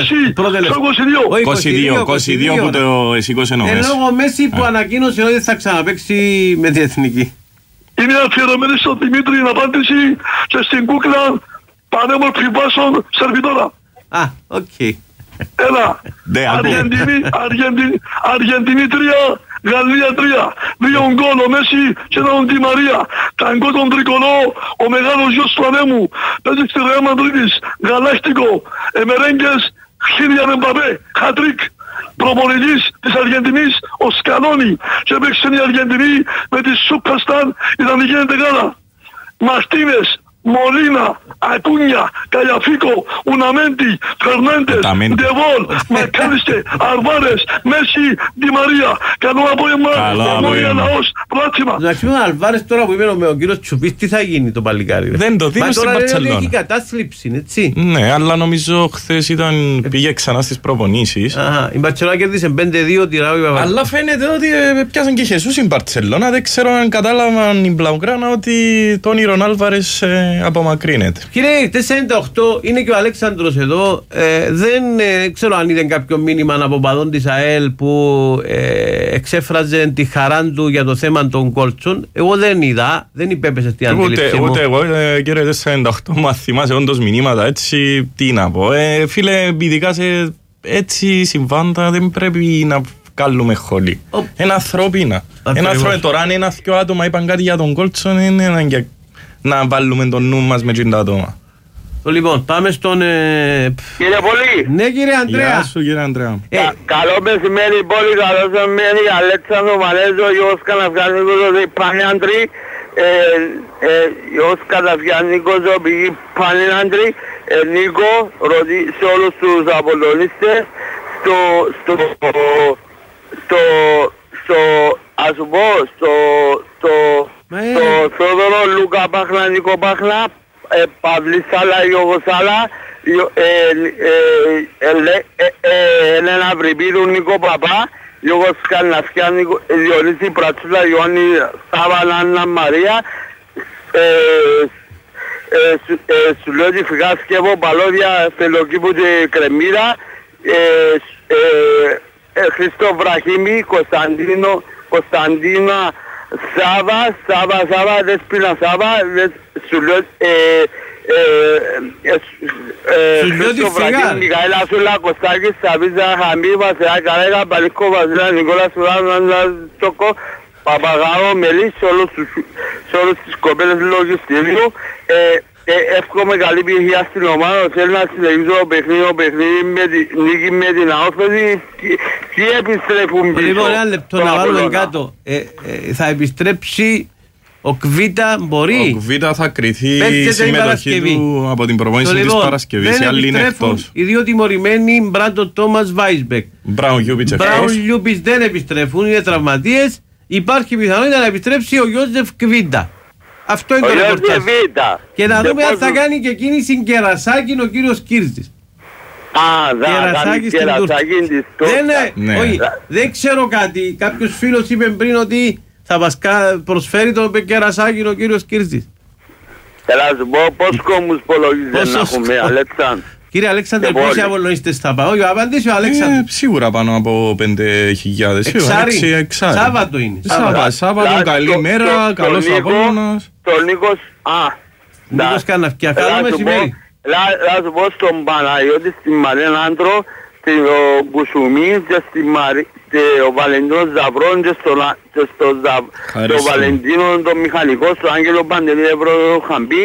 είκοσι δύο, είκοσι δύο που το σηκώσε ο Μέση. Ενώ ο Μέση που ανακοίνωσε ότι θα ξαναπαίξει με την εθνική. Είναι αφιερωμένη στον Δημήτρη η απάντηση και στην κούκλα πανέμορφη βάσων σερβιτόρα. Α, οκ. Έλα. Αργεντινή τρία, Γαλλία τρία. Δύο γκολ ο Μέση και τον Ντι Μαρία. Ταγκό τον τρικολό, ο μεγάλος γιος του ανέμου. Παίζει στη Ρεάλ Μαδρίτης, γαλάκτικο. Εμερέγγες, Χίλιαν Εμπαπέ, χατρίκ. Προπονητής της Αργεντινής, ο Σκαλόνι. Και έπαιξε η Αργεντινή με τη Σούπερσταρ ιδανική εντεκάδα. Μαρτίνες, Μολίνα, Ακούνια, Καλιαφίκο, Ουναμέντι, Φερνάντες, Ντεβόλ, Μακάλιστε, Αλβάρες, Μέση, Ντι Μαρία. Καλό απόγευμα, Ομόνια Λαός, πλάτσιμα. Εντάξει με τον Αλβάρες τώρα που είπε ο κύριος Τσουπής, τι θα γίνει το παλικάρι. Δεν το δίνω στην Μπαρτσελόνα. Μα τώρα έχει κατάθλιψη, έτσι. Ναι, αλλά νομίζω χθες ήταν, πήγε ξανά στις προπονήσεις. Αχα, η Μπαρτσελόνα κέρδισε πέντε δύο τη Ράου Ιβαβά. Αλλά φαίνεται ότι πιάσαν και Χεσούς η Μπαρτσελόνα. Δεν ξέρω αν κατάλαβαν οι Μπλαουγκράνα ότι τον Τόνι Άλβαρες απομακρύνεται. Κύριε, τέσσερα ενενήντα οκτώ είναι και ο Αλέξανδρος εδώ. Ε, δεν ε, ξέρω αν είδε κάποιο μήνυμα από παδόν της ΑΕΛ που ε, εξέφραζε τη χαρά του για το θέμα των κόλτσων. Εγώ δεν είδα, δεν υπέπεσε στην αντίληψη μου. Ούτε εγώ, ε, κύριε τέσσερα ενενήντα οκτώ, μα θυμάσαι όντως μηνύματα έτσι, τι να πω. Ε, φίλε, ειδικά σε έτσι συμβάντα δεν πρέπει να κάνουμε χολή. Oh. Ένα ανθρώπινα. Ένα ανθρώπινα. Τώρα αν ένα δυο άτομα είπαν κάτι για τον κόλτσο, είναι ανάγκη να βάλουμε τον νου μας με τα άτομα. Λοιπόν, πάμε στον... Ε... Κύριε Πολύ. Ναι κύριε Ανδρέα. Γεια σου κύριε Ανδρέα. Ε. Καλό μεσημέρι πολύ, καλό μεσημέρι. Αλέξανδρο Μαλέζο, Ιως Καναφιάνικος, ο Πανιάντρη. Ιως Καναφιάνικος, ο Πανιάντρη. Νίκο, ρωτή σε όλους τους απολωνίστες. Στο... στο... στο... στο... ας σου πω, στο... στο... στο Θόδωρο Λούκα Πάχνα, Νίκο Πάχνα. Παυλή Σάλα, Ιώγο Σάλα, Ελένα Βρυπίδου, Νίκο Παπά, Ιώγο Σκαναφιά, Διονύση Πρατσούλα, Ιωάννη Σάβα, Άννα Μαρία, ε, σου, ε, σου λέω ότι φυγά σκεύω παλώδια θελοκήπου και κρεμμύρα, ε, ε, ε, Χριστό Βραχήμι, Κωνσταντίνο, Κωνσταντίνα, Σάβα, Σάβα, Σάβα, Δεσπίνα Σάβα, σου λέω, ε, Χριστό Βραχήμι, Μιχαήλ Ασούλα, Κωστάκης, Σαβίζα, Χαμή, Βασιλά, Καρέγα, Παλίκο, Βασιλά, Νικόλας, Σουράνο, Τσόκο, Παπαγάο, Μελής, σε όλες τις κοπέλες λογιστήριου. Εύχομαι καλή επιτυχία στην ομάδα, θέλω να συνεχίσω το παιχνίδι, το παιχνίδι με τη νίκη με την αόρθωση. Ποιοι επιστρέφουν πίσω? Λοιπόν, ένα λεπτό να βάλουμε κάτω. Θα επιστρέψει ο Κβίτα, μπορεί. Ο Κβίτα θα κριθεί η συμμετοχή του από την προπόνηση της Παρασκευής. Οι άλλοι είναι εκτός. Οι δύο τιμωρημένοι, Μπράντο Τόμας Βάισμπεκ. Μπράουν Λιούπιτς εκτός. Μπράουν Λιούπιτς δεν επιστρέφουν, είναι τραυματίες. Υπάρχει πιθανότητα να επιστρέψει ο Γιώζεφ Κβίτα. Αυτό είναι ο το ρεπορτάζ. Και να δούμε αν θα κάνει και κίνηση Κερασάκη ο κύριος Κύρτζης. Α, θα κάνει Κερασάκη της Τούρκας. Δεν ξέρω κάτι. Κάποιος φίλος είπε πριν ότι θα μας προσφέρει τον Κερασάκη ο κύριος Κύρτζης. Θέλω να σου πω πώς κόμμους υπολογίζετε να έχουμε, Αλέξανδρ. Κύριε Αλέξανδρε, πόσοι απολωνίστες θα πάω? Για απαντήσει ο Αλέξανδρ. Σίγουρα πάνω από πέντε χιλιάδες. Εξάρι. Σάββατο είναι. Σάββατο, καλή μέρα, καλός Απόλλωνας. Το Νίκος, α. Νίκος Καναφκιά, καλό μεσημέρι. Να σου πω στον Παναγιώτη, στην Μαρία Άντρο, στην Κουσουμί και ο Βαλεντίνος Ζαβρών και στον Βαλεντίνο τον Μιχαλικό, στον Άγγελο Παντελίδευρο Χαμπή,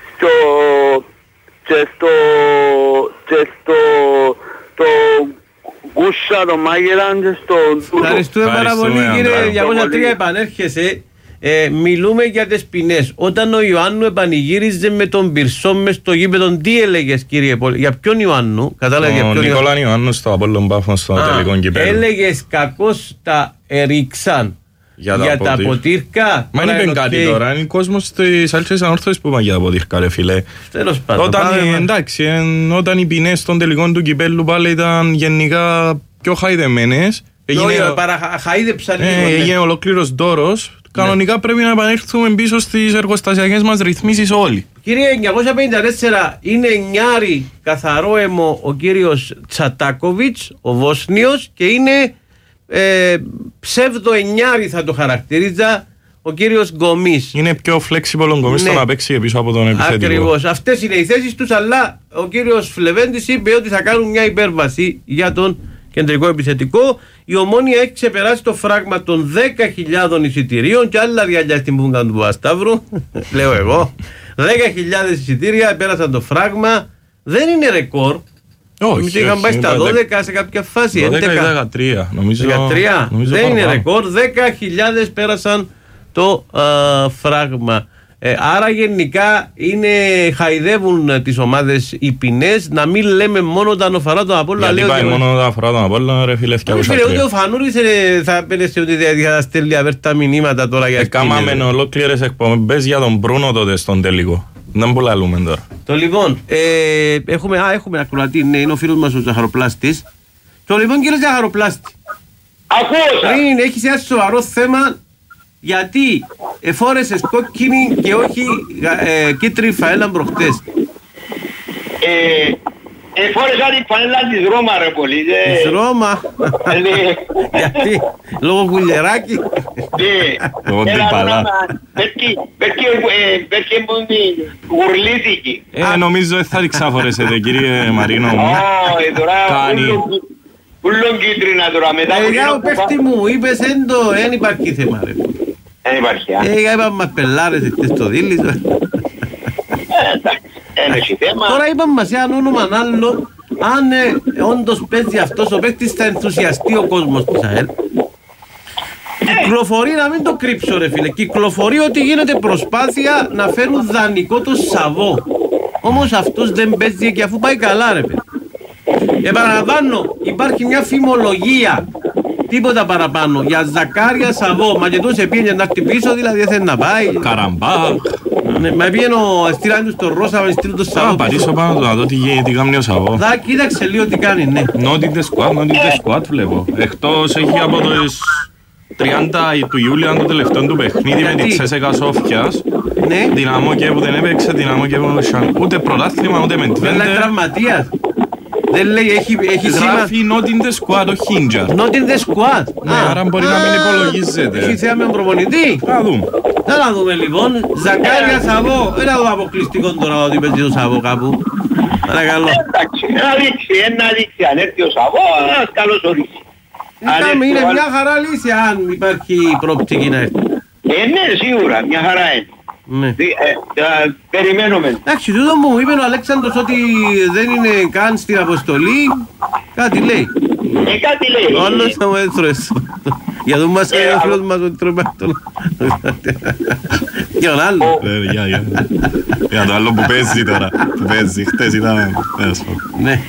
και στο και στο το Κούσα, το Μάγεραν και στο Τούρκο. Ευχαριστούμε πάρα πολύ κύριε διακόσια τρία, επανέρχεσαι. Ε, μιλούμε για τις ποινές. Όταν ο Ιωάννου επανηγύριζε με τον Πυρσό μες στο γήπεδο, τι έλεγες κύριε Πολ? Για ποιον Ιωάννου? Κατάλαβε για ποιον? Ο Νικόλα Ιωάννου στο Απόλλων Πάφων στο τελικό κυπέλλο. Έλεγες κακώς τα ερίξαν για τα, για τα ποτήρκα. Μα είναι κάτι τώρα, είναι ο κόσμος της Άλτσης Ανόρθωσης που είπα για τα ποτήρκα ρε φίλε. Τέλος πάντων. Όταν, εντάξει, εν, όταν οι ποινές των τελικών του κυπέλλου πάλι ήταν γενικά πιο χαϊδεμένες. Έγινε, παραχαίδεψαν ε, λίγο. Έγινε ολόκληρος δώρος. Κανονικά ναι. Πρέπει να επανέλθουμε πίσω στις εργοστασιακές μας ρυθμίσεις όλοι. Κύριε, εννιακόσια πενήντα τέσσερα είναι νιάρι καθαρό αίμο ο κύριος Τσατάκοβιτς, ο Βόσνιος, και είναι ε, ψεύδο εννιάρι θα το χαρακτηρίζα ο κύριος Γκομής. Είναι πιο flexible ο Γκομής, ναι. Στο να παίξει πίσω από τον επιθετικό. Ακριβώς. Αυτές είναι οι θέσεις τους, αλλά ο κύριος Φλεβέντης είπε ότι θα κάνουν μια υπέρβαση για τον κεντρικό επιθετικό. Η Ομόνια έχει ξεπεράσει το φράγμα των δέκα χιλιάδων εισιτηρίων και άλλα διαλιά στην Πούγκα του Παπασταύρου. Λέω εγώ. δέκα χιλιάδες εισιτήρια πέρασαν το φράγμα. Δεν είναι ρεκόρ. Όχι. Είχαν πάει στα δώδεκα σε κάποια φάση. δώδεκα ή δεκατρία. Νομίζω, δεκατρία. Νομίζω δεν είναι πάνω. ρεκόρ. δέκα χιλιάδες πέρασαν το α, φράγμα. Ε, άρα γενικά είναι, χαϊδεύουν τις ομάδες οι ποινές. Να μην λέμε μόνο τα αναφορά τον Απόλλωνα. Γιατί πάει μόνο τα αναφορά τον Απόλλωνα ρε φίλε. Ούτε ο Φανούρης ε, θα πένεσε ότι θα στέλνει αβέρτα μηνύματα τώρα για σκήνες. Κάμαμε ολόκληρες εκπομπές για τον Μπρούνο τότε στον τελικό. Δεν που λαλούμε τώρα. Το λοιπόν, ε, έχουμε, α, έχουμε ακροατή, ναι, είναι ο φίλος μας ο Ζαχαροπλάστης. Το λοιπόν κύριε Ζαχαροπλάστη, ακούω. Πριν έχεις ένα σοβαρό θέμα. Γιατί εφόρεσες κόκκινη και όχι ε, κίτρινη φαέλα προχτές? Ε, εφόρεσα την φαέλα της Ρώμα ρε πολύ. Της Ρώμα? Γιατί, λόγω κουλιεράκι? Ναι, λόγω τριπαλά. Πέρκε μου γουρλήθηκε. Ε, νομίζω θα ριξάφορεσετε κύριε Μαρίνο μου. Όχι, τώρα ούλον κίτρινα τώρα μετά. Εγώ πέφτει μου, είπες έντο, δεν υπάρχει θέμα ρε. Δεν υπάρχει, α. Ε, είπαμε μας πελάρες εκτές το δίλης. Τώρα είπαμε μας ένα όνομα άλλο, αν ε, όντως παίζει αυτός ο παίκτης θα ενθουσιαστεί ο κόσμος της ΑΕΛ. Κυκλοφορεί, να μην το κρύψω ρε φίλε, κυκλοφορεί ότι γίνεται προσπάθεια να φέρουν δανεικό το Σαββό. Όμως αυτός δεν παίζει και αφού πάει καλά ρε φίλε. Επαναλαμβάνω, υπάρχει μια φημολογία, τίποτα παραπάνω, για Ζακάρια Σαββό. Μα και τόσο πήγαινε να έρθει πίσω, δηλαδή δεν θέλει να πάει. Καραμπά. Ναι, μα πήγαινε ο στήραν του στο Ρώσα, μα στήραν του στο Σαββό. Θα πατήσω πάνω να δω τι κάνει ο Σαββό. Δα, κοίταξε λίγο τι κάνει, ναι. Νότιτε σκουάτ, νότιτε σκουάτ βλέπω. Εκτός έχει από τις τριάντα του Ιούλιου ήταν το τελευταίο του παιχνίδι με τη Τσέσεκα Σόφιας. Ναι. Δυναμό και που δεν έπαιξε, δυναμό και που ούτε πρωτάθλημα ούτε με δεν λέει τραυματίας. Δεν λέει, έχει, έχει σήμα. Γράφει not in the squad, ο Χίντζαρ. Not in the squad. Ναι, άρα μπορεί να μην υπολογίζεται. Έχει θέμα με προπονητή. Θα δούμε. Θα δούμε λοιπόν. Ζακάρια Σαββό. Ένα το αποκλειστικό τώρα ότι παίζει το Σαββό κάπου. Παρακαλώ. Εντάξει, ένα δείξει, ένα δείξει. Αν έρθει ο Σαββό, ένας καλός ορίσει. Είναι μια χαρά λύση αν υπάρχει προοπτική να έρθει. Ε, ναι, σίγουρα, μια χαρά είναι. Ναι. Ε, ε, περιμένουμε. Εντάξει, τούτο μου είπε ο Αλέξανδρος ότι δεν είναι καν στην αποστολή. Κάτι λέει. Ε, κάτι λέει. Ο άλλος θα μου έτρωες. Για τον μας είναι ο φίλος μας ο τρομάτων. Και τον άλλο. Για το άλλο που παίζει τώρα. Που παίζει, χτες ήταν. Ναι.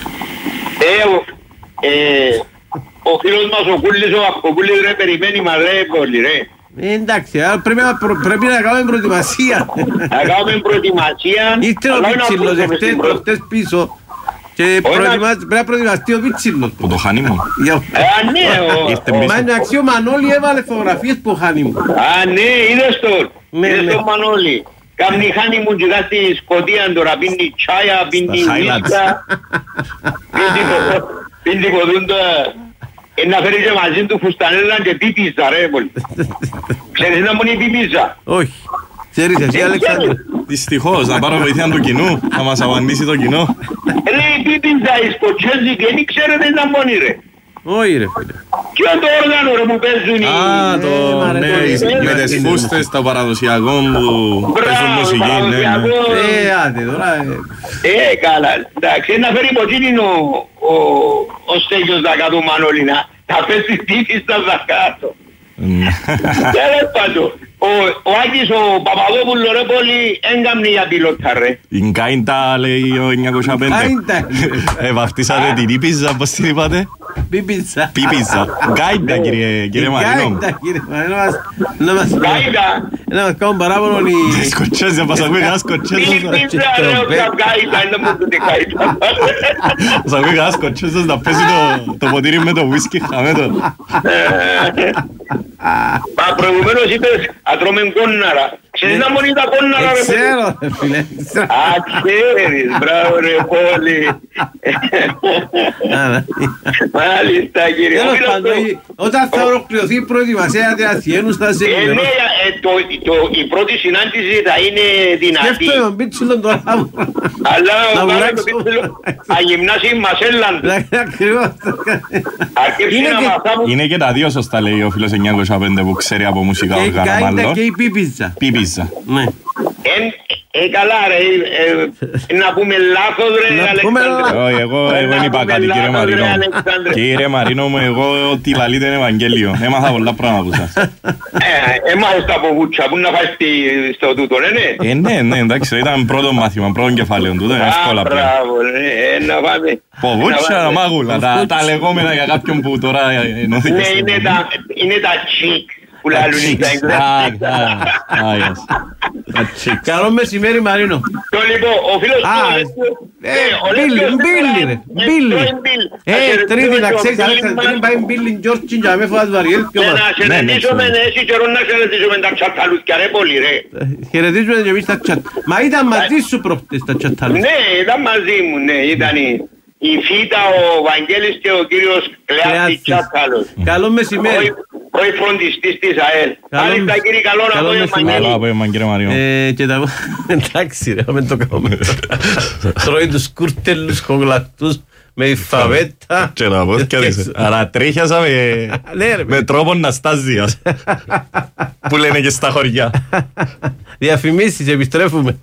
Ο φίλος μας ο Κούλης, ο Αχκοπούλης ρε, περιμένει μας ρε πολύ ρε. Εντάξει, πρέπει, πρέπει να κάνουμε προετοιμασία. Να κάνουμε προετοιμασία. Ήρθε ο Πίτσιλος εχθές πίσω και πρέπει να προετοιμαστεί ο Πίτσιλος. Που το χάνει μου. Α, ναι. Μα εντάξει ο Μανώλη έβαλε φωτογραφίες που χάνει μου. Α, ναι, είδες τον. Είδες τον Μανώλη. Κάμνη χάνει μου και στη Σκοτία τώρα, πίνει τσάια, πίνει βίσκα. Πίνει κοδούντα. Να φέρει και μαζί του φουστανέλα και πίπιζα ρε πολύ. Ξέρεις να μου είναι η πίπιζα? Όχι. Ξέρεις εσύ Αλεξάνδρε? Δυστυχώς, να πάρω βοήθεια του κοινού, να μας απαντήσει το κοινό. Ρε η πίπιζα η σκοτσέζικη, δεν ξέρετε να μόνοι ρε. Όχι ρε φίλε. Ποιο το όργανο ρε που παίζουν οι... Α, το ναι, με τις φούστες, το παραδοσιακό που παίζουν μουσική. Ε, άντε τώρα. Ε, καλά. Εντάξει, να φέρει ποτίνιν ο Στέγιος να κάτω Μανώλη να πέσει τύχη στα δακάτω. Τέλος πάντων. Ο Άκης ο Παπαδόπουλος ρε πολύ έγκαμνη για πιλότα ρε. Η Γκάιντα λέει ο εννιακόσια πέντε. Βαφτίσατε την Πίπιζα, πώς την είπατε? Πίπιζα. Πίπιζα. Γκάιντα κύριε Μαρίνο. Γκάιντα κύριε Μαρίνο. Να μας κάνουν παράπονο οι... Σκοτσέζια, μας ακούει κανένα σκοτσέζος. Πίπιζα ρε ο Γκάιντα, είναι μου το Γκάιντα. Μας ακούει κανένα σκοτσέζος να παίζει το ποτήρι με το ουίσκι χαμέτο. Μα προηγουμένως είπες ατρώμε κόνναρα. Ξέρεις να μόνοι τα κόνναρα ρε. Ξέρω ρε φίλε. Α, ξέρεις, μπράβο ρε πόλη. Μάλιστα κύριε. Τέλος πάντων, όταν θα ολοκληρωθεί η προετοιμασία της Αθιένους θα σε ενημερώσω. Η πρώτη συνάντηση θα είναι δυνατή. Σκέφτομαι τον Πίτσιλον τώρα. Αλλά ο Κάρος Πίτσιλον θα γυμνάσει μασέλαν. Ακριβώς. Είναι και τα δύο σωστά λέει ο φίλος εννιακόσια πέντε που ξέρει από μουσικά όργανα μάλλον. Και η Πίπιζα. Πίπιζα. Ναι. Ε, καλά ρε, να πούμε λάθος ρε Αλεξάνδρε. Όχι, εγώ δεν είπα κάτι κύριε Μαρίνο. Κύριε Μαρίνο μου, εγώ τι λαλείτε είναι Ευαγγέλιο. Έμαθα πολλά πράγματα από σας. Έμαθες τα ποβούτσα που να φάεις στο τούτο, ναι. Ε, ναι, ναι, εντάξει, ήταν πρώτο μάθημα, πρώτο κεφάλαιο τούτο, είναι εύκολα πλέον. Μπράβο, ναι, να πάμε. Ποβούτσα, μάγουλα, τα λεγόμενα για κάποιον που τώρα ενώθηκε. Ναι, είναι τα τσικ. Που λάλλουν οι Καλό μεσημέρι Μαρίνο. Το λοιπόν, ο φίλος του Μπίλι ρε, Μπίλι. Ε, τρίτη να ξέρεις Αλέξανδρε, πριν πάει Μπίλι Γιόρτζιν και με φοβάς βαριές πιο μας. Να χαιρετήσουμε, εσύ καιρό να χαιρετήσουμε τα τσαταλούθια ρε πολύ ρε. Χαιρετήσουμε και εμείς τα τσατ. Μα ήταν μαζί σου προχτές τα τσαταλούθια. Ναι, ήταν μαζί μου, ναι, ήταν η Φίτα, ο Βαγγέλης και ο κύριος Κλεάτης Τσατάλος. Καλό μεσημέρι. Πρώην φροντιστής της ΑΕΛ. Μάλιστα κύριε, καλό απόγευμα. Καλό απόγευμα κύριε Μαριό. Και τα... Εντάξει ρε, μην το κάνουμε. Τρώει τους κούρτελους κογλακτούς με η φαβέτα. Και τα πόδια της. Αλλά τρίχιασα με τρόπο ναστάζιας. Που λένε και στα χωριά. Διαφημίσεις, επιστρέφουμε.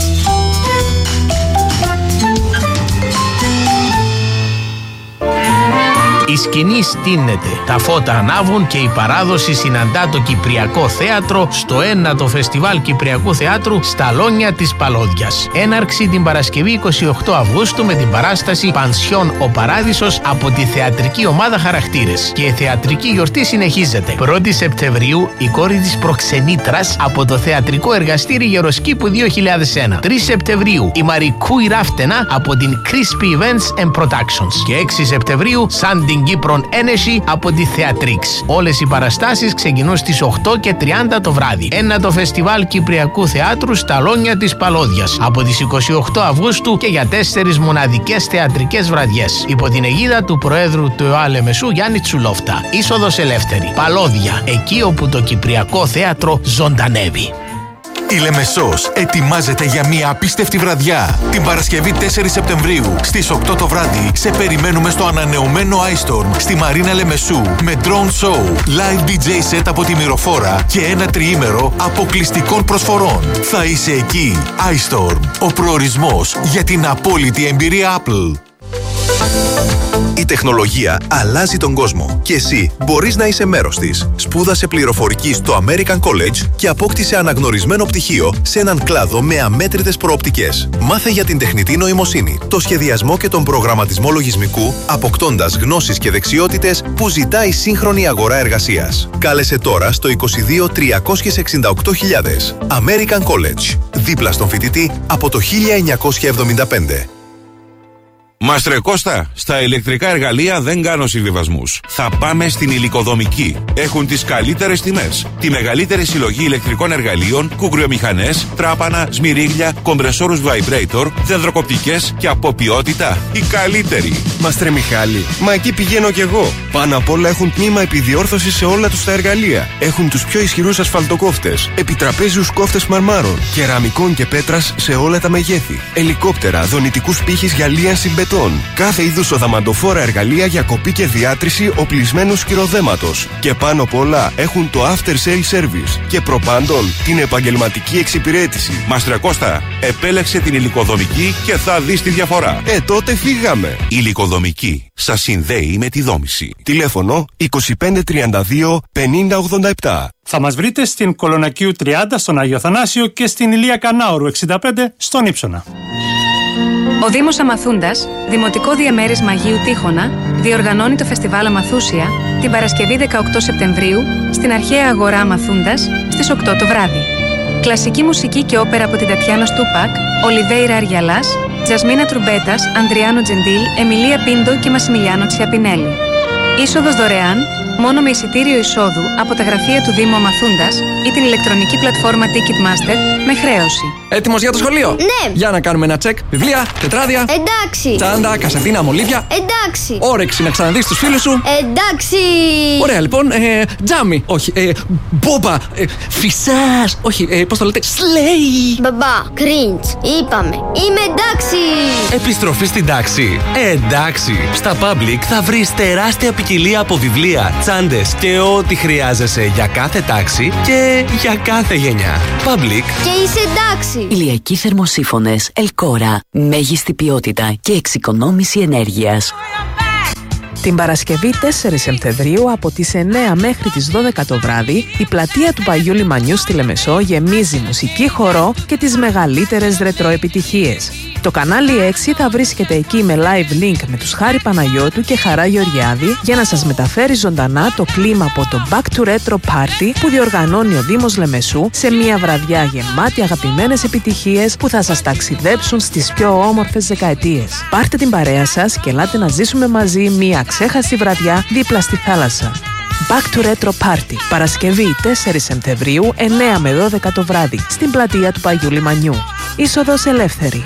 Η σκηνή στείνεται, τα φώτα ανάβουν και η παράδοση συναντά το Κυπριακό Θέατρο στο ένατο Φεστιβάλ Κυπριακού Θεάτρου στα Λόνια της Παλώδιας. Έναρξη την Παρασκευή εικοστή ογδόη Αυγούστου με την παράσταση Πανσιόν ο Παράδεισος από τη θεατρική ομάδα Χαρακτήρες. Και η θεατρική γιορτή συνεχίζεται. πρώτη Σεπτεμβρίου η κόρη της Προξενήτρας από το Θεατρικό Εργαστήρι Γεροσκήπου δύο χιλιάδες ένα. τρεις Σεπτεμβρίου η Μαρικού η Ράφτενα από την Crispy Events and Productions. Και έξι Σεπτεμβρίου Sanding Κύπρον Energy από τη Θεατρίξ. Όλες οι παραστάσεις ξεκινούν στις οκτώ και τριάντα το βράδυ. Ένατο Φεστιβάλ Κυπριακού Θεάτρου στα Λόνια της Παλώδιας από τις είκοσι οκτώ Αυγούστου και για τέσσερις μοναδικές θεατρικές βραδιές. Υπό την αιγίδα του Προέδρου του ΕΟΑ Λεμεσού Γιάννη Τσουλόφτα. Είσοδος ελεύθερη. Παλώδια, εκεί όπου το Κυπριακό Θέατρο ζωντανεύει. Η Λεμεσός ετοιμάζεται για μια απίστευτη βραδιά. Την Παρασκευή τέσσερις Σεπτεμβρίου στις οκτώ το βράδυ σε περιμένουμε στο ανανεωμένο iStorm στη Μαρίνα Λεμεσού με drone show, live ντι τζέι set από τη Μυροφόρα και ένα τριήμερο αποκλειστικών προσφορών. Θα είσαι εκεί. iStorm, ο προορισμός για την απόλυτη εμπειρία Apple. Η τεχνολογία αλλάζει τον κόσμο και εσύ μπορείς να είσαι μέρος της. Σπούδασε πληροφορική στο American College και απόκτησε αναγνωρισμένο πτυχίο σε έναν κλάδο με αμέτρητες προοπτικές. Μάθε για την τεχνητή νοημοσύνη, το σχεδιασμό και τον προγραμματισμό λογισμικού, αποκτώντας γνώσεις και δεξιότητες που ζητάει η σύγχρονη αγορά εργασίας. Κάλεσε τώρα στο είκοσι δύο τριακόσιες εξήντα οκτώ χιλιάδες. American College, δίπλα στον φοιτητή από το χίλια εννιακόσια εβδομήντα πέντε. Μάστρε Κώστα, στα ηλεκτρικά εργαλεία δεν κάνω συμβιβασμούς. Θα πάμε στην Υλικοδομική. Έχουν τις καλύτερες τιμές. Τη μεγαλύτερη συλλογή ηλεκτρικών εργαλείων, κουκριομηχανές, τράπανα, σμυρίγλια, κομπρεσόρους vibrator, δεντροκοπτικές και από ποιότητα η καλύτερη. Μάστρε Μιχάλη, μα εκεί πηγαίνω κι εγώ. Πάνω απ' όλα έχουν τμήμα επιδιόρθωσης σε όλα τους τα εργαλεία. Έχουν τους πιο ισχυρούς ασφαλτοκόφτες, επιτραπέζιους κόφτες μαρμάρων, κεραμικών και πέτρας σε όλα τα μεγέθη, ελικόπτερα, δονητικούς πύχης για λίανση μπετών. Κάθε είδους οδαμαντοφόρα εργαλεία για κοπή και διάτρηση οπλισμένου σκυροδέματος. Και πάνω απ' όλα έχουν το after sale service. Και προπάντων την επαγγελματική εξυπηρέτηση. Μάστρε Κώστα, επέλεξε την Υλικοδομική και θα δεις τη διαφορά. Ε, τότε φύγαμε. Υλικοδομική. Σας συνδέει με τη δόμηση. Τηλέφωνο είκοσι πέντε τριάντα δύο πενήντα ογδόντα επτά. Θα μας βρείτε στην Κολονακίου τριάντα στον Άγιο Θανάσιο και στην Ηλία Κανάουρου εξήντα πέντε στον Ύψονα. Ο Δήμος Αμαθούντας, Δημοτικό Διαμέρισμα Αγίου Τείχονα, διοργανώνει το Φεστιβάλ Αμαθούσια την Παρασκευή δεκαοκτώ Σεπτεμβρίου στην Αρχαία Αγορά Αμαθούντας στις οκτώ το βράδυ. Κλασική μουσική και όπερα από την Τατιάνα Στούπακ, Ολιβέιρα Αριαλάς, Τζασμίνα Τρουμπέτας, Ανδριάνο Τζεντήλ, Εμιλία Πίντο και Μασιμιλιάνο Τσιαπινέλη. Είσοδος δωρεάν, μόνο με εισιτήριο εισόδου από τα γραφεία του Δήμου Αμαθούντας ή την ηλεκτρονική πλατφόρμα Ticketmaster με χρέωση. Έτοιμος για το σχολείο? Ναι! Για να κάνουμε ένα τσεκ. Βιβλία, τετράδια. Εντάξει! Τσάντα, κασετίνα, μολύβια. Εντάξει! Όρεξη να ξαναδείς τους φίλους σου. Εντάξει! Ωραία, λοιπόν. Ε, τζάμι. Όχι. Ε, μπόμπα. Ε, φυσάς. Όχι. Ε, πώς το λέτε? Σλέι. Μπαμπά, cringe. Είπαμε. Είμαι εντάξει! Επιστροφή στην τάξη. Ε, εντάξει. Στα Public θα βρεις τεράστια ποικιλία από βιβλία, τσάντες και ό,τι χρειάζεσαι για κάθε τάξη και για κάθε γενιά. Public. Και είσαι εντάξει! Ηλιακοί θερμοσύφωνες Ελκόρα. Μέγιστη ποιότητα και εξοικονόμηση ενέργειας. Την Παρασκευή τέσσερις Σεπτεμβρίου από τις εννέα μέχρι τις δώδεκα το βράδυ η πλατεία του Παγιού Λιμανιού στη Λεμεσό γεμίζει μουσική, χορό και τις μεγαλύτερες ρετρό επιτυχίες. Το κανάλι έξι θα βρίσκεται εκεί με live link με τους Χάρη Παναγιώτου και Χαρά Γεωργιάδη για να σας μεταφέρει ζωντανά το κλίμα από το Back to Retro Party που διοργανώνει ο Δήμος Λεμεσού σε μια βραδιά γεμάτη αγαπημένες επιτυχίες που θα σας ταξιδέψουν στις πιο όμορφες δεκαετίες. Πάρτε την παρέα σας και ελάτε να ζήσουμε μαζί μια ξέχαστη βραδιά δίπλα στη θάλασσα. Back to Retro Party, Παρασκευή τέσσερις Σεπτεμβρίου, εννέα με δώδεκα το βράδυ, στην πλατεία του Παγιού Λιμανιού. Είσοδος ελεύθερη.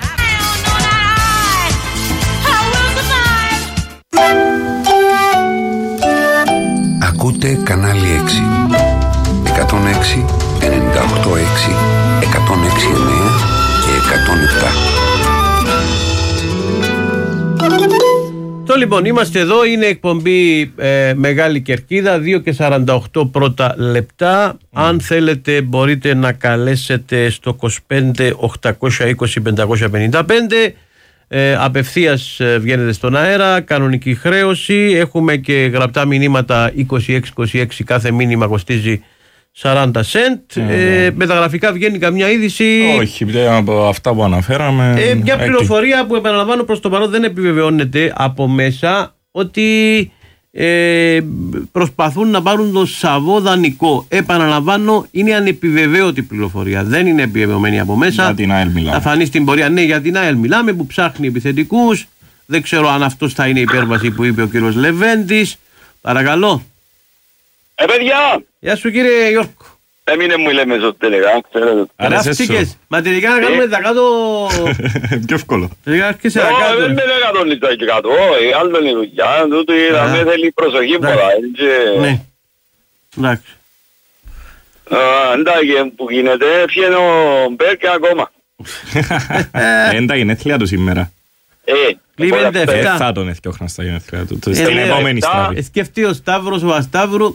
Ακούτε κανάλι έξι. εκατόν έξι, ενενήντα οκτώ έξι, εκατόν έξι εννέα και εκατόν επτά. Το λοιπόν, είμαστε εδώ, είναι εκπομπή ε, Μεγάλη Κερκίδα, δύο και σαράντα οκτώ πρώτα λεπτά. Mm. Αν θέλετε μπορείτε να καλέσετε στο είκοσι πέντε οχτακόσια είκοσι πεντακόσια πενήντα πέντε. Ε, απευθείας ε, βγαίνετε στον αέρα, κανονική χρέωση. Έχουμε και γραπτά μηνύματα είκοσι έξι είκοσι έξι, κάθε μήνυμα κοστίζει σαράντα σεντ. Mm. Ε, μεταγραφικά βγαίνει καμιά είδηση? Όχι, από αυτά που αναφέραμε. Ε, μια πληροφορία που επαναλαμβάνω προς το παρόν δεν επιβεβαιώνεται από μέσα, ότι ε, προσπαθούν να πάρουν το Σαββό δανεικό. Επαναλαμβάνω, είναι ανεπιβεβαίωτη πληροφορία. Δεν είναι επιβεβαιωμένη από μέσα. Για την ΑΕΛ μιλάμε. Θα φανεί στην πορεία. Ναι, για την ΑΕΛ μιλάμε, που ψάχνει επιθετικούς. Δεν ξέρω αν αυτός θα είναι η υπέρβαση που είπε ο κύριος Λεβέντης. Παρακαλώ. Ε, παιδιά! Γεια σου κύριε Γιώργο. Έμεινε μου λέμε στο τελικά, ξέρετε. Γράφτηκες. Μα τελικά να κάνουμε τα κάτω... Πιο εύκολο. Όχι, δεν είναι εκατό λίτρα και κάτω. Όχι, άλλο είναι η δουλειά. Τούτο είδαμε θέλει προσοχή πολλά. Ναι. Εντάξει. Εντάξει, που γίνεται, έφυγε ο Μπέρκ ακόμα. Είναι τα γενέθλια του σήμερα. Κλείνεται εφτά. Θα τον έφτιαχνα στα γενέθλια του. Στην επόμενη στραβή. Σκεφτεί ο Σταύρος ο Βασταύρου.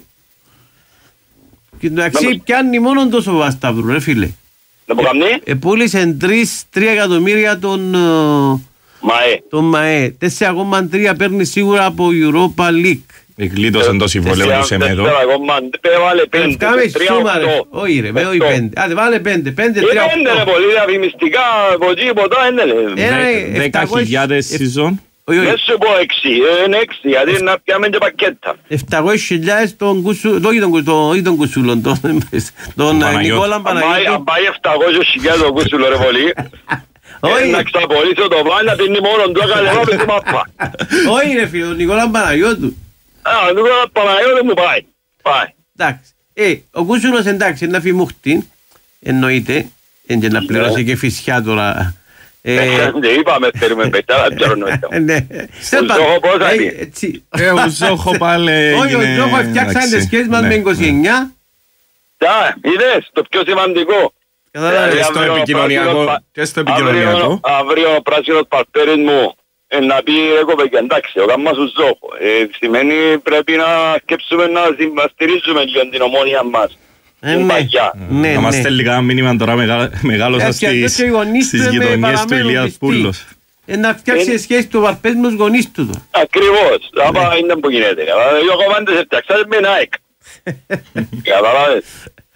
Και εντάξει πιάνει μόνο τόσο ο Βασταύρου ρε φίλε. Να πω καμνή. Επούλησε τρία εκατομμύρια τον ΜΑΕ. Τον ΜΑΕ. τέσσερα κόμμα τρία παίρνει σίγουρα από Europa League. Εγκλήτωσαν το συμβόλαιο του Σεμέδο. Βάλε πέντε. Όχι ρε, όχι πέντε. Άντε βάλε πέντε. Πέντε, τρία, πέντε ρε πολύ διαφημιστικά. Ποτέ ποτά είναι. Δέκα χιλιάδες σεζόν. Δεν σου πω έξι. Είναι έξι. Γιατί να πιάμε και πακέτα. επτακόσιες χιλιάδες τον Κουσούλον. Όχι τον Κουσούλον. Τον Νικόλα Παναγιώτου. Αν πάει επτακόσιες χιλιάδες τον Κουσούλον ρε πολύ. Να ξαπολύσω το πάνω να πίνει μόνο του έκανε εγώ με τη μάπα. Όχι ρε φίλο, ο Νικόλα Παναγιώτου. Α, ο Νικόλα Παναγιώτου μου πάει. Πάει. Εντάξει. Ε, ο Κούσουλος εντάξει, να φημούχτην, εννοείται, και να πληρώσει και φυσιά τώρα. Δεν είπαμε, θέλουμε πετάρα, ξέρω νοητά. Ο Ζόχο πώς θα είναι. Ο Ζόχο πάλι έγινε... Όχι, ο Ζόχο φτιάξαν τις σχέσεις μας με είκοσι εννιά. Τα, είδες, το πιο σημαντικό. Και στο επικοινωνιακό. Και στο επικοινωνιακό. Αύριο ο πράσινος παρτέρης μου να πει εγώ παιδιά εντάξει, ο γάμμα σου Ζόχο. Σημαίνει πρέπει να σκέψουμε να στηρίζουμε λίγο την Ομόνια μας. Ναι, να μας στέλνει κανένα μήνυμα τώρα μεγάλωσα στις γειτονιές του Ηλίας Πούλος. Να φτιάξει σχέση του βαρπές με τους γονείς του. Ακριβώς, άμα είναι που γίνεται. Εγώ κομμάντες έφτιαξα με ένα εκ. Καταλάβες.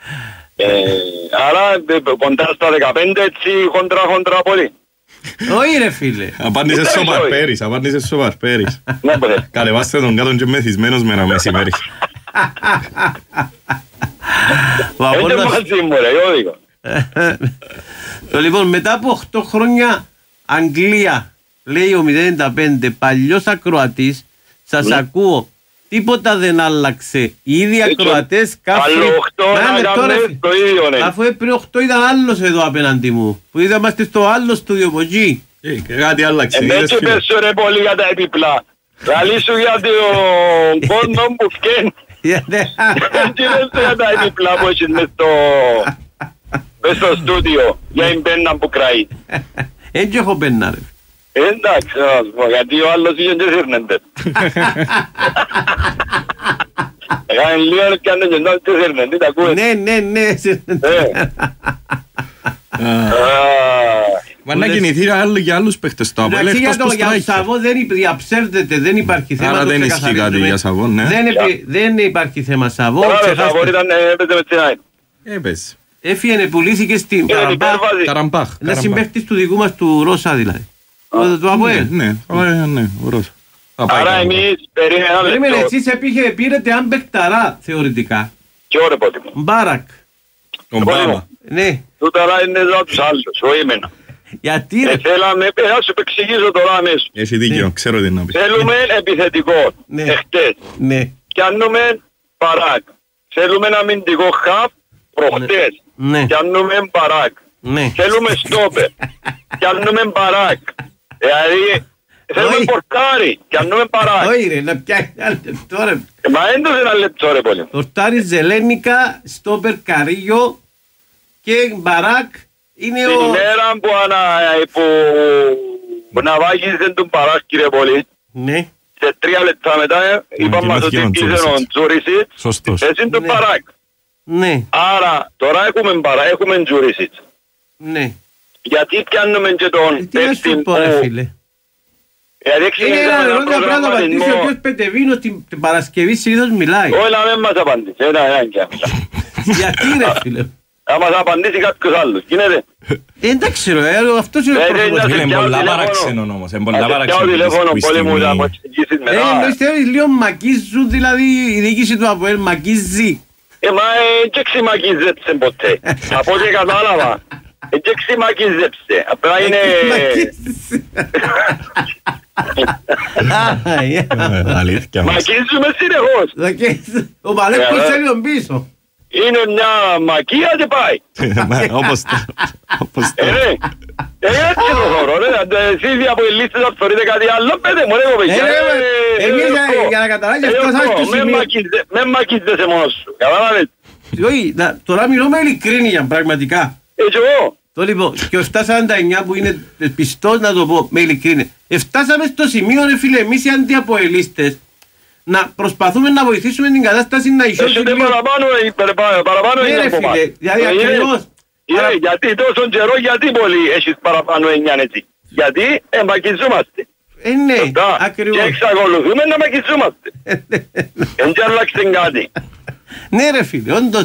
Άρα κοντά στα δεκαπέντε έτσι χοντρά χοντρά πολύ. Όχι ρε φίλε. Απάντησες στο Παρπέρης, απάντησες στο Παρπέρης. Καλεβάστε τον κάτω και μεθυσμένος με ένα μεσημέρι. Έτσι μαζί μου ρε, εγώ δίκο. Λοιπόν, μετά από οκτώ χρόνια Αγγλία, λέει ο μηδέν ενενήντα πέντε, παλιός ακροατής, σας ακούω. Τίποτα δεν άλλαξε. Οι ίδιοι ακροατές κάθε... Άλλο οκτώ να κάνουμε το ίδιο, ναι. Αφού πριν οκτώ ήταν άλλος εδώ απέναντι μου. Που είδαμε στο άλλο στούδιο από εκεί. Και κάτι άλλαξε. Έτσι πες σου ρε πολύ για τα επιπλά. Λαλή σου για τον κόσμο που φκένει. Έτσι πες σου για τα επιπλά που έχεις μες στο στούδιο. Για την πέννα που κραεί. Έτσι έχω πέννα ρε. Εντάξει, γιατί ο άλλος είχε και σύρνεντε. Έκανε λίγο και αν δεν και σύρνεντε, τα ακούες. Ναι, ναι, ναι, σύρνεντε. Μα να κινηθεί άλλο για άλλους παίχτες το Απόελ εκτός που στράχει. Για Σαββό δεν διαψεύδεται, δεν υπάρχει θέμα. Άρα δεν ισχύει κάτι για Σαββό, ναι. Δεν υπάρχει θέμα Σαββό. Άρα Σαββό ήταν έπαιζε με την ΑΕΚ. Έπαιζε. Έφυγε, πουλήθηκε στην Καραμπάχ. Ένα συμπαίχτης του δικού μας του Ρώσα δηλαδή. Το Απόελ. Ναι, ναι, ο Ρώσα. Άρα εμείς περιμέναμε... Περίμενε, εσείς πήρετε αν παιχταρά θεωρητικά. Ποιο ρε πότε μου. Μπάρακ. Ο Μπάμα. Ναι. Τούτα τώρα είναι εδώ τους άλλους, όχι εμένα. Γιατί ρε. Θέλαμε, θα σου εξηγήσω τώρα αμέσως. Έχει δίκιο, ξέρω τι να πεις. Θέλουμε επιθετικό, εχτες. Ναι. Και ανούμε Μπάρακ. Θέλουμε ένα αμυντικό χαπ προχτές. Και ανούμε Μπάρακ. Θέλουμε στόπερ. Και ανούμε Μπάρακ. Δηλαδή... Θέλουμε πορτάρι και ανούμε Μπάρακ. Όχι ρε, να πιάσει ένα λεπτό ρε. Μα έντος ένα λεπτό ρε πολύ. Πορτάρι Ζελένικα, στόπερ Καρίγιο και Μπάρακ είναι ο... Την μέρα που, ανα, που, που να βάγιζε τον Μπάρακ κύριε πολύ. Ναι. Σε τρία λεπτά μετά είπαμε μας ότι πήγαινε ο Τζούρισιτς. Σωστός. Έτσι είναι τον Μπάρακ. Ναι. Άρα τώρα έχουμε Μπάρακ, έχουμε Τζούρισιτς. Ναι. Γιατί πιάνουμε και τον παίκτη που... Είναι ένα ερώτημα πρέπει να απαντήσει ο κ. Πετεβίνος την Παρασκευή συνήθως μιλάει. Όχι να μην μας απαντήσει, ένα ένα. Γιατί ρε φίλε. Θα μας απαντήσει κάποιος άλλος, γίνεται. Εντάξει ρε, αυτός είναι ο πρόβλημα. Είναι πολλά παράξενο όμως, είναι πολλά παράξενο. Και τηλέφωνο πολύ μου να αποξηγήσεις μετά. Ε, εννοείς θέλεις λίγο μακίζουν, δηλαδή η διοίκηση του Αποέλ μακίζει. Ε, μα έτσι ξυμακίζεψε ποτέ. Από ό,τι κατάλαβα. Έτσι ξυμακίζεψε. Απλά είναι... Μακίζουμε συνεχώς. Ο Παλέκος θέλει τον πίσω. Είναι μια μακία και πάει. Όπως Ε, ναι. Ε, έτσι το χώρο, ρε. Εσείς από οι λίστες θα θεωρείτε κάτι άλλο, πέτε μου, ρε, παιδιά. Εμείς για να καταλάβεις φτάσαμε στο σημείο. Με μακίζεσαι μόνος σου, καταλάβες. Όχι, τώρα μιλώ με ειλικρίνεια, πραγματικά. Έτσι εγώ. Το λοιπόν, και ο επτακόσια σαράντα εννιά που είναι πιστός να το πω με ειλικρίνεια. Φτάσαμε στο σημείο, ρε φίλε, εμείς οι αντιαποελίστες να προσπαθούμε να βοηθήσουμε την κατάσταση να ισώσει λίγο. Παραπάνω είναι από εμάς. Δηλαδή ακριβώς. Γιατί τόσο καιρό, γιατί πολύ έχεις παραπάνω εννιά έτσι. Γιατί εμπακιζόμαστε. Ε, ναι, ακριβώς. Και εξακολουθούμε να μακιζόμαστε. Εν και αλλάξτε κάτι. Ναι ρε φίλε, όντως.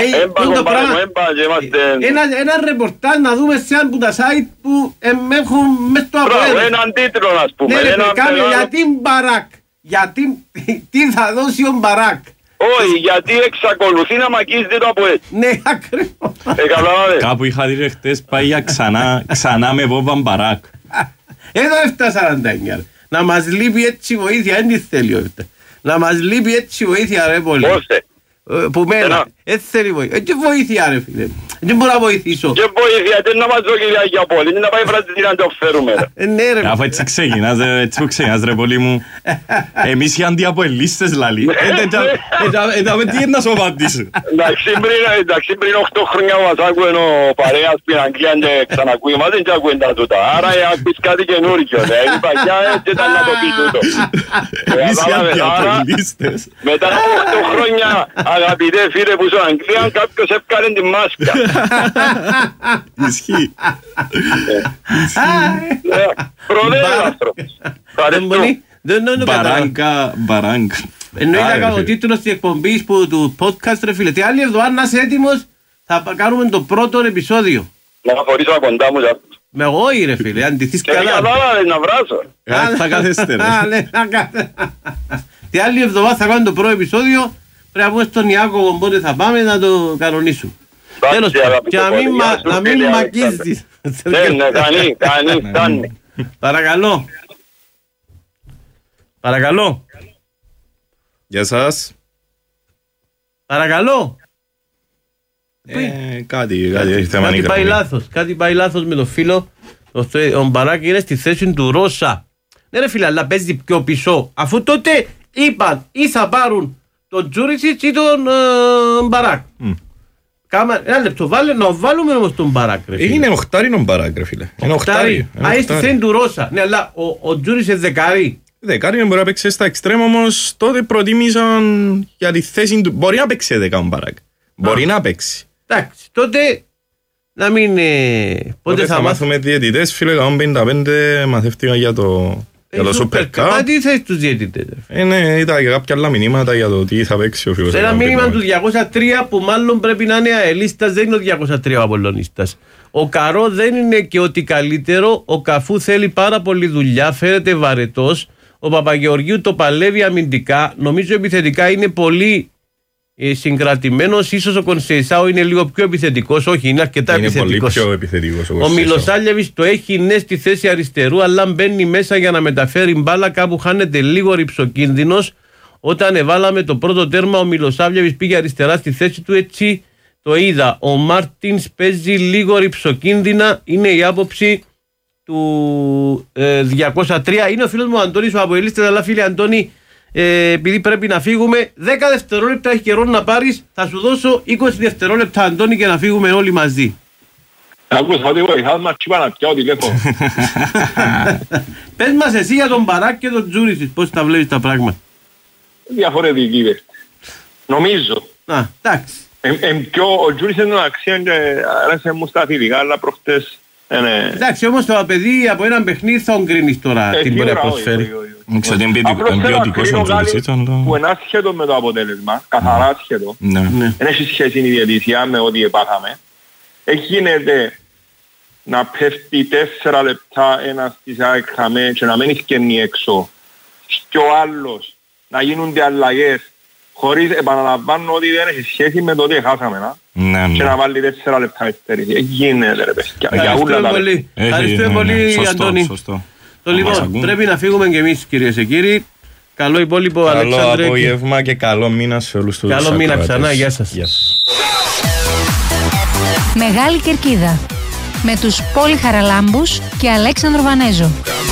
Ένα ρεπορτάζ να δούμε σε ένα από τα site που έχουν μέσα στο αποτέλεσμα. Έναν τίτλο να πούμε. Ναι ρε φίλε, κάμε γιατί Μπαράκ. Γιατί, τι θα δώσει ο Μπαράκ. Όχι, γιατί εξακολουθεί να μακίζεται το ΑΠΟΕΛ. Ναι, ακριβώς. Κάπου είχα δει χτες πάει για ξανά με βόβαν Μπαράκ. Εδώ επτακόσια σαράντα εννιά. Να μας λείπει έτσι βοήθεια, δεν τη θέλει ο επτά. Να μας λείπει έτσι βοήθεια ρε πολύ. Πόστε. Που μένα, έτσι θέλει βοήθεια. Έτσι βοήθεια ρε φίλε. Δεν μπορώ να βοηθήσω. Και βοήθεια, δεν να μας δω κυρία για πόλη. Δεν να πάει βραδιτήρα να το φέρουμε. Ναι ρε. Αφού έτσι ξεκινάς, έτσι που ξεκινάς ρε πολύ μου. Εμείς οι αντιαπολίστες λαλί. Εντάμε τι είναι να σου απαντήσω. Εντάξει πριν οκτώ χρόνια μας άκουε ο παρέας που είναι Αγγλία και ξανακούει μας δεν και ακούει τα τούτα. Άρα ακούεις κάτι καινούργιο. Η παγιά έτσι ήταν να το πει τούτο. Εμείς οι αντιαπολίστες. Μετά από οκτώ χρόνια αγαπητέ φίλε που είσαι Αγγλία κάποιος έπκανε τη μάσκα. Ισχύει. Προδέλα άνθρωπος. Μπαράγκα, μπαράγκα. Εννοείται ο τίτλος της εκπομπής του podcast ρε φίλε. Τι άλλη εβδομάδα να είσαι έτοιμος θα κάνουμε το πρώτο επεισόδιο. Να φορήσω κοντά μου. Με εγώ ρε φίλε, αντιθείς καλά. Και κατάλαβες να βράσω. Θα κάθεστε ρε. Τι άλλη εβδομάδα θα κάνουμε το πρώτο επεισόδιο. Πρέπει να πούμε στον Ιάκωβο πότε θα πάμε να το κανονίσουμε. Τέλος, και να μην μακίζεις. Ναι, ναι, κάνει, κάνει, κάνει. Παρακαλώ. Παρακαλώ. Γεια σας. Παρακαλώ. Ε, κάτι, κάτι, κάτι πάει λάθος. Κάτι πάει λάθος με το φίλο. Ο Μπαράκ είναι στη θέση του Ρώσα. Ναι ρε φίλε, αλλά παίζει πιο πίσω. Αφού τότε είπαν ή θα πάρουν τον Τζούρισιτς ή τον Μπαράκ. Ένα λεπτό, να βάλουμε όμως τον Μπαράκ ρε φίλε. Είναι οχτάρι τον Μπαράκ ρε φίλε. Είναι οχτάρι. Α, είσαι στη θέση του Ρώσα. Ναι, αλλά ο Τζούρισιτς δεκάρι. Δεκάρι μπορεί να παίξει στα εξτρέμ, όμως τότε προτίμησαν για τη θέση του. Μπορεί να παίξει δεκά ο Μπαράκ. Μπορεί να παίξει. Εντάξει, τότε να μην. Πότε θα μάθουμε διαιτητές, φίλε, εκατόν πενήντα πέντε μαθεύτηκα για το. Για το Super Cup. Μα τι θες τους διαιτητές. Ε, ναι, ήταν και κάποια άλλα μηνύματα για το τι θα παίξει ο φίλος. Ένα μήνυμα του διακόσια τρία που μάλλον πρέπει να είναι αελίστας, δεν είναι ο διακόσια τρία ο Απολλωνίστας. Ο Καρό δεν είναι και ότι καλύτερο, ο Καφού θέλει πάρα πολύ δουλειά, φέρεται βαρετός. Ο Παπαγεωργίου το παλεύει αμυντικά, νομίζω επιθετικά είναι πολύ ε, συγκρατημένος. Ίσως ο Κονσεϊσάου είναι λίγο πιο επιθετικός, όχι, είναι αρκετά είναι επιθετικός. Πολύ πιο επιθετικός ο, ο Μιλοσάλιεβιτς το έχει ναι στη θέση αριστερού, αλλά μπαίνει μέσα για να μεταφέρει μπάλα, κάπου χάνεται λίγο ρυψοκίνδυνος. Όταν εβάλαμε το πρώτο τέρμα, ο Μιλοσάλιεβιτς πήγε αριστερά στη θέση του, έτσι το είδα. Ο Μάρτινς παίζει λίγο ρυψοκίνδυνα, είναι η άποψη του ε, διακόσια τρία. Είναι ο φίλος μου ο Αντώνης ο Αποελίστας, αλλά φίλε Αντώνη, ε, επειδή πρέπει να φύγουμε, δέκα δευτερόλεπτα έχει καιρό να πάρεις, θα σου δώσω είκοσι δευτερόλεπτα Αντώνη και να φύγουμε όλοι μαζί. Άκουσα ότι βοηθάς μας και είπα να πιάω τηλέφωνο. Πες μας εσύ για τον Μπαράκ και τον Τζούρισιτς, πώς τα βλέπεις τα πράγματα. Διαφορετική δε. Νομίζω. Α, εντάξει. Ο Τζούρισιτς είναι αξία και άρεσε μου στα αθλητικά, αλλά προχτές. Εντάξει, όμως το παιδί από έναν παιχνίδι θα ογκρίνεις τώρα τι μπορεί να προσφέρει. Ξέρω ότι είναι ποιοτικός ο Τζούρισιτς. Που είναι άσχετο με το αποτέλεσμα, καθαρά άσχετο. Δεν έχει σχέση η διαιτησία με ό,τι επάθαμε. Γίνεται να πέφτει τέσσερα λεπτά ένας της ΑΕΚ χαμέ και να μένει σκένει έξω και ο άλλος να γίνονται αλλαγές χωρίς, επαναλαμβάνω ότι δεν έχει σχέση με το ότι χάσαμε να. Ναι, ναι. Και να βάλει τέσσερα λεπτά ευθέρηση. Γίνεται ρε παιδιά. Ευχαριστούμε πολύ, ευχαριστούμε πολύ Αντώνη. Το λοιπόν, πρέπει να φύγουμε και εμείς, κυρίες και κύριοι. Καλό υπόλοιπο, καλό Αλεξάνδρε. Καλό απόγευμα και καλό μήνα σε όλους τους καλό μήνα ξανά, γεια σας. Γεια σας. Μεγάλη Κερκίδα με τους Πόλη Χαραλάμπους και Αλέξανδρο Βανέζο.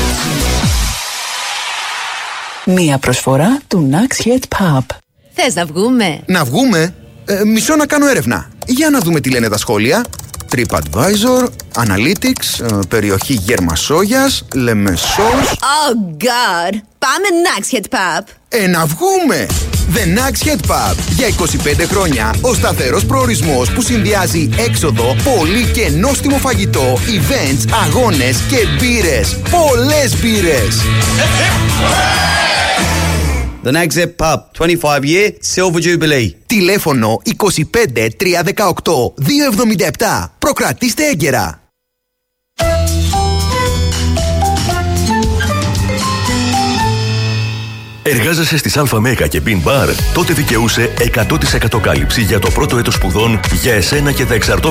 Μία προσφορά του Nax Head Pub. Θες να βγούμε? Να βγούμε? Ε, μισό να κάνω έρευνα. Για να δούμε τι λένε τα σχόλια. TripAdvisor, Analytics, ε, περιοχή Γερμασόγιας, Λεμεσός. Oh God! Πάμε Nax Head Pub. Ε, να βγούμε! The Nax Head Pub. Για είκοσι πέντε χρόνια ο σταθερός προορισμός που συνδυάζει έξοδο, πολύ και νόστιμο φαγητό, events, αγώνες και μπύρες. Πολλές μπύρες! The Nax Head Pub, twenty-five year Silver Jubilee. Τηλέφωνο είκοσι πέντε τριακόσια δεκαοκτώ διακόσια εβδομήντα επτά. Προκρατήστε έγκαιρα. Εργάζεσαι στις Αλφα Μέγα και Bean Bar? Τότε δικαιούσε εκατό τοις εκατό κάλυψη για το πρώτο έτος σπουδών για εσένα και τα εξαρτώμενα